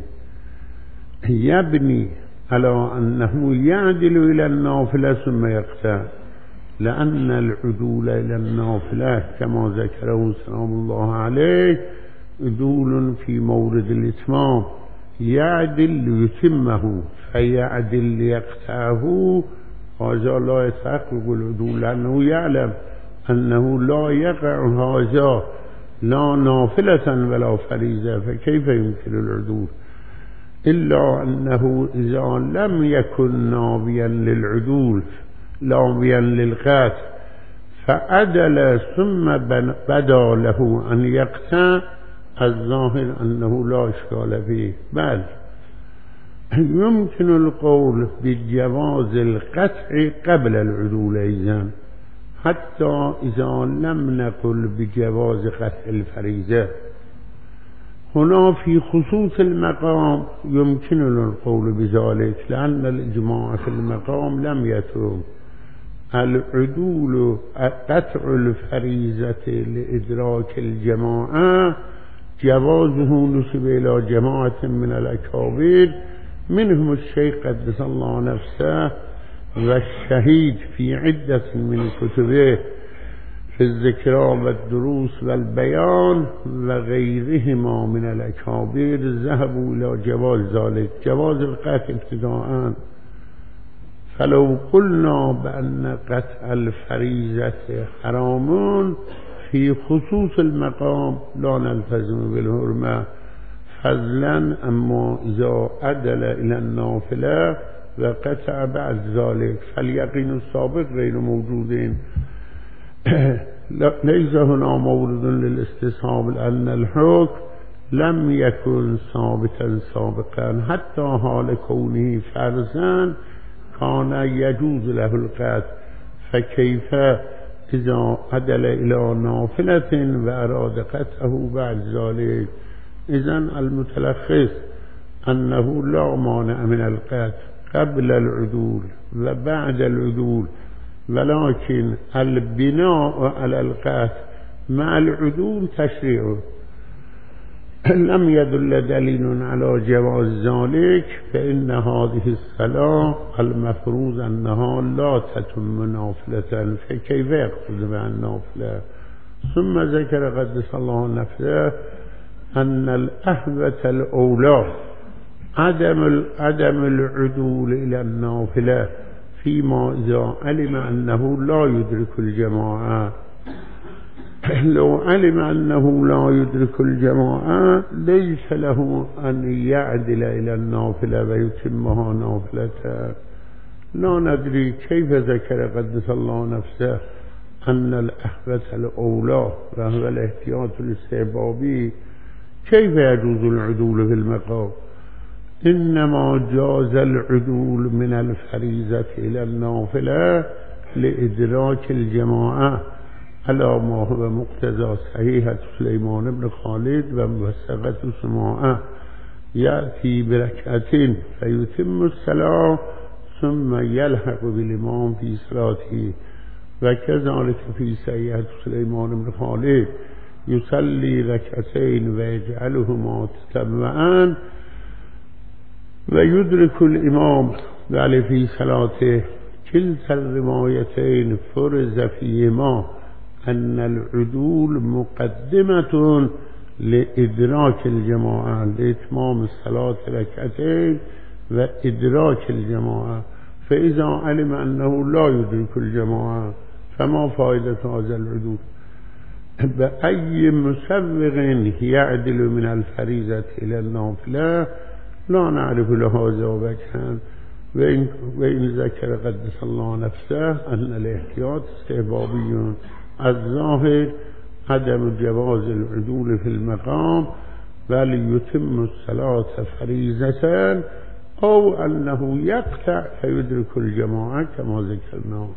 يبني على أنه يعدل إلى النافلة ثم يقطع، لأن العدول إلى النافلة كما ذكره سلام الله عليه عدول في مورد الإتمام، يعدل ليتمه فيعدل ليقطعه، هذا لا يتحقق العدول، لأنه يعلم أنه لا يقع هذا لا نافلة ولا فريضة، فكيف يمكن العدول؟ إلا أنه إذا لم يكن ناويا للعدول ناويا للقطع فعدل ثم بدا له أن يقطع، الظاهر أنه لا إشكال فيه، بل يمكن القول بجواز القطع قبل العدول أيضا، حتى إذا لم نقل بجواز قطع الفريضة. هنا في خصوص المقام يمكن القول بذلك، لأن الإجماع في المقام لم يتم. العدول قطع الفريضة لإدراك الجماعة جوازه نسب إلى جماعة من الأكابر، منهم الشيخ قدس الله نفسه والشهيد في عدة من كتبه، في الذكرى والدروس والبيان وغيرهما من الأكابر ذهبوا إلى جواز ذلك، جواز القتل ابتداءً. فلو قلنا بأن قطع الفريضة حرام في خصوص المقام لا نلتزم بالحرمة فضلا، أما إذا عدل إلى النافلة وقطع بعد ذلك فاليقين السابق غير موجود. ليس هنا مورد للاستصحاب لأن الحكم لم يكن ثابتا سابقا، حتى حال كونه فرضا كان يجوز له القتل، فكيف إذا عدل إلى نافلة وأراد قتله بعد ذلك؟ إذن المتلخص أنه لا مانع من القتل قبل العدول وبعد العدول، ولكن البناء على القتل مع العدول تشريعه. لم يدل دليل على جواز ذلك، فإن هذه الصلاة المفروض أنها لا تتم نافلة، فكيف يقصد مع النافلة؟ ثم ذكر قدس الله نفسه أن الأحوة الأولى عدم العدول إلى النافلة فيما إذا علم أنه لا يدرك الجماعة. لو علم أنه لا يدرك الجماعة ليس له أن يعدل إلى النافلة ويتمها نافلة. لا ندري كيف ذكر قدس الله نفسه أن الأحوة الأولى وهو الاحتياط الاستحبابي، كيف يجوز العدول في المقام؟ إنما جاز العدول من الفريضة إلى النافلة لإدراك الجماعة على ما هو مقتضى صحيحة سليمان بن خالد وموثقة سماعة، يأتي بركعتين فيتم الصلاة ثم يلحق بالإمام في صلاته، وكذلك في صحيحة سليمان بن خالد يصلي ركعتين ويجعلهما تتبعا ويدرك الإمام بل في صلاته. كلتا الروايتين فرز فيهما أن العدول مقدمة لإدراك الجماعة لإتمام الصلاة ركعتين وإدراك الجماعة، فإذا علم أنه لا يدرك الجماعة فما فائدة هذا العدول؟ بأي مسوغ يعدل من الفريضة إلى النافلة لا نعرف لهذا وجها. وإن ذكر قدس الله نفسه أن الاحتياط استحبابي، الظاهر عدم جواز العدول في المقام بل يتم الصلاة فريضة، أو أنه يقطع فيدرك الجماعة كما ذكرنا.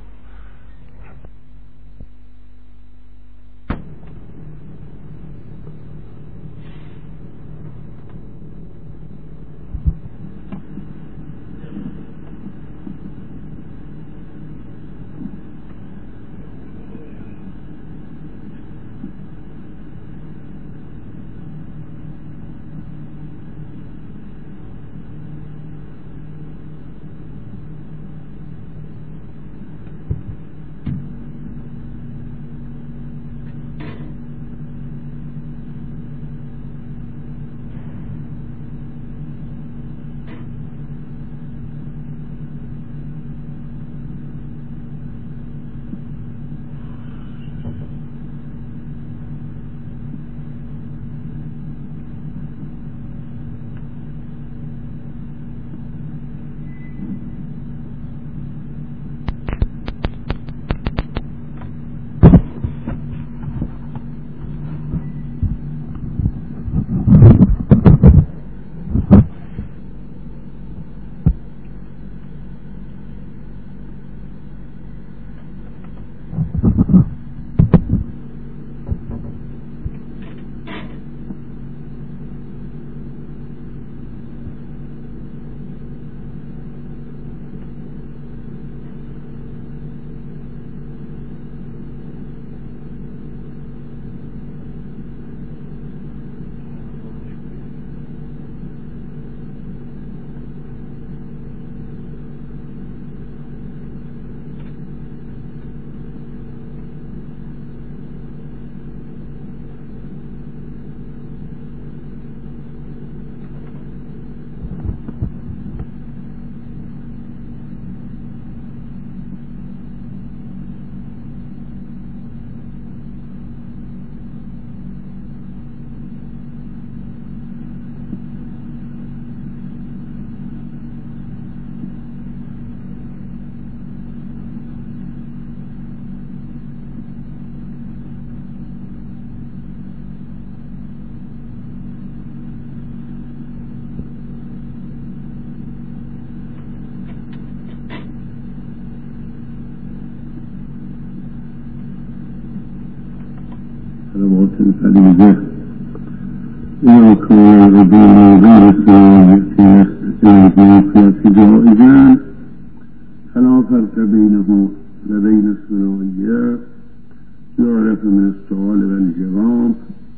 الفريضة إذا كان الرجل غير الثنائية في جائزا فلا فرق بينه وبين الثنائية. يعرف من السؤال والجواب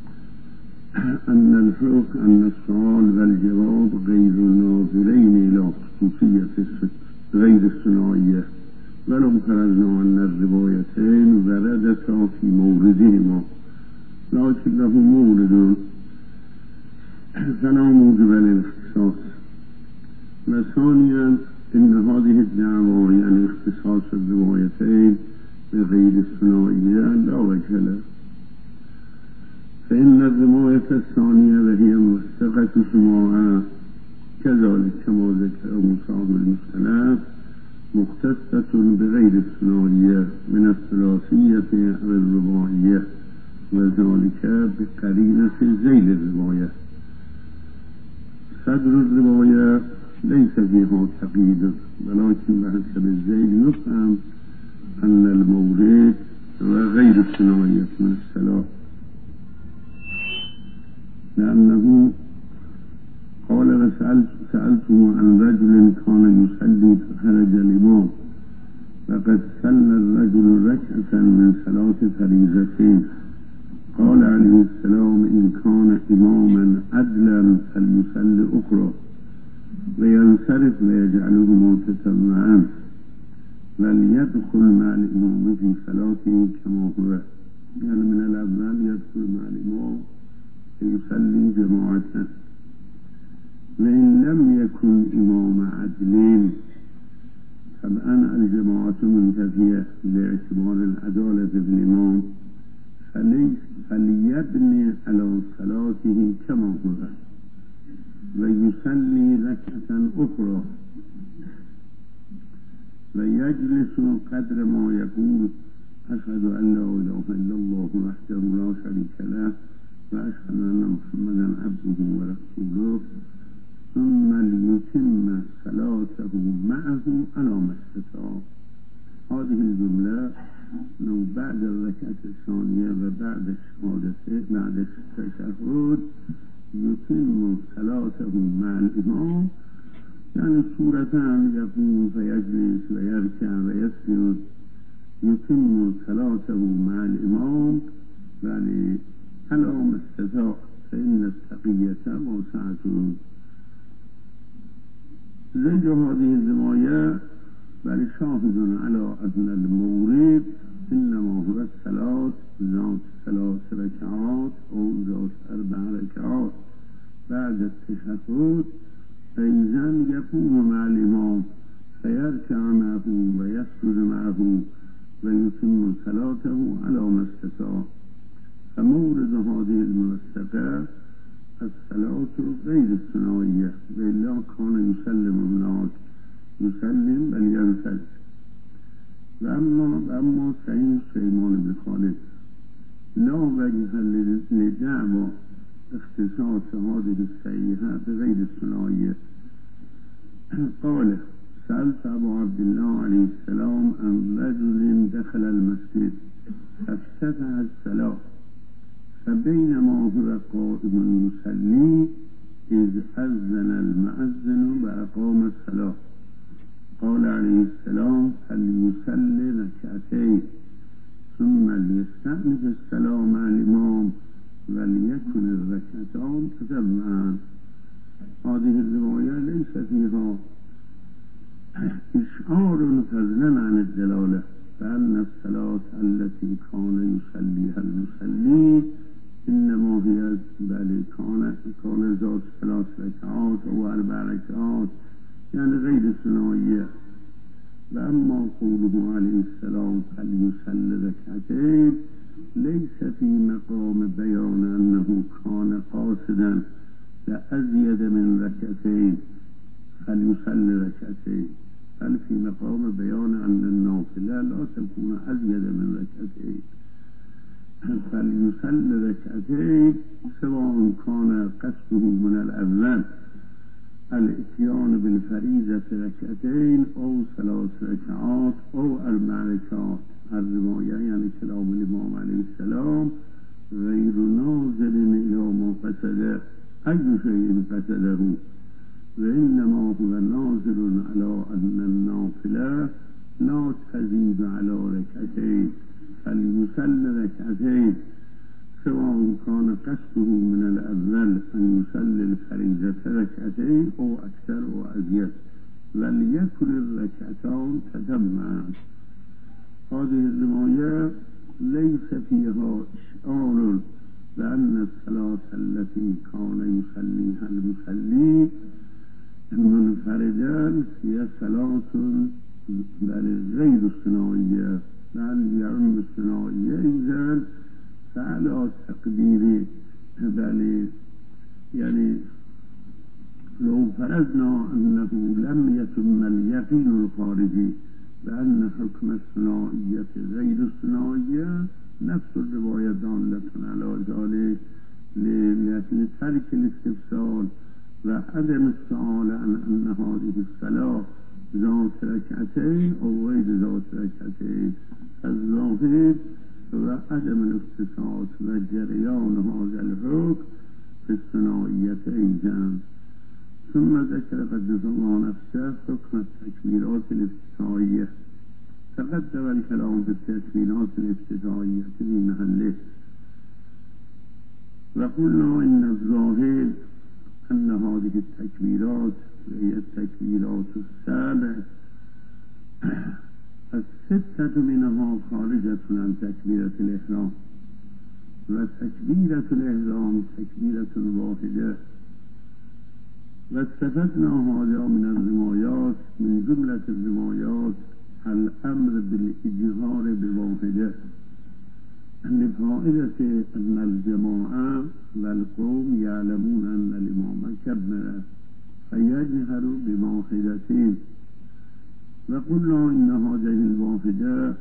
أن السؤال والجواب غير ناظرين إلى خصوصية غير الثنائية، ولو فرضنا أن الروايتين وردتا في موردهما لكن له مورد فلا موجب للاختصاص. وثانيا إن هذه الدعوة يعني اختصاص الروايتين بغير الثنائية لا وجه له، فإن الرواية الثانية وهي موثقة سماعا كذلك كما ذكر صاحب المصنف مختصة بغير الثنائية من الثلاثية أو الرباعية، وذلك بقرينة ذيل الرواية. صدر الرواية ليس فيها تقييد، ولكن بحسب الذيل يفهم أن المورد وغير الثنائية من الثلاث، لأنه قال سألته عن رجل كان يصلي فخرج الإمام فقد صلى الرجل ركعة من صلاة فريضتين، قال عليه السلام إن كان إماما عدلا فليصلي أخرى وينصرف ويجعلهما تتبعا وليدخل مع الإمام في صلاته كما هو، يعني من الأول يدخل مع الإمام يصلي جماعة، وإن لم يكن إمام عدل طبعا الجماعة منتفية باعتبار العدالة بالإمام، فليبني على صلاته كما هو ويصلي ركعة أخرى ويجلس قدر ما يقول أشهد أن لا إله إلا الله وحده لا شريك له وأشهد أن محمدا عبده ورسوله، ثم ليتم صلاته معه على ما استطاع. هذه الجملة أنه بعد الركعة الثانية وبعد الشهادة بعد التشهد يتم صلاته مع الإمام، يعني صورتان يقوم فيجلس ويركع ويسجد، يتم صلاته مع الإمام يعني على ما استطاع، فإن التقية واسعة. زي هذه الرواية بل شاهد على أن المورد إنما هو الصلاة ذات 3 ركعات أو ذات 4 ركعات بعد التشهد، فإذا يقوم مع الإمام فيركع معه ويسجد معه ويتم صلاته على ما استطاع. فمورد هذه الموثقة الصلاة غير الثنائية، وإلا كان يسلم هناك يسلم بل ينصرف. وأما سعيد سليمان بن خالد لا وجه لدعوى اختصاص هذه السيئة بغير الثنائية. قال سألت أبو عبد الله عليه السلام عن رجل دخل المسجد فافتتح الصلاة فبينما هو قائم يصلي إذ أذن المؤذن وأقام الصلاة، قال عليه السلام فليصلي ركعتين ثم ليستأنف الصلاة مع الإمام وليكن الركعتان تتبعا. هذه الرواية ليس فيها إشعار فضلا عن الدلالة، فأن الصلاة التي كان يصليها المصلي إنما هي بل كان ذات 3 ركعات أو 4 ركعات يعني غير الثنائية. وأما قوله عليه السلام فليصلي ركعتين ليس في مقام بيان أنه كان قاصدا لأزيد من ركعتين فليصلي ركعتين، بل في مقام بيان أن النافلة لا تكون أزيد من ركعتين، فليصلي ركعتين سواء كان قصده من الأول الاتيان بالفريضة ركعتين أو 3 ركعات أو 4 ركعات. الرواية يعني كلام الإمام عليه السلام غير ناظر إلى ما قصد أي شيء قصده، وإنما هو ناظر على أن النافلة لا تزيد على ركعتين فليصلي ركعتين، سواء كان قصده من الأول أن يصلي الفريضة ركعتين أو أكثر أو أزيد، وليكن الركعتان تجمعا. هذه الرواية ليس فيها إشعار بأن الصلاة التي كان يصليها المصلي منفردا هي صلاة غير الثنائية، بل يعم الثنائية إذن فعلى تقدير بل يعني لو فرضنا أنه لم يتم اليقين الخارجي بأن حكم الثنائية غير الثنائية، نفس الرواية دالة على ذلك لترك الاستفسار وعدم السؤال عن أن هذه الصلاة ذات ركعتين أو غير ذات ركعتين. الظاهر وعدم الاختصاص وجريان هذا الحكم في الثنائيتين. ثم ذكر قدس الله نفسه حكم التكبيرات الافتتاحية، تقدم الكلام في التكبيرات الافتتاحية في محله، وقلنا إن الظاهر أن هذه التكبيرات هي التكبيرات السابع الستة منها خارجة عن تكبيرة الإحرام، وتكبيرة الإحرام تكبيرة واحدة. واستفدنا هذا من الروايات، من جملة الروايات الأمر بالإجهار بواحدة لفائدة أن الجماعة والقوم يعلمون أن الإمام كبر فيجهر بواحدتين. وقلنا إن هذه الواحدة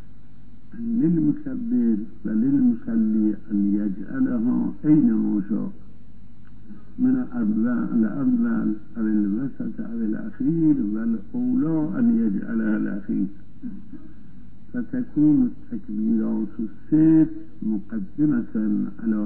للمكبر وللمصلي أن يجعلها أينما شاء، من الأول أو الوسط أو الأخير، والأولى أن يجعلها الأخير، فتكون التكبيرات الست مقدمة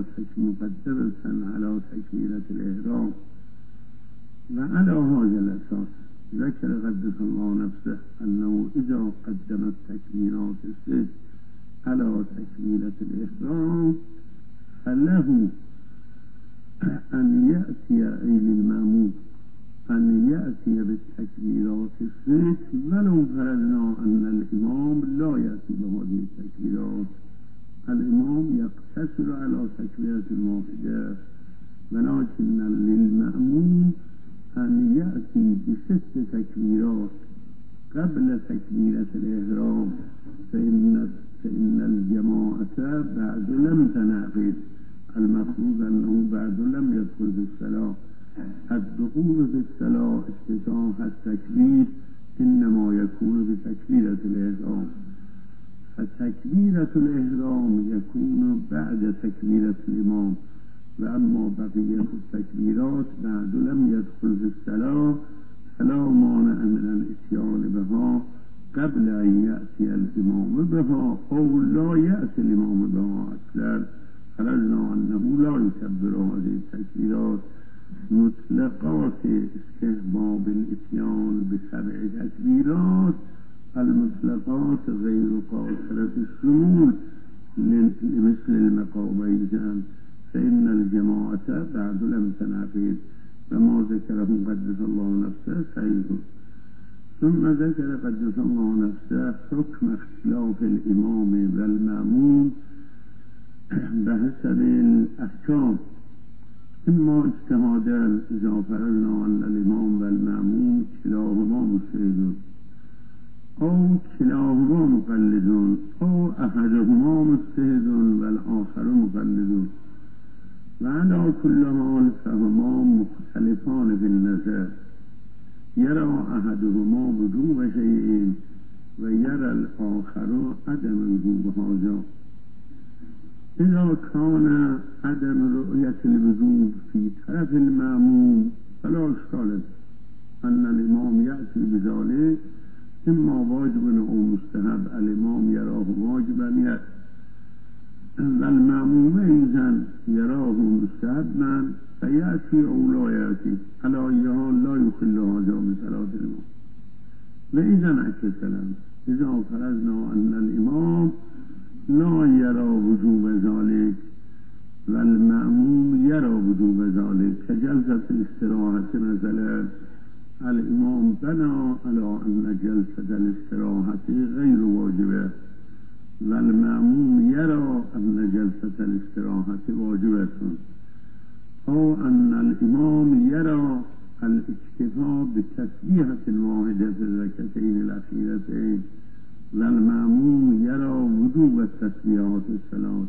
على تكبيرة الإحرام. وعلى هذا الأساس ذكر قدس الله نفسه أنه إذا قدم التكبيرات الست على تكبيرة الإحرام فله أن يأتي أي للمأموم أن يأتي بالتكبيرات الست، ولو فرضنا أن الإمام لا يأتي بهذه التكبيرات، الإمام يقتصر على تكبيرة واحدة، ولكن للمأموم أن يأتي بست تكبيرات قبل تكبيرة الإحرام، فإن الجماعة بعد لم تنعقد، المفروض أنه بعد لم يدخل في الصلاة. الدخول في الصلاة افتتاح التكبير إنما يكون بتكبيرة الإحرام، فتكبيرة الإحرام يكون بعد تكبيرة الإمام، وأما بقية التكبيرات بعد لم يدخل في الصلاة فلا مانع من الإتيان بها قبل أن يأتي الإمام بها أو لا يأتي الإمام بها أصلا. فرضنا أنه لا يكبر هذه التكبيرات مطلقات استحباب الإتيان ب7 تكبيرات، المطلقات غير قاصرة الشمول مثل المقامين، فإن الجماعة بعد لم تنعقد، وما ذكره قدس الله نفسه سيد. ثم ذكر قدس الله نفسه حكم اختلاف الإمام والمأموم بحسب الأحكام، إما اجتهادا إذا فرضنا أن الإمام والمأموم كلاهما مجتهدون أو كلاهما مقلدون أو أحدهما مجتهد والآخر مقلدون، وعلى كل حال فهما مختلفان في النظر، يرى أحدهما وجوب شيء ويرى الآخر عدم وجوب هذا. إذا كان عدم رؤية الوجوب في طرف المأموم فلا إشكال أن الإمام يأتي بذلك، إما واجب أو مستحب، الإمام يراه واجبا والمأموم إذن يراه مستحبا فيأتي أو لا يأتي على أي حال لا يخل هذا بصلاة الإمام. وإذا انعكس الأمر إذا فرضنا أن الإمام لا يرى وجوب ذلك والمأموم يرى وجوب ذلك كجلسة الاستراحة مثلا الإمام بنى على أن جلسة الاستراحة غير واجبة والمأموم يرى أن جلسة الاستراحة واجبة أو أن الإمام يرى الاكتفاء بالتسبيحة واحدة في الركعتين الأخيرتين والمأموم يرى وجوب التسبيحات الثلاث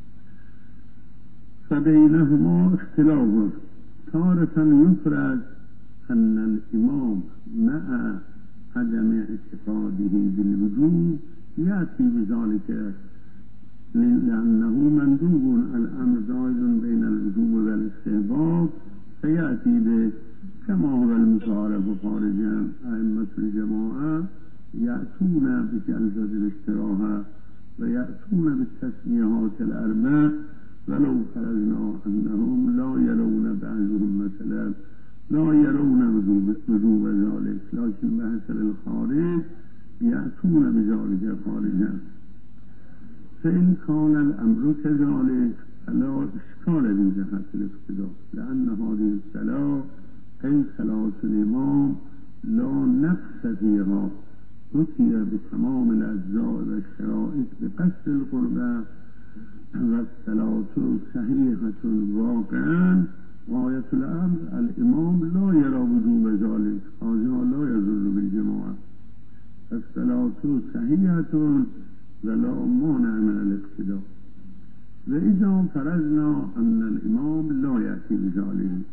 فبينهما اختلاف. تارة يفرض أن الإمام مع عدم اعتقاده بالوجوب يأتي بذلك لأنه مندوب الأمر زائد بين الوجوب والاستحباب فيأتي به كما هو المتعارف خارجا. أئمة الجماعة يأتون بجلسة الاستراحة ويأتون بالتسميات الأربع ولو فرضنا أنهم لا يرون بعضهم مثلا لا يرون وجوب ذلك لكن بحسب الخارج يأتون بذلك خارجا. فإن كان الأمر كذلك فلا إشكال في جهة الاقتداء لأن هذه الصلاة أي صلاة الإمام لا نقص فيها أتي بتمام الأجزاء والشرائط بقصد القربة والصلاة صحيحة واقعا. غاية الأمر الإمام لا يرى وجوب ذلك هذا لا يضر بالجماعة الصلاة صحيحة ولا مانع من الاقتداء. وإذا فرضنا أن الإمام لا يأتي بذلك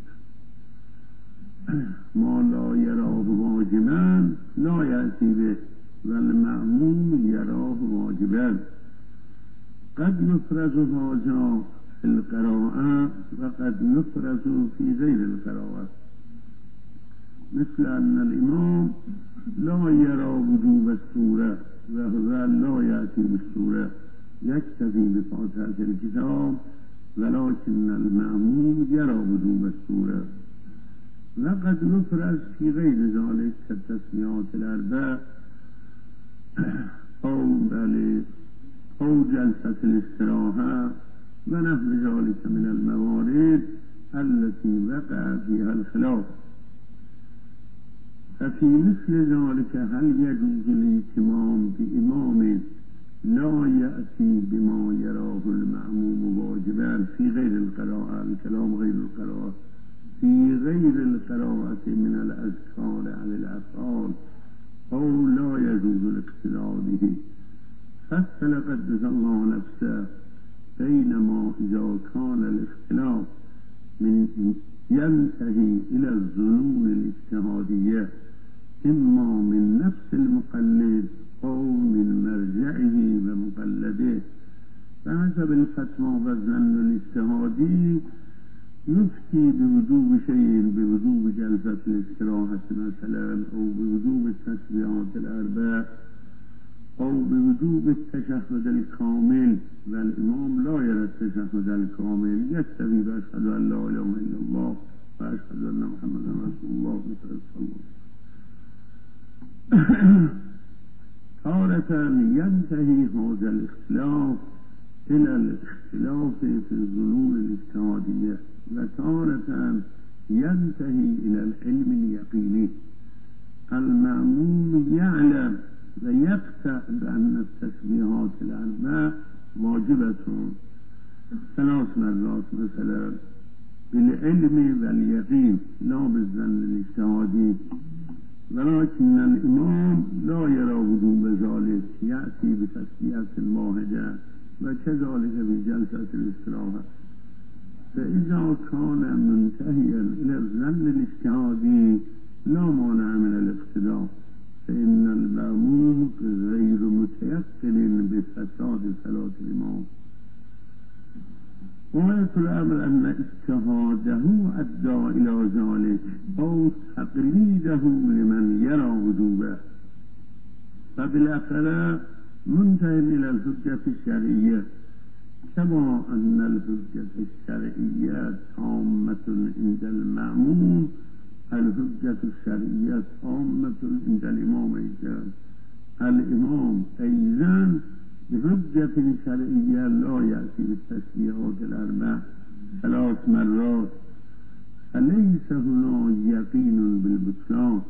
ما لا يراه واجبا لا يأتي به والمأموم يراه واجبا. قد يفرض هذا في القراءة وقد يفرض في غير القراءة مثل أن الإمام لا يرى وجوب السورة وهو لا يأتي بالسورة يكتفي بفاتحة الكتاب ولكن المأموم يرى وجوب السورة. وقد يفرض في غير ذلك كالتسميات الأربع أو جلسة الاستراحة ونحو ذلك من الموارد التي وقع فيها الخلاف. ففي مثل ذلك هل يجوز الائتمام بإمام لا يأتي بما يراه المأموم واجبا في غير القراءة الكلام غير القراءة في غير القراءة من الأذكار عن الأفعال أو لا يجوز الاقتداء به فصل قدس الله نفسه بينما إذا كان الاختلاف من ينتهي إلى الظنون الاجتهادية إما من نفس المقلد أو من مرجعه ومقلده فحسب الفتوى والظن الاجتهادي يفتي بوجوب شيء بوجوب جلسة الاستراحة مثلا أو بوجوب التسبيحات الأربع أو بوجوب التشهد الكامل والإمام لا يرى التشهد الكامل يكتفي بأشهد أن لا إله إلا الله وأشهد أن محمدا رسول الله صلى الله عليه وسلم. تارة ينتهي هذا الاختلاف إلى الاختلاف في الظنون الاجتهادية وتارة ينتهي إلى العلم اليقيني. المأموم يعلم ويقطع بأن التسبيحات الأربع واجبة 3 مرات مثلا بالعلم واليقين لا بالظن الاجتهادي ولكن الإمام لا يرى وجوب ذلك يأتي بتسبيحة واحدة وكذلك في جلسة الاستراحة. فإذا كان منتهيا إلى الظن الاجتهادي لا مانع من الاقتداء فإن المأموم غير متيقن بفساد صلاة الإمام. غاية الأمر أن اجتهاده أدى إلى ذلك أو تقليده لمن يرى وجوبه فبالآخرة منتهي إلى الحجة الشرعية كما أن الحجة الشرعية تامة عند المأموم الحجة الشرعية تامة عند الإمام أيضا الإمام أيضا بحجة شرعية لا يأتي بالتسبيحات الأربع 3 مرات فليس هنا يقين بالبطلان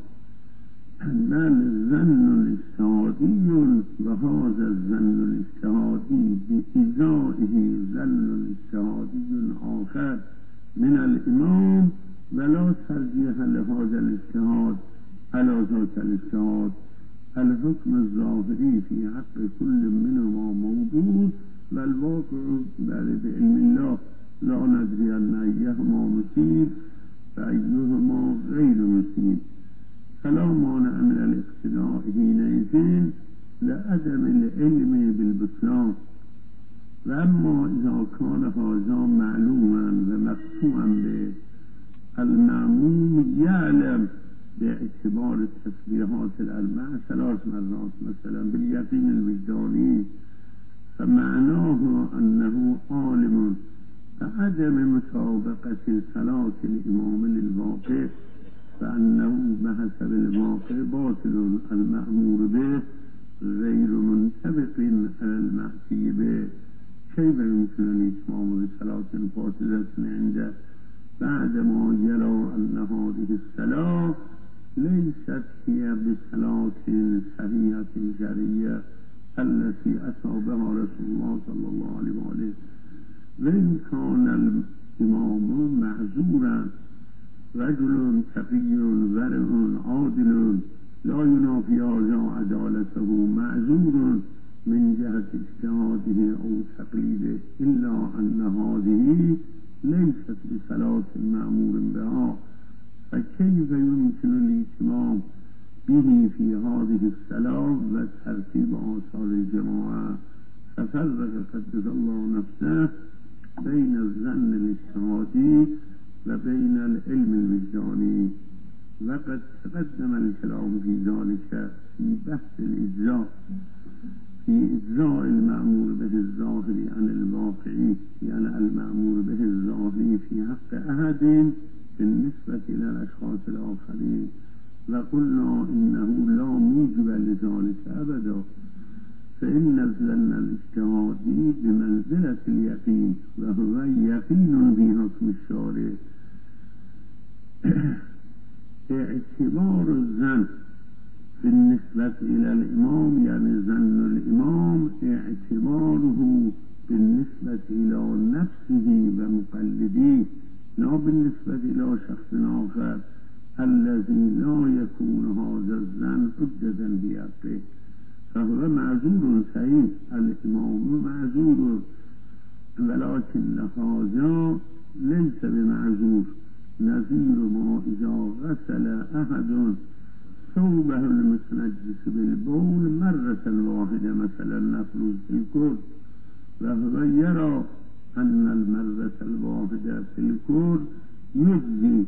بل ظن اجتهادي وهذا الظن الاجتهادي بإزائه ظن اجتهادي آخر من الإمام ولا ترجيح لهذا الاجتهاد على ذاك الاجتهاد الحكم الظاهري في حق كل منهما موجود والواقع بعلم الله لا ندري أن أيهما مصيب فأيهما غير مصيب فلا مانع من الاقتداء حينئذ لعدم العلم بالبطلان وأما إذا كان هذا معلوما ومقطوعا به المأموم يعلم باعتبار التسبيحات الأربع 3 مرات مثلا باليقين الوجداني فمعناه أنه عالم بعدم مطابقة صلاة الإمام للواقع فأنه بحسب الواقع باطل المأمور به غير منطبق على المعصي به كيف يمكن الإتمام بصلاة فاسدة عنده بعدما يرى أن هذه الصلاة ليست هي بصلاة صحيحة شرعية التي أصابها رسول الله صلى الله عليه وآله وإن كان الإمام معذورا رجل تقي ورع عادل لا ينافي هذا عدالته معذور من جهة اجتهاده أو تقليده إلا أن هذه ليست بصلاة المأمور بها فكيف يمكن الاتمام به في هذه الصلاة وترتيب آثار الجماعة ففرق قدس الله نفسه بين الظن الاجتهادي وبين العلم الوجداني وقد تقدم الكلام في ذلك في بحث الإجزاء في إجزاء المأمور به الظاهري عن الواقعي يعني المأمور به الظاهري في حق أحد بالنسبة إلى الأشخاص الآخرين وقلنا إنه لا موجب لذلك أبدا فإن الظن الاجتهادي بمنزلة اليقين وهو يقين في حكم الشارع اعتبار الظن بالنسبة إلى الإمام يعني ظن الإمام اعتباره بالنسبة إلى نفسه ومقلديه لا بالنسبة إلى شخص آخر الذي لا يكون هذا الظن حجة بحقه فهو معذور صحيح الإمام معذور ولكن هذا ليس بمعذور نظير ما إذا غسل أحد ثوبه المتنجس بالبول مرة واحدة مثلا نفرز في الكل وهو يرى أن المرة الواحدة في الكل يجزي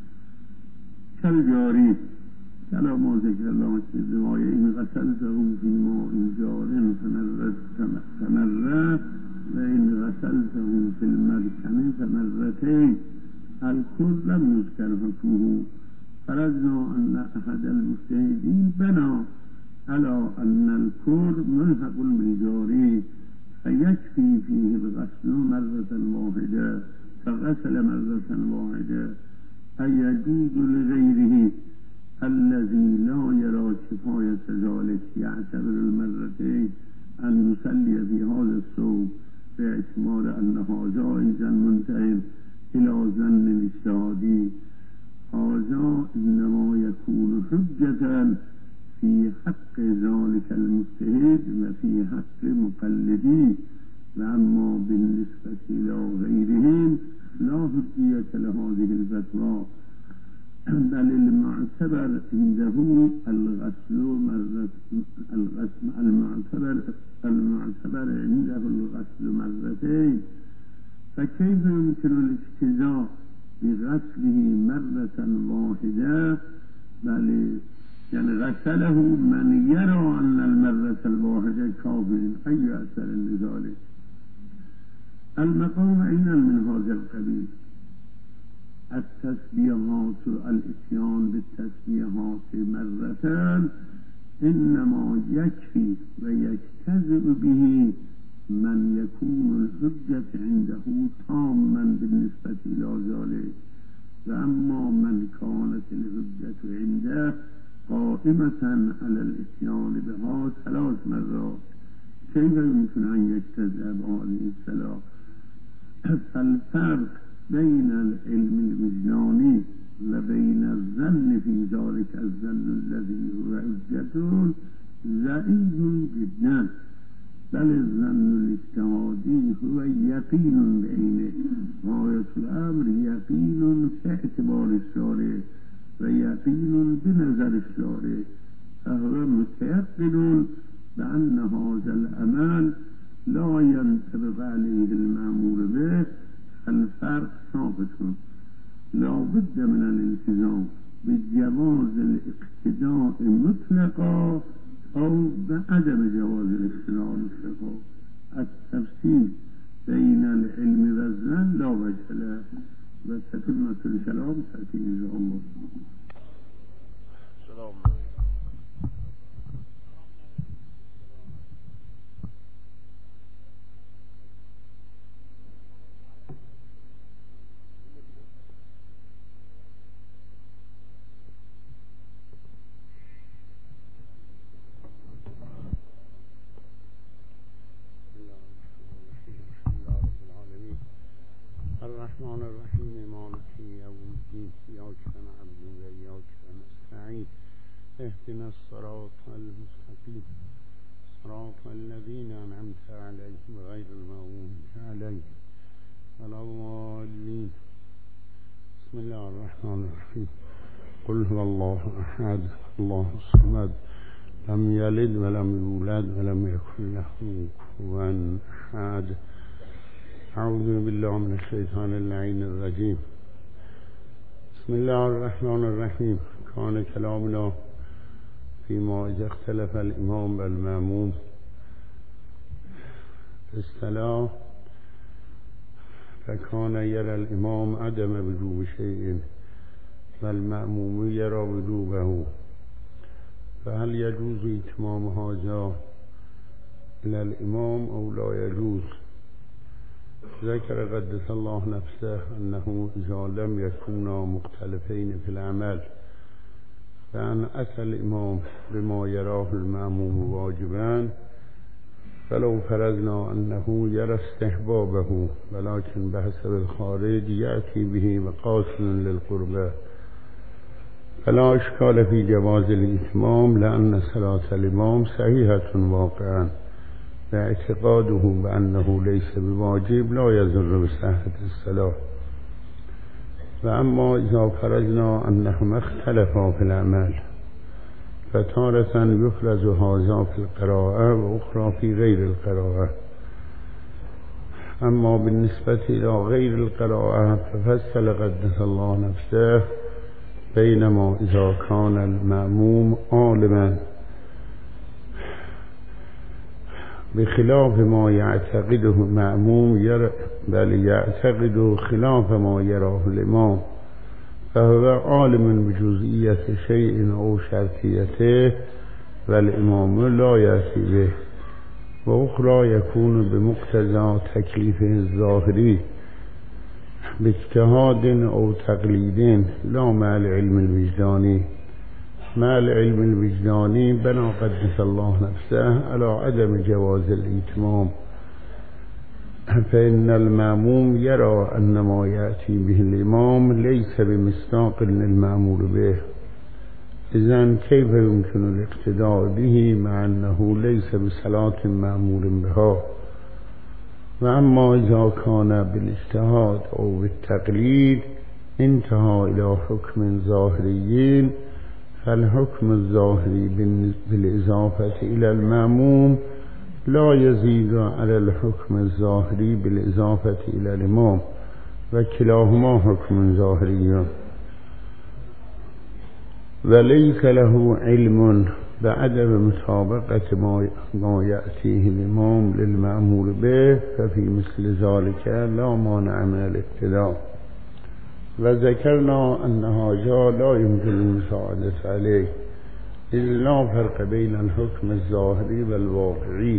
كالجاري كما ما ذكر الله في الرواية إن غسلته في ماء جار فمرة وإن غسلته في المركن فمرتين الكل لم يذكر حكمه فرضنا أن أحد المجتهدين بنى على أن الكل ملحق بالجاري فيكفي فيه الغسل مرة واحدة فغسل مرة واحدة أي يجوز لغيره الذي لا يرى كفاية ذلك يعتبر المرتين أن يصلي في هذا الثوب باعتبار أنه جائزا منتهٍ إلى ظن الاجتهادي هذا إنما يكون حجة في حق ذلك المجتهد وفي حق مقلديه وأما بالنسبة إلى غيرهم لا حجية لهذه الفتوى بل المعتبر عنده المعتبر عنده الغسل مرتين فكيف يمكن الاجتزاء بغسله مرة واحدة بل يعني غسله من يرى أن المرة الواحدة كافٍ أي أثر لذلك المقام عينا من هذا القبيل. التسبيحات الاتيان بالتسبيحات مرتان إنما يكفي ويجتزئ به من يكون الحجة عنده تاما بالنسبة إلى ذلك، وأما من كانت الحجة عنده قائمة على الاتيان بها 3 مرات كيف يمكن أن يجتزئ بهذه الثلاث؟ فالفرق بين العلم الوجداني وبين الظن في ذلك الظن الذي هو حجة ضعيف جدا، بل الظن الاجتهادي هو يقين بعينه، غاية الأمر يقين في اعتبار الشارع ويقين بنظر الشارع، فهو متيقن بأن هذا العمل لا ينطبق عليه المأمور به. الفرق ثابت، لا بد من الالتزام بجواز الاقتداء مطلقا أو بعدم جواز الاقتداء مطلقا. التفصيل بين العلم والظن لا وجه له، وتتمة الكلام تأتي إن شاء الله. السلام الرحمن الرحيم مالك يوم الدين إياك نعبد وإياك نستعين اهدنا الصراط المستقيم صراط الذين أنعمت عليهم غير المغضوب عليهم ولا الضالين. بسم الله الرحمن الرحيم. قل هو الله أحد الله الصمد لم يلد ولم يولد ولم يكن له كفوا أحد. أعوذ بالله من الشيطان اللعين الرجيم. بسم الله الرحمن الرحيم. كان كلامنا فيما إذا اختلف الإمام والمأموم في الصلاة فكان يرى الإمام عدم وجوب شيء والمأموم يرى وجوبه، فهل يجوز إتمام هذا إلى الإمام أو لا يجوز؟ ذكر قدس الله نفسه أنه إذا لم يكونا مختلفين في العمل فأن أتى الإمام بما يراه المأموم واجبا فلو فرضنا أنه يرى استحبابه ولكن بحسب الخارج يأتي به وقاصد للقربة فلا إشكال في جواز الإتمام، لأن صلاة الإمام صحيحة واقعا، واعتقاده بأنه ليس بواجب لا يضر بصحة الصلاة. وأما إذا فرضنا أنهما اختلفا في العمل فتارة يفرز هذا في القراءة وأخرى في غير القراءة. أما بالنسبة إلى غير القراءة ففصل قدس الله نفسه بينما إذا كان المأموم عالما بخلاف ما يعتقده المأموم بل يعتقد خلاف ما يراه الإمام فهو عالم بجزئية شيء أو شرطيته والإمام لا يأتي به، وأخرى يكون بمقتضى تكليفه الظاهري باجتهاد أو تقليد لا مع العلم الوجداني. مع العلم الوجداني بنى قدس الله نفسه على عدم جواز الإتمام، فإن المأموم يرى أن ما يأتي به الإمام ليس بمصداق للمأمور به، إذن كيف يمكن الاقتداء به مع أنه ليس بصلاة مأمور بها؟ وأما إذا كان بالاجتهاد أو بالتقليد انتهى إلى حكم ظاهري فالحكم الظاهري بالإضافة إلى المأموم لا يزيد على الحكم الظاهري بالإضافة إلى الإمام، وكلاهما حكم ظاهري وليس له علم بعدم مطابقة ما يأتيه الإمام للمأمور به ففي مثل ذلك لا مانع من الاقتداء. وذكرنا أن هذا لا يمكن المساعدة عليه إذ لا فرق بين الحكم الظاهري والواقعي،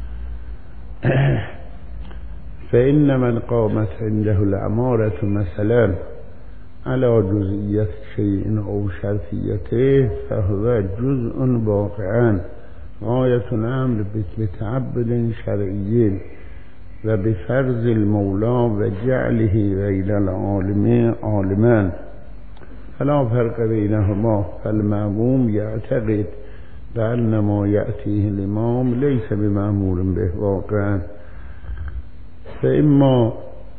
فإن من قامت عنده الأمارة مثلا على جزئية شيء أو شرطيته فهو جزء واقعا غاية الأمر بتعبد شرعي وبفرض المولى وجعله غير العالم عالما، فلا فرق بينهما. فالمأموم يعتقد بأن ما يأتيه الإمام ليس بمأمور به واقعا، فإما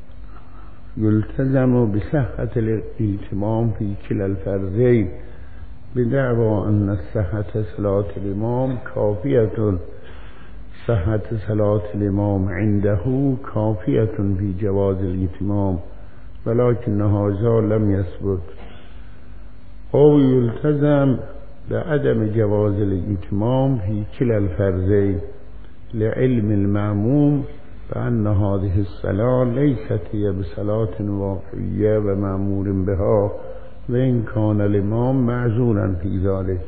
يلتزم بصحة الائتمام في كلا الفرضين بدعوى أن صحة صلاة الإمام كافية، صحة صلاة الإمام عنده كافية في جواز الائتمام ولكن هذا لم يثبت، أو يلتزم بعدم جواز الائتمام في كلا الفرضين لعلم المأموم فأن هذه الصلاة ليست هي بصلاة واقعية ومأمور بها وإن كان الإمام معذورا في ذلك.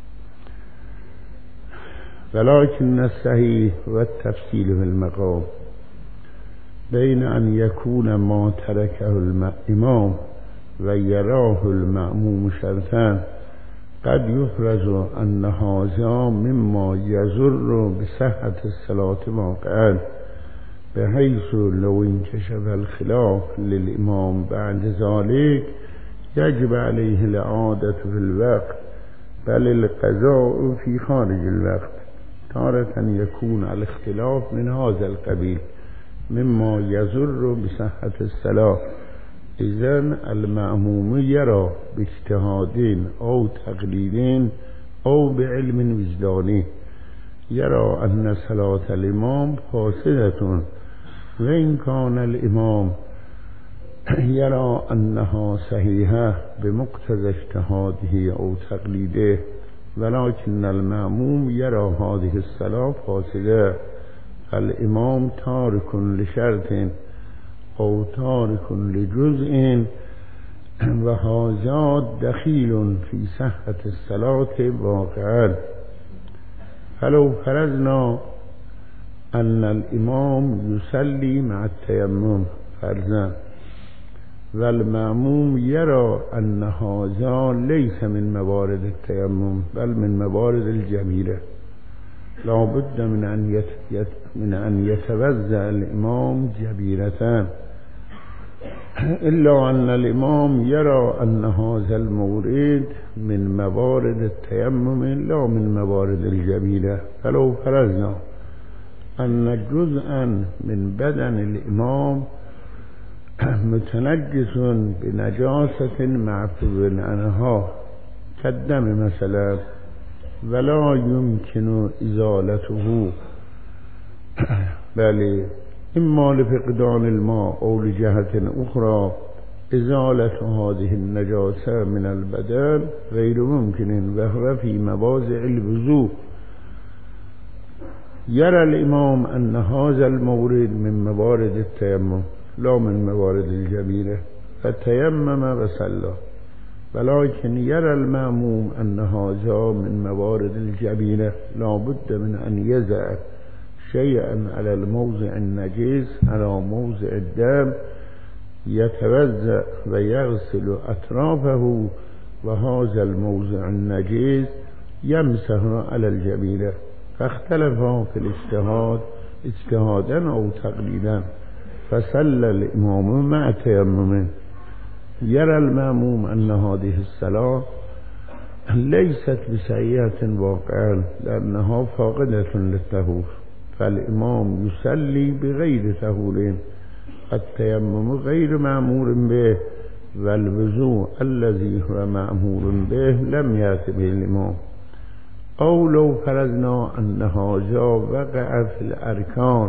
ولكن الصحيح والتفصيل في المقام بين أن يكون ما تركه الإمام ويراه المأموم شرطا قد يفرز أن هذا مما يضر بصحة الصلاة واقعا، بحيث لو انكشف الخلاف للإمام بعد ذلك يجب عليه الإعادة في الوقت بل القضاء في خارج الوقت. تارة يكون الاختلاف من هذا القبيل مما يضر بصحة الصلاة، إذن المأموم يرى باجتهاد أو تقليد أو بعلم وجداني يرى أن صلاة الإمام فاسدة، وإن كان الإمام يرى أنها صحيحة بمقتضى اجتهاده أو تقليده، ولكن المأموم يرى هذه الصلاة فاسدة، فالإمام تارك لشرط أو تارك لجزء وهذا دخيل في صحة الصلاة واقعا. فلو فرضنا أن الإمام يصلي مع التيمم فرضا والمأموم يرى أن هذا ليس من موارد التيمم بل من موارد الجبيرة، لا بد من أن يتوزع الإمام جبيرتان، إلا أن الإمام يرى أن هذا المورد من موارد التيمم لا من موارد الجبيرة. فلو فرضنا أن جزءا من بدن الإمام متنجس بنجاسة معفو عنها كالدم مثلا ولا يمكن إزالته بل إما لفقدان الماء أو لجهة أخرى إزالة هذه النجاسة من البدن غير ممكن وهو في مواضع الوضوء، يرى الإمام أن هذا المورد من موارد التيمم لا من موارد الجبيرة فتيمم وصلى، ولكن يرى المأموم أن هذا من موارد الجبيرة لا بد من أن يزع شيئا على الموضع النجيس على موضع الدم يتوزع ويغسل أطرافه وهذا الموضع النجيس يمسح على الجبيرة، فاختلفا في الاجتهاد اجتهادا أو تقليدا، فصلى الإمام مع تيمم. يرى المأموم أن هذه الصلاة ليست بصحيحة واقعا لأنها فاقدة للطهور، فالإمام يصلي بغير طهور، التيمم غير مأمور به والوضوء الذي هو مأمور به لم يأت به الإمام. أو لو فرضنا أن هذا وقع في الأركان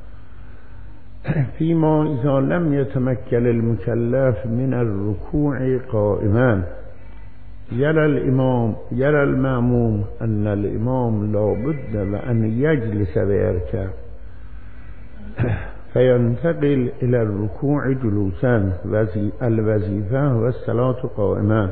فيما إذا لم يتمكن المكلف من الركوع قائما يرى المأموم أن الإمام لا بد وأن يجلس ويركع فينتقل إلى الركوع جلوسا، الوظيفة والصلاة قائما،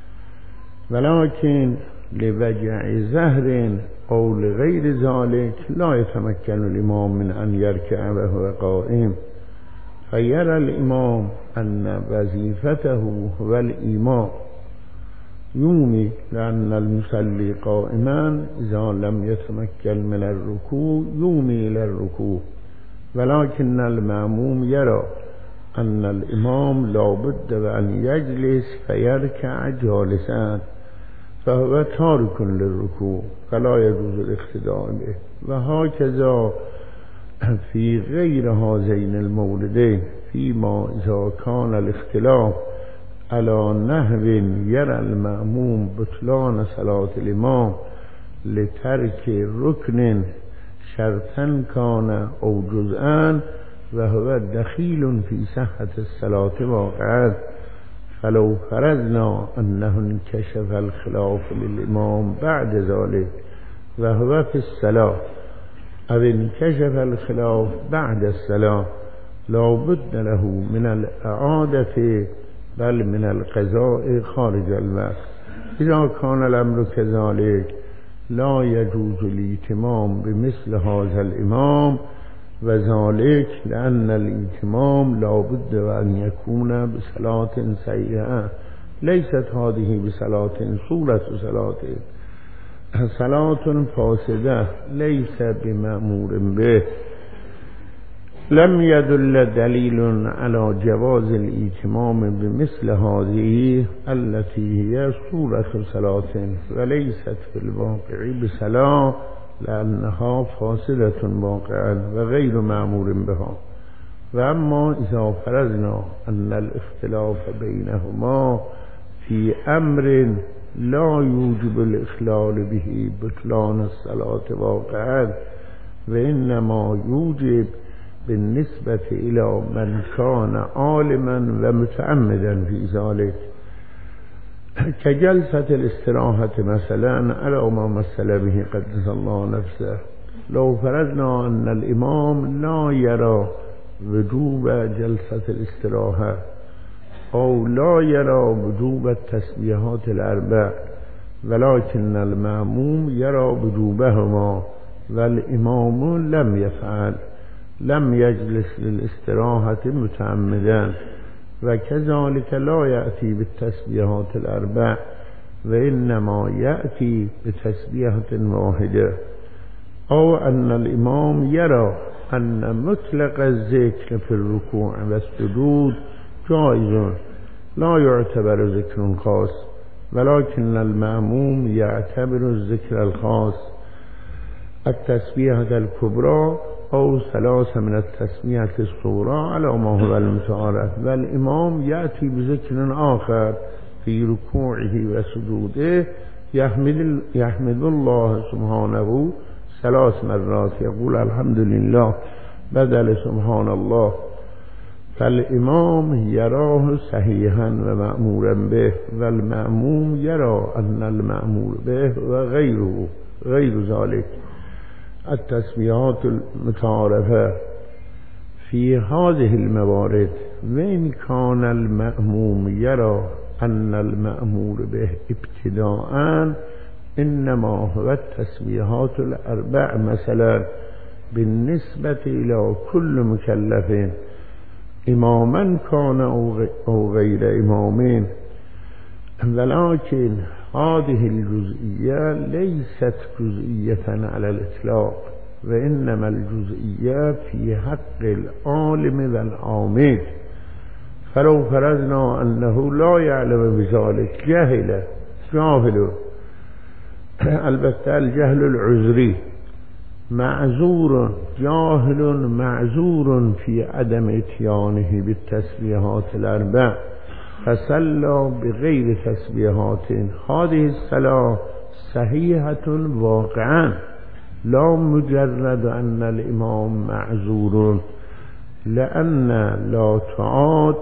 ولكن لوجع زهر أو لغير ذلك لا يتمكن الإمام من أن يركع وهو قائم، فيرى الإمام أن وظيفته هو الإيماء، يومي لأن المصلي قائما إذا لم يتمكن من الركوع يومي إلى الركوع، ولكن المأموم يرى أن الإمام لا بد وأن يجلس فيركع جالسا، فهو تارك للركوع فلا يجوز الاقتداء به. وهكذا في غير هذين الموردين فيما إذا كان الاختلاف على نحو يرى المأموم بطلان صلاة الإمام لترك ركن شرطا كان أو جزءا وهو دخيل في صحة الصلاة واقعا، فلو فرضنا أنه انكشف الخلاف للإمام بعد ذلك وهو في الصلاة أو انكشف الخلاف بعد الصلاة لا بد له من الإعادة بل من القضاء خارج الوقت. إذا كان الأمر كذلك لا يجوز الائتمام بمثل هذا الإمام، وذلك لأن الائتمام لا بد أن يكون بصلاة سيئة، ليست هذه بصلاة صورة صلاة فاسدة ليس بمأمور به. لم يدل دليل على جواز الائتمام بمثل هذه التي هي صورة صلاة وليست في الواقع بصلاة، لأنها فاسدة واقعا وغير مأمور بها. وأما إذا فرضنا أن الاختلاف بينهما في أمر لا يوجب الإخلال به بطلان الصلاة واقعا، وإنما يوجب بالنسبة إلى من كان عالما ومتعمدا في ذلك، كجلسة الاستراحة مثلا على ما مثل به قدس الله نفسه. لو فرضنا أن الإمام لا يرى وجوب جلسة الاستراحة أو لا يرى وجوب التسبيحات الأربع، ولكن المأموم يرى وجوبهما والإمام لم يفعل، لم يجلس للاستراحة متعمدا، وكذلك لا يأتي بالتسبيحات الأربع وإنما يأتي بتسبيحة واحدة، أو أن الإمام يرى أن مطلق الذكر في الركوع والسجود جائز لا يعتبر ذكر خاص، ولكن المأموم يعتبر الذكر الخاص التسبيحة الكبرى أو ثلاثة من التسبيحة الصغرى على ما هو المتعارف، والإمام يأتي بذكر آخر في ركوعه وسجوده يحمد الله سبحانه 3 مرات، يقول الحمد لله بدل سبحان الله، فالإمام يراه صحيحا ومأمورا به، والمأموم يرى أن المأمور به وغيره غير ذلك. التسبيحات المتعارفة في هذه الموارد، وإن كان المأموم يرى أن المأمور به ابتداء إنما هو التسبيحات الأربع مثلا بالنسبة إلى كل مكلف إماما كان أو غير إمامين، ولكن هذه الجزئية ليست جزئية على الإطلاق، وإنما الجزئية في حق العالم والعامل. فلو فرضنا أنه لا يعلم بذلك جاهل، البته الجهل العذري معذور، جاهل معذور في عدم اتيانه بالتسبيحات الأربع، فصلى بغير تسبيحات، هذه الصلاة صحيحة واقعا لا مجرد أن الإمام معذور، لأن لا تعاد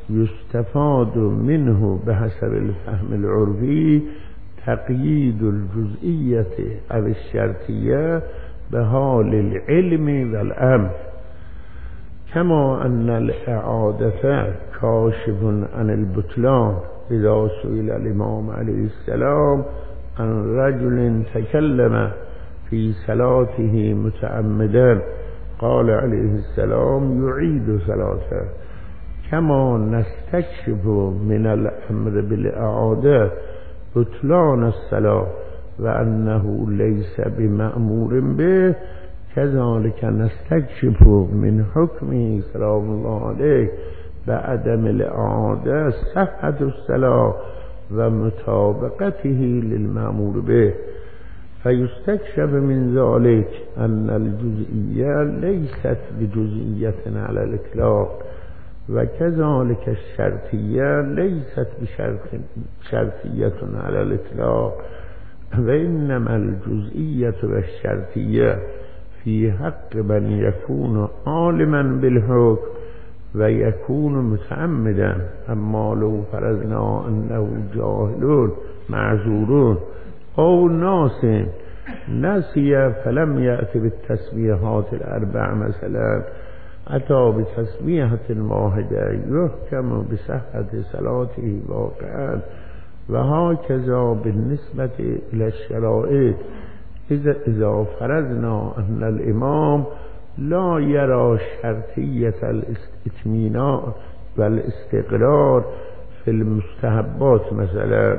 يستفاد منه بحسب الفهم العرفي تقييد الجزئية أو الشرطية بحال العلم والأمر، كما أن الإعادة كاشف عن البطلان. إذا سئل الإمام عليه السلام عن رجل تكلم في صلاته متعمدا قال عليه السلام يعيد صلاته، كما نستكشف من الأمر بالإعادة بطلان الصلاة وأنه ليس بمأمور به، كذلك نستكشف من حكمه سلام الله عليه بعدم الإعادة صحة الصلاة ومطابقته للمأمور به. فيستكشف من ذلك أن الجزئية ليست بجزئية على الإطلاق، وكذلك الشرطية ليست بشرطية على الإطلاق، وإنما الجزئية والشرطية في حق من يكون عالما بالحكم ويكون متعمدا. أما لو فرضنا أنه جاهل معذور أو ناس نسي فلم يأتي بالتسبيحات الأربع مثلا، أتى بتسبيحة واحدة يحكم بصحة صلاته واقعا. وهكذا بالنسبة إلى الشرائط، إذا فرضنا أن الإمام لا يرى شرطية الاطمئنان والاستقرار في المستحبات مثلا،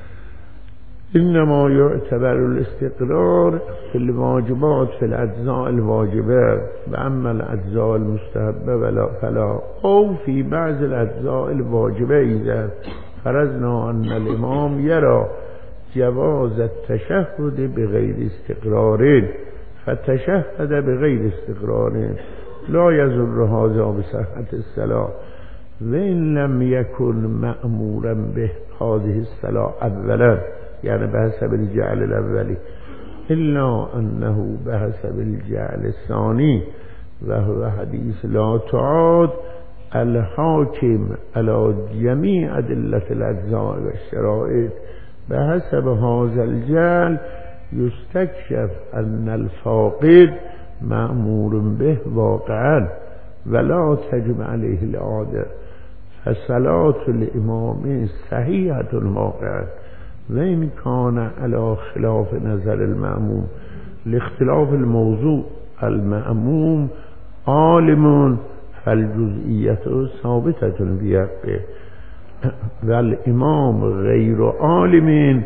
إنما يعتبر الاستقرار في الواجبات في الأجزاء الواجبة، وأما الأجزاء المستحبة فلا، أو في بعض الأجزاء الواجبة إذا فرضنا أن الإمام يرى جواز التشهد بغير استقرار فتشهد بغير استقرار لا يضر هذا بصحة الصلاة، وإن لم يكن مأمورا به هذه الصلاة أولا، يعني بحسب الجعل الأولي، إلا أنه بحسب الجعل الثاني، وهو حديث لا تعاد الحاكم على جميع أدلة الأجزاء والشرائط. بحسب هذا الجعل يستكشف أن الفاقد مأمور به واقعا ولا تجب عليه الإعادة، فصلاة الإمام صحيحة واقعا، وإن كان على خلاف نظر المأموم لاختلاف الموضوع. المأموم عالم فالجزئية ثابتة بحقه، والإمام غير عالم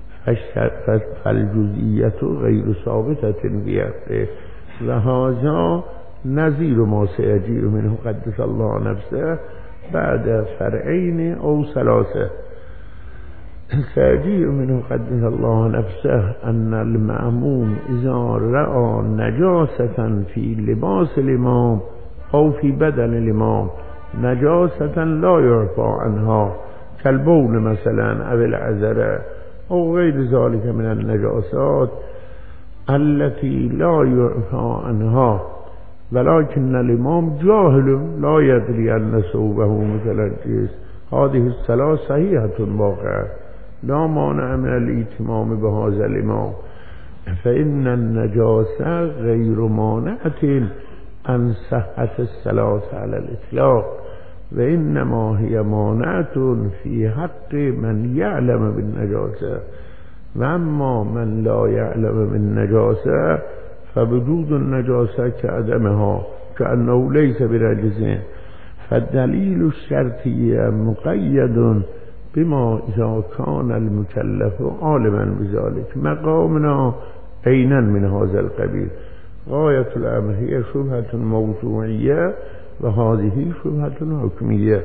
فالجزئية غير ثابتة بحقه. وهذا نظير ما سيجيء منه قدس الله نفسه بعد فرعين أو ثلاثة. سيجيء منه قدس الله نفسه أن المأموم إذا رأى نجاسة في لباس الإمام أو في بدن الإمام، نجاسة لا يعفى عنها كالبول مثلا أو العذرة أو غير ذلك من النجاسات التي لا يعفى عنها، ولكن الإمام جاهل لا يدري أن ثوبه متنجس، هذه الصلاة صحيحة واقعة لا مانع من الائتمام بهذا الإمام، فإن النجاسة غير مانعة عن صحة الصلاة على الإطلاق، وإنما هي مانعة في حق من يعلم بالنجاسة. وأما من لا يعلم بالنجاسة فوجود النجاسة كعدمها كأنه ليس بنجس. فالدليل الشرطي مقيد بما إذا كان المكلف عالما بذلك. مقامنا عينا من هذا القبيل. غاية الأمر هي شبهة موضوعية وهذه شبهة حكمية.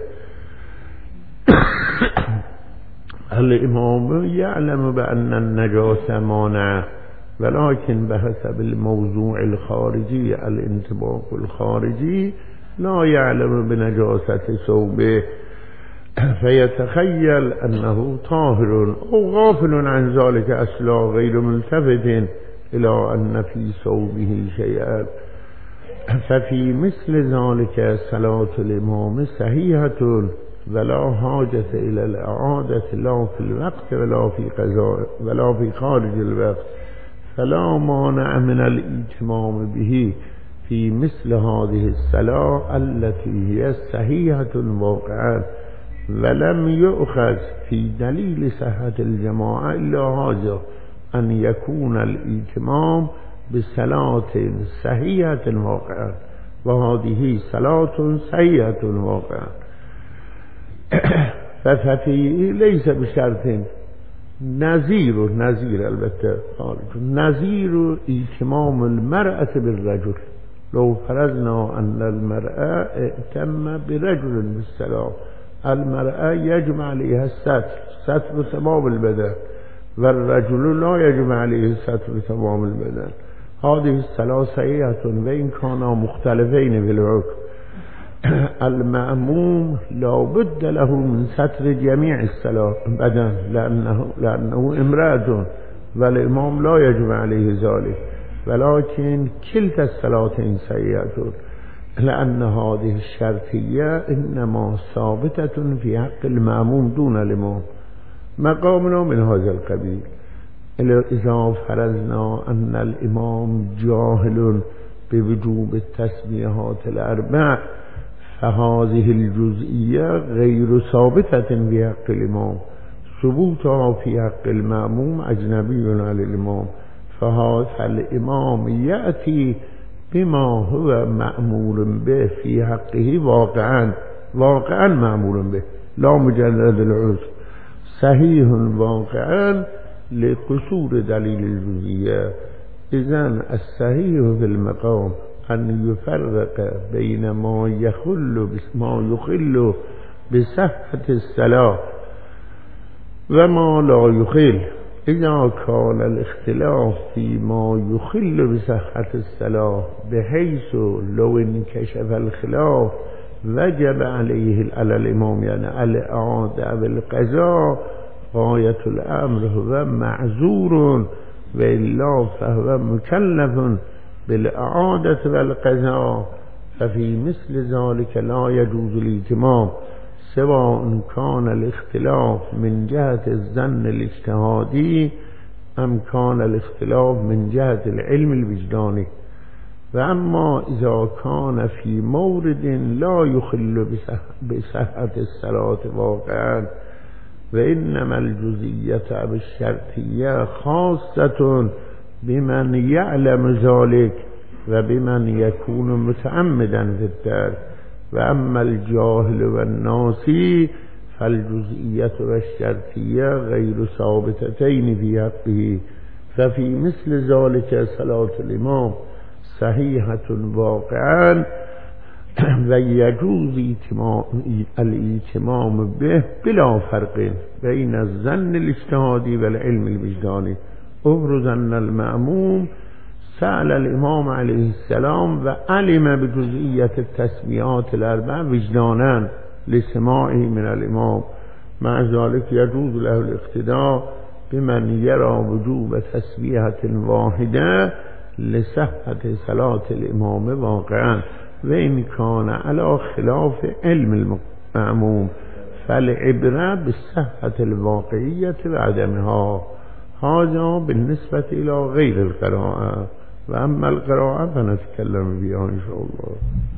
الإمام يعلم بأن النجاسة مانع، ولكن بحسب الموضوع الخارجي الانطباق الخارجي لا يعلم بنجاسة ثوبه، فيتخيل أنه طاهر أو غافل عن ذلك أصلا غير ملتفت إلى أن في ثوبه شيئا. ففي مثل ذلك صلاة الإمام صحيحة ولا حاجة إلى الإعادة لا في الوقت ولا في قضاء ولا في خارج الوقت، فلا مانع من الإتمام به في مثل هذه الصلاة التي هي صحيحة واقعا، ولم يؤخذ في دليل صحة الجماعة إلا هذا، أن يكون الإتمام بصلاة صحيحة واقعا، وهذه صلاة صحيحة واقعا. ففيه ليس بشرط نظير البته نظير إتمام المرأة بالرجل. لو فرضنا أن المرأة ائتم برجل بالصلاة، المرأة يجب عليها الستر تمام البدن، والرجل لا يجب عليه الستر تمام البدن. هذه الصلاة صحيحة وإن كانا مختلفين في الحكم. المأموم لا بد له من ستر جميع الصلاة بدن لأنه امرأة، والإمام لا يجب عليه ذلك، ولكن كلتا الصلاتين صحيحة، لأن هذه الشرطية إنما ثابتة في حق المأموم دون الإمام. مقامنا من هذا القبيل. إذا فرضنا أن الإمام جاهل بوجوب التسبيحات الأربع، فهذه الجزئية غير ثابتة في حق الإمام، ثبوتها في حق المأموم أجنبي عن الإمام، فالإمام يأتي بما هو مأمور به في حقه واقعا مأمور به، لا مجرد العذر، صحيح واقعا لقصور دليل الجزئية. إذن الصحيح في المقام أن يفرق بين ما يخل بصحة الصلاة وما لا يخل. إذا كان الاختلاف فيما يخل بصحة الصلاة بحيث لو انكشف الخلاف وجب عليه على الإمام، يعني الإعادة بالقضاء، غاية الأمر هو معذور، وإلا فهو مكلف بالإعادة والقضاء، ففي مثل ذلك لا يجوز الإتمام، سواء كان الاختلاف من جهة الظن الاجتهادي أم كان الاختلاف من جهة العلم الوجداني. وأما إذا كان في مورد لا يخل بصحة الصلاة واقعا، وإنما الجزئية بالشرطية خاصة بمن يعلم ذلك وبمن يكون متعمدا في الترك، وأما الجاهل والناسي فالجزئية والشرطية غير ثابتتين في حقه، ففي مثل ذلك صلاة الإمام صحيحة واقعا، ويجوز الإتمام به بلا فرق بين الظن الاجتهادي والعلم الوجداني. افرض أن المأموم سأل الإمام عليه السلام وعلم بجزئية التسبيحات الأربع وجدانا لسماعه من الإمام، مع ذلك يجوز له الاقتداء بمن يرى وجوب تسبيحة واحدة لصحة صلاة الإمام واقعا، وإن كان على خلاف علم المأموم فالعبرة بالصحة الواقعية وعدمها. هذا بالنسبة إلى غير القراءة، وأما القراءة فنتكلم بها إن شاء الله.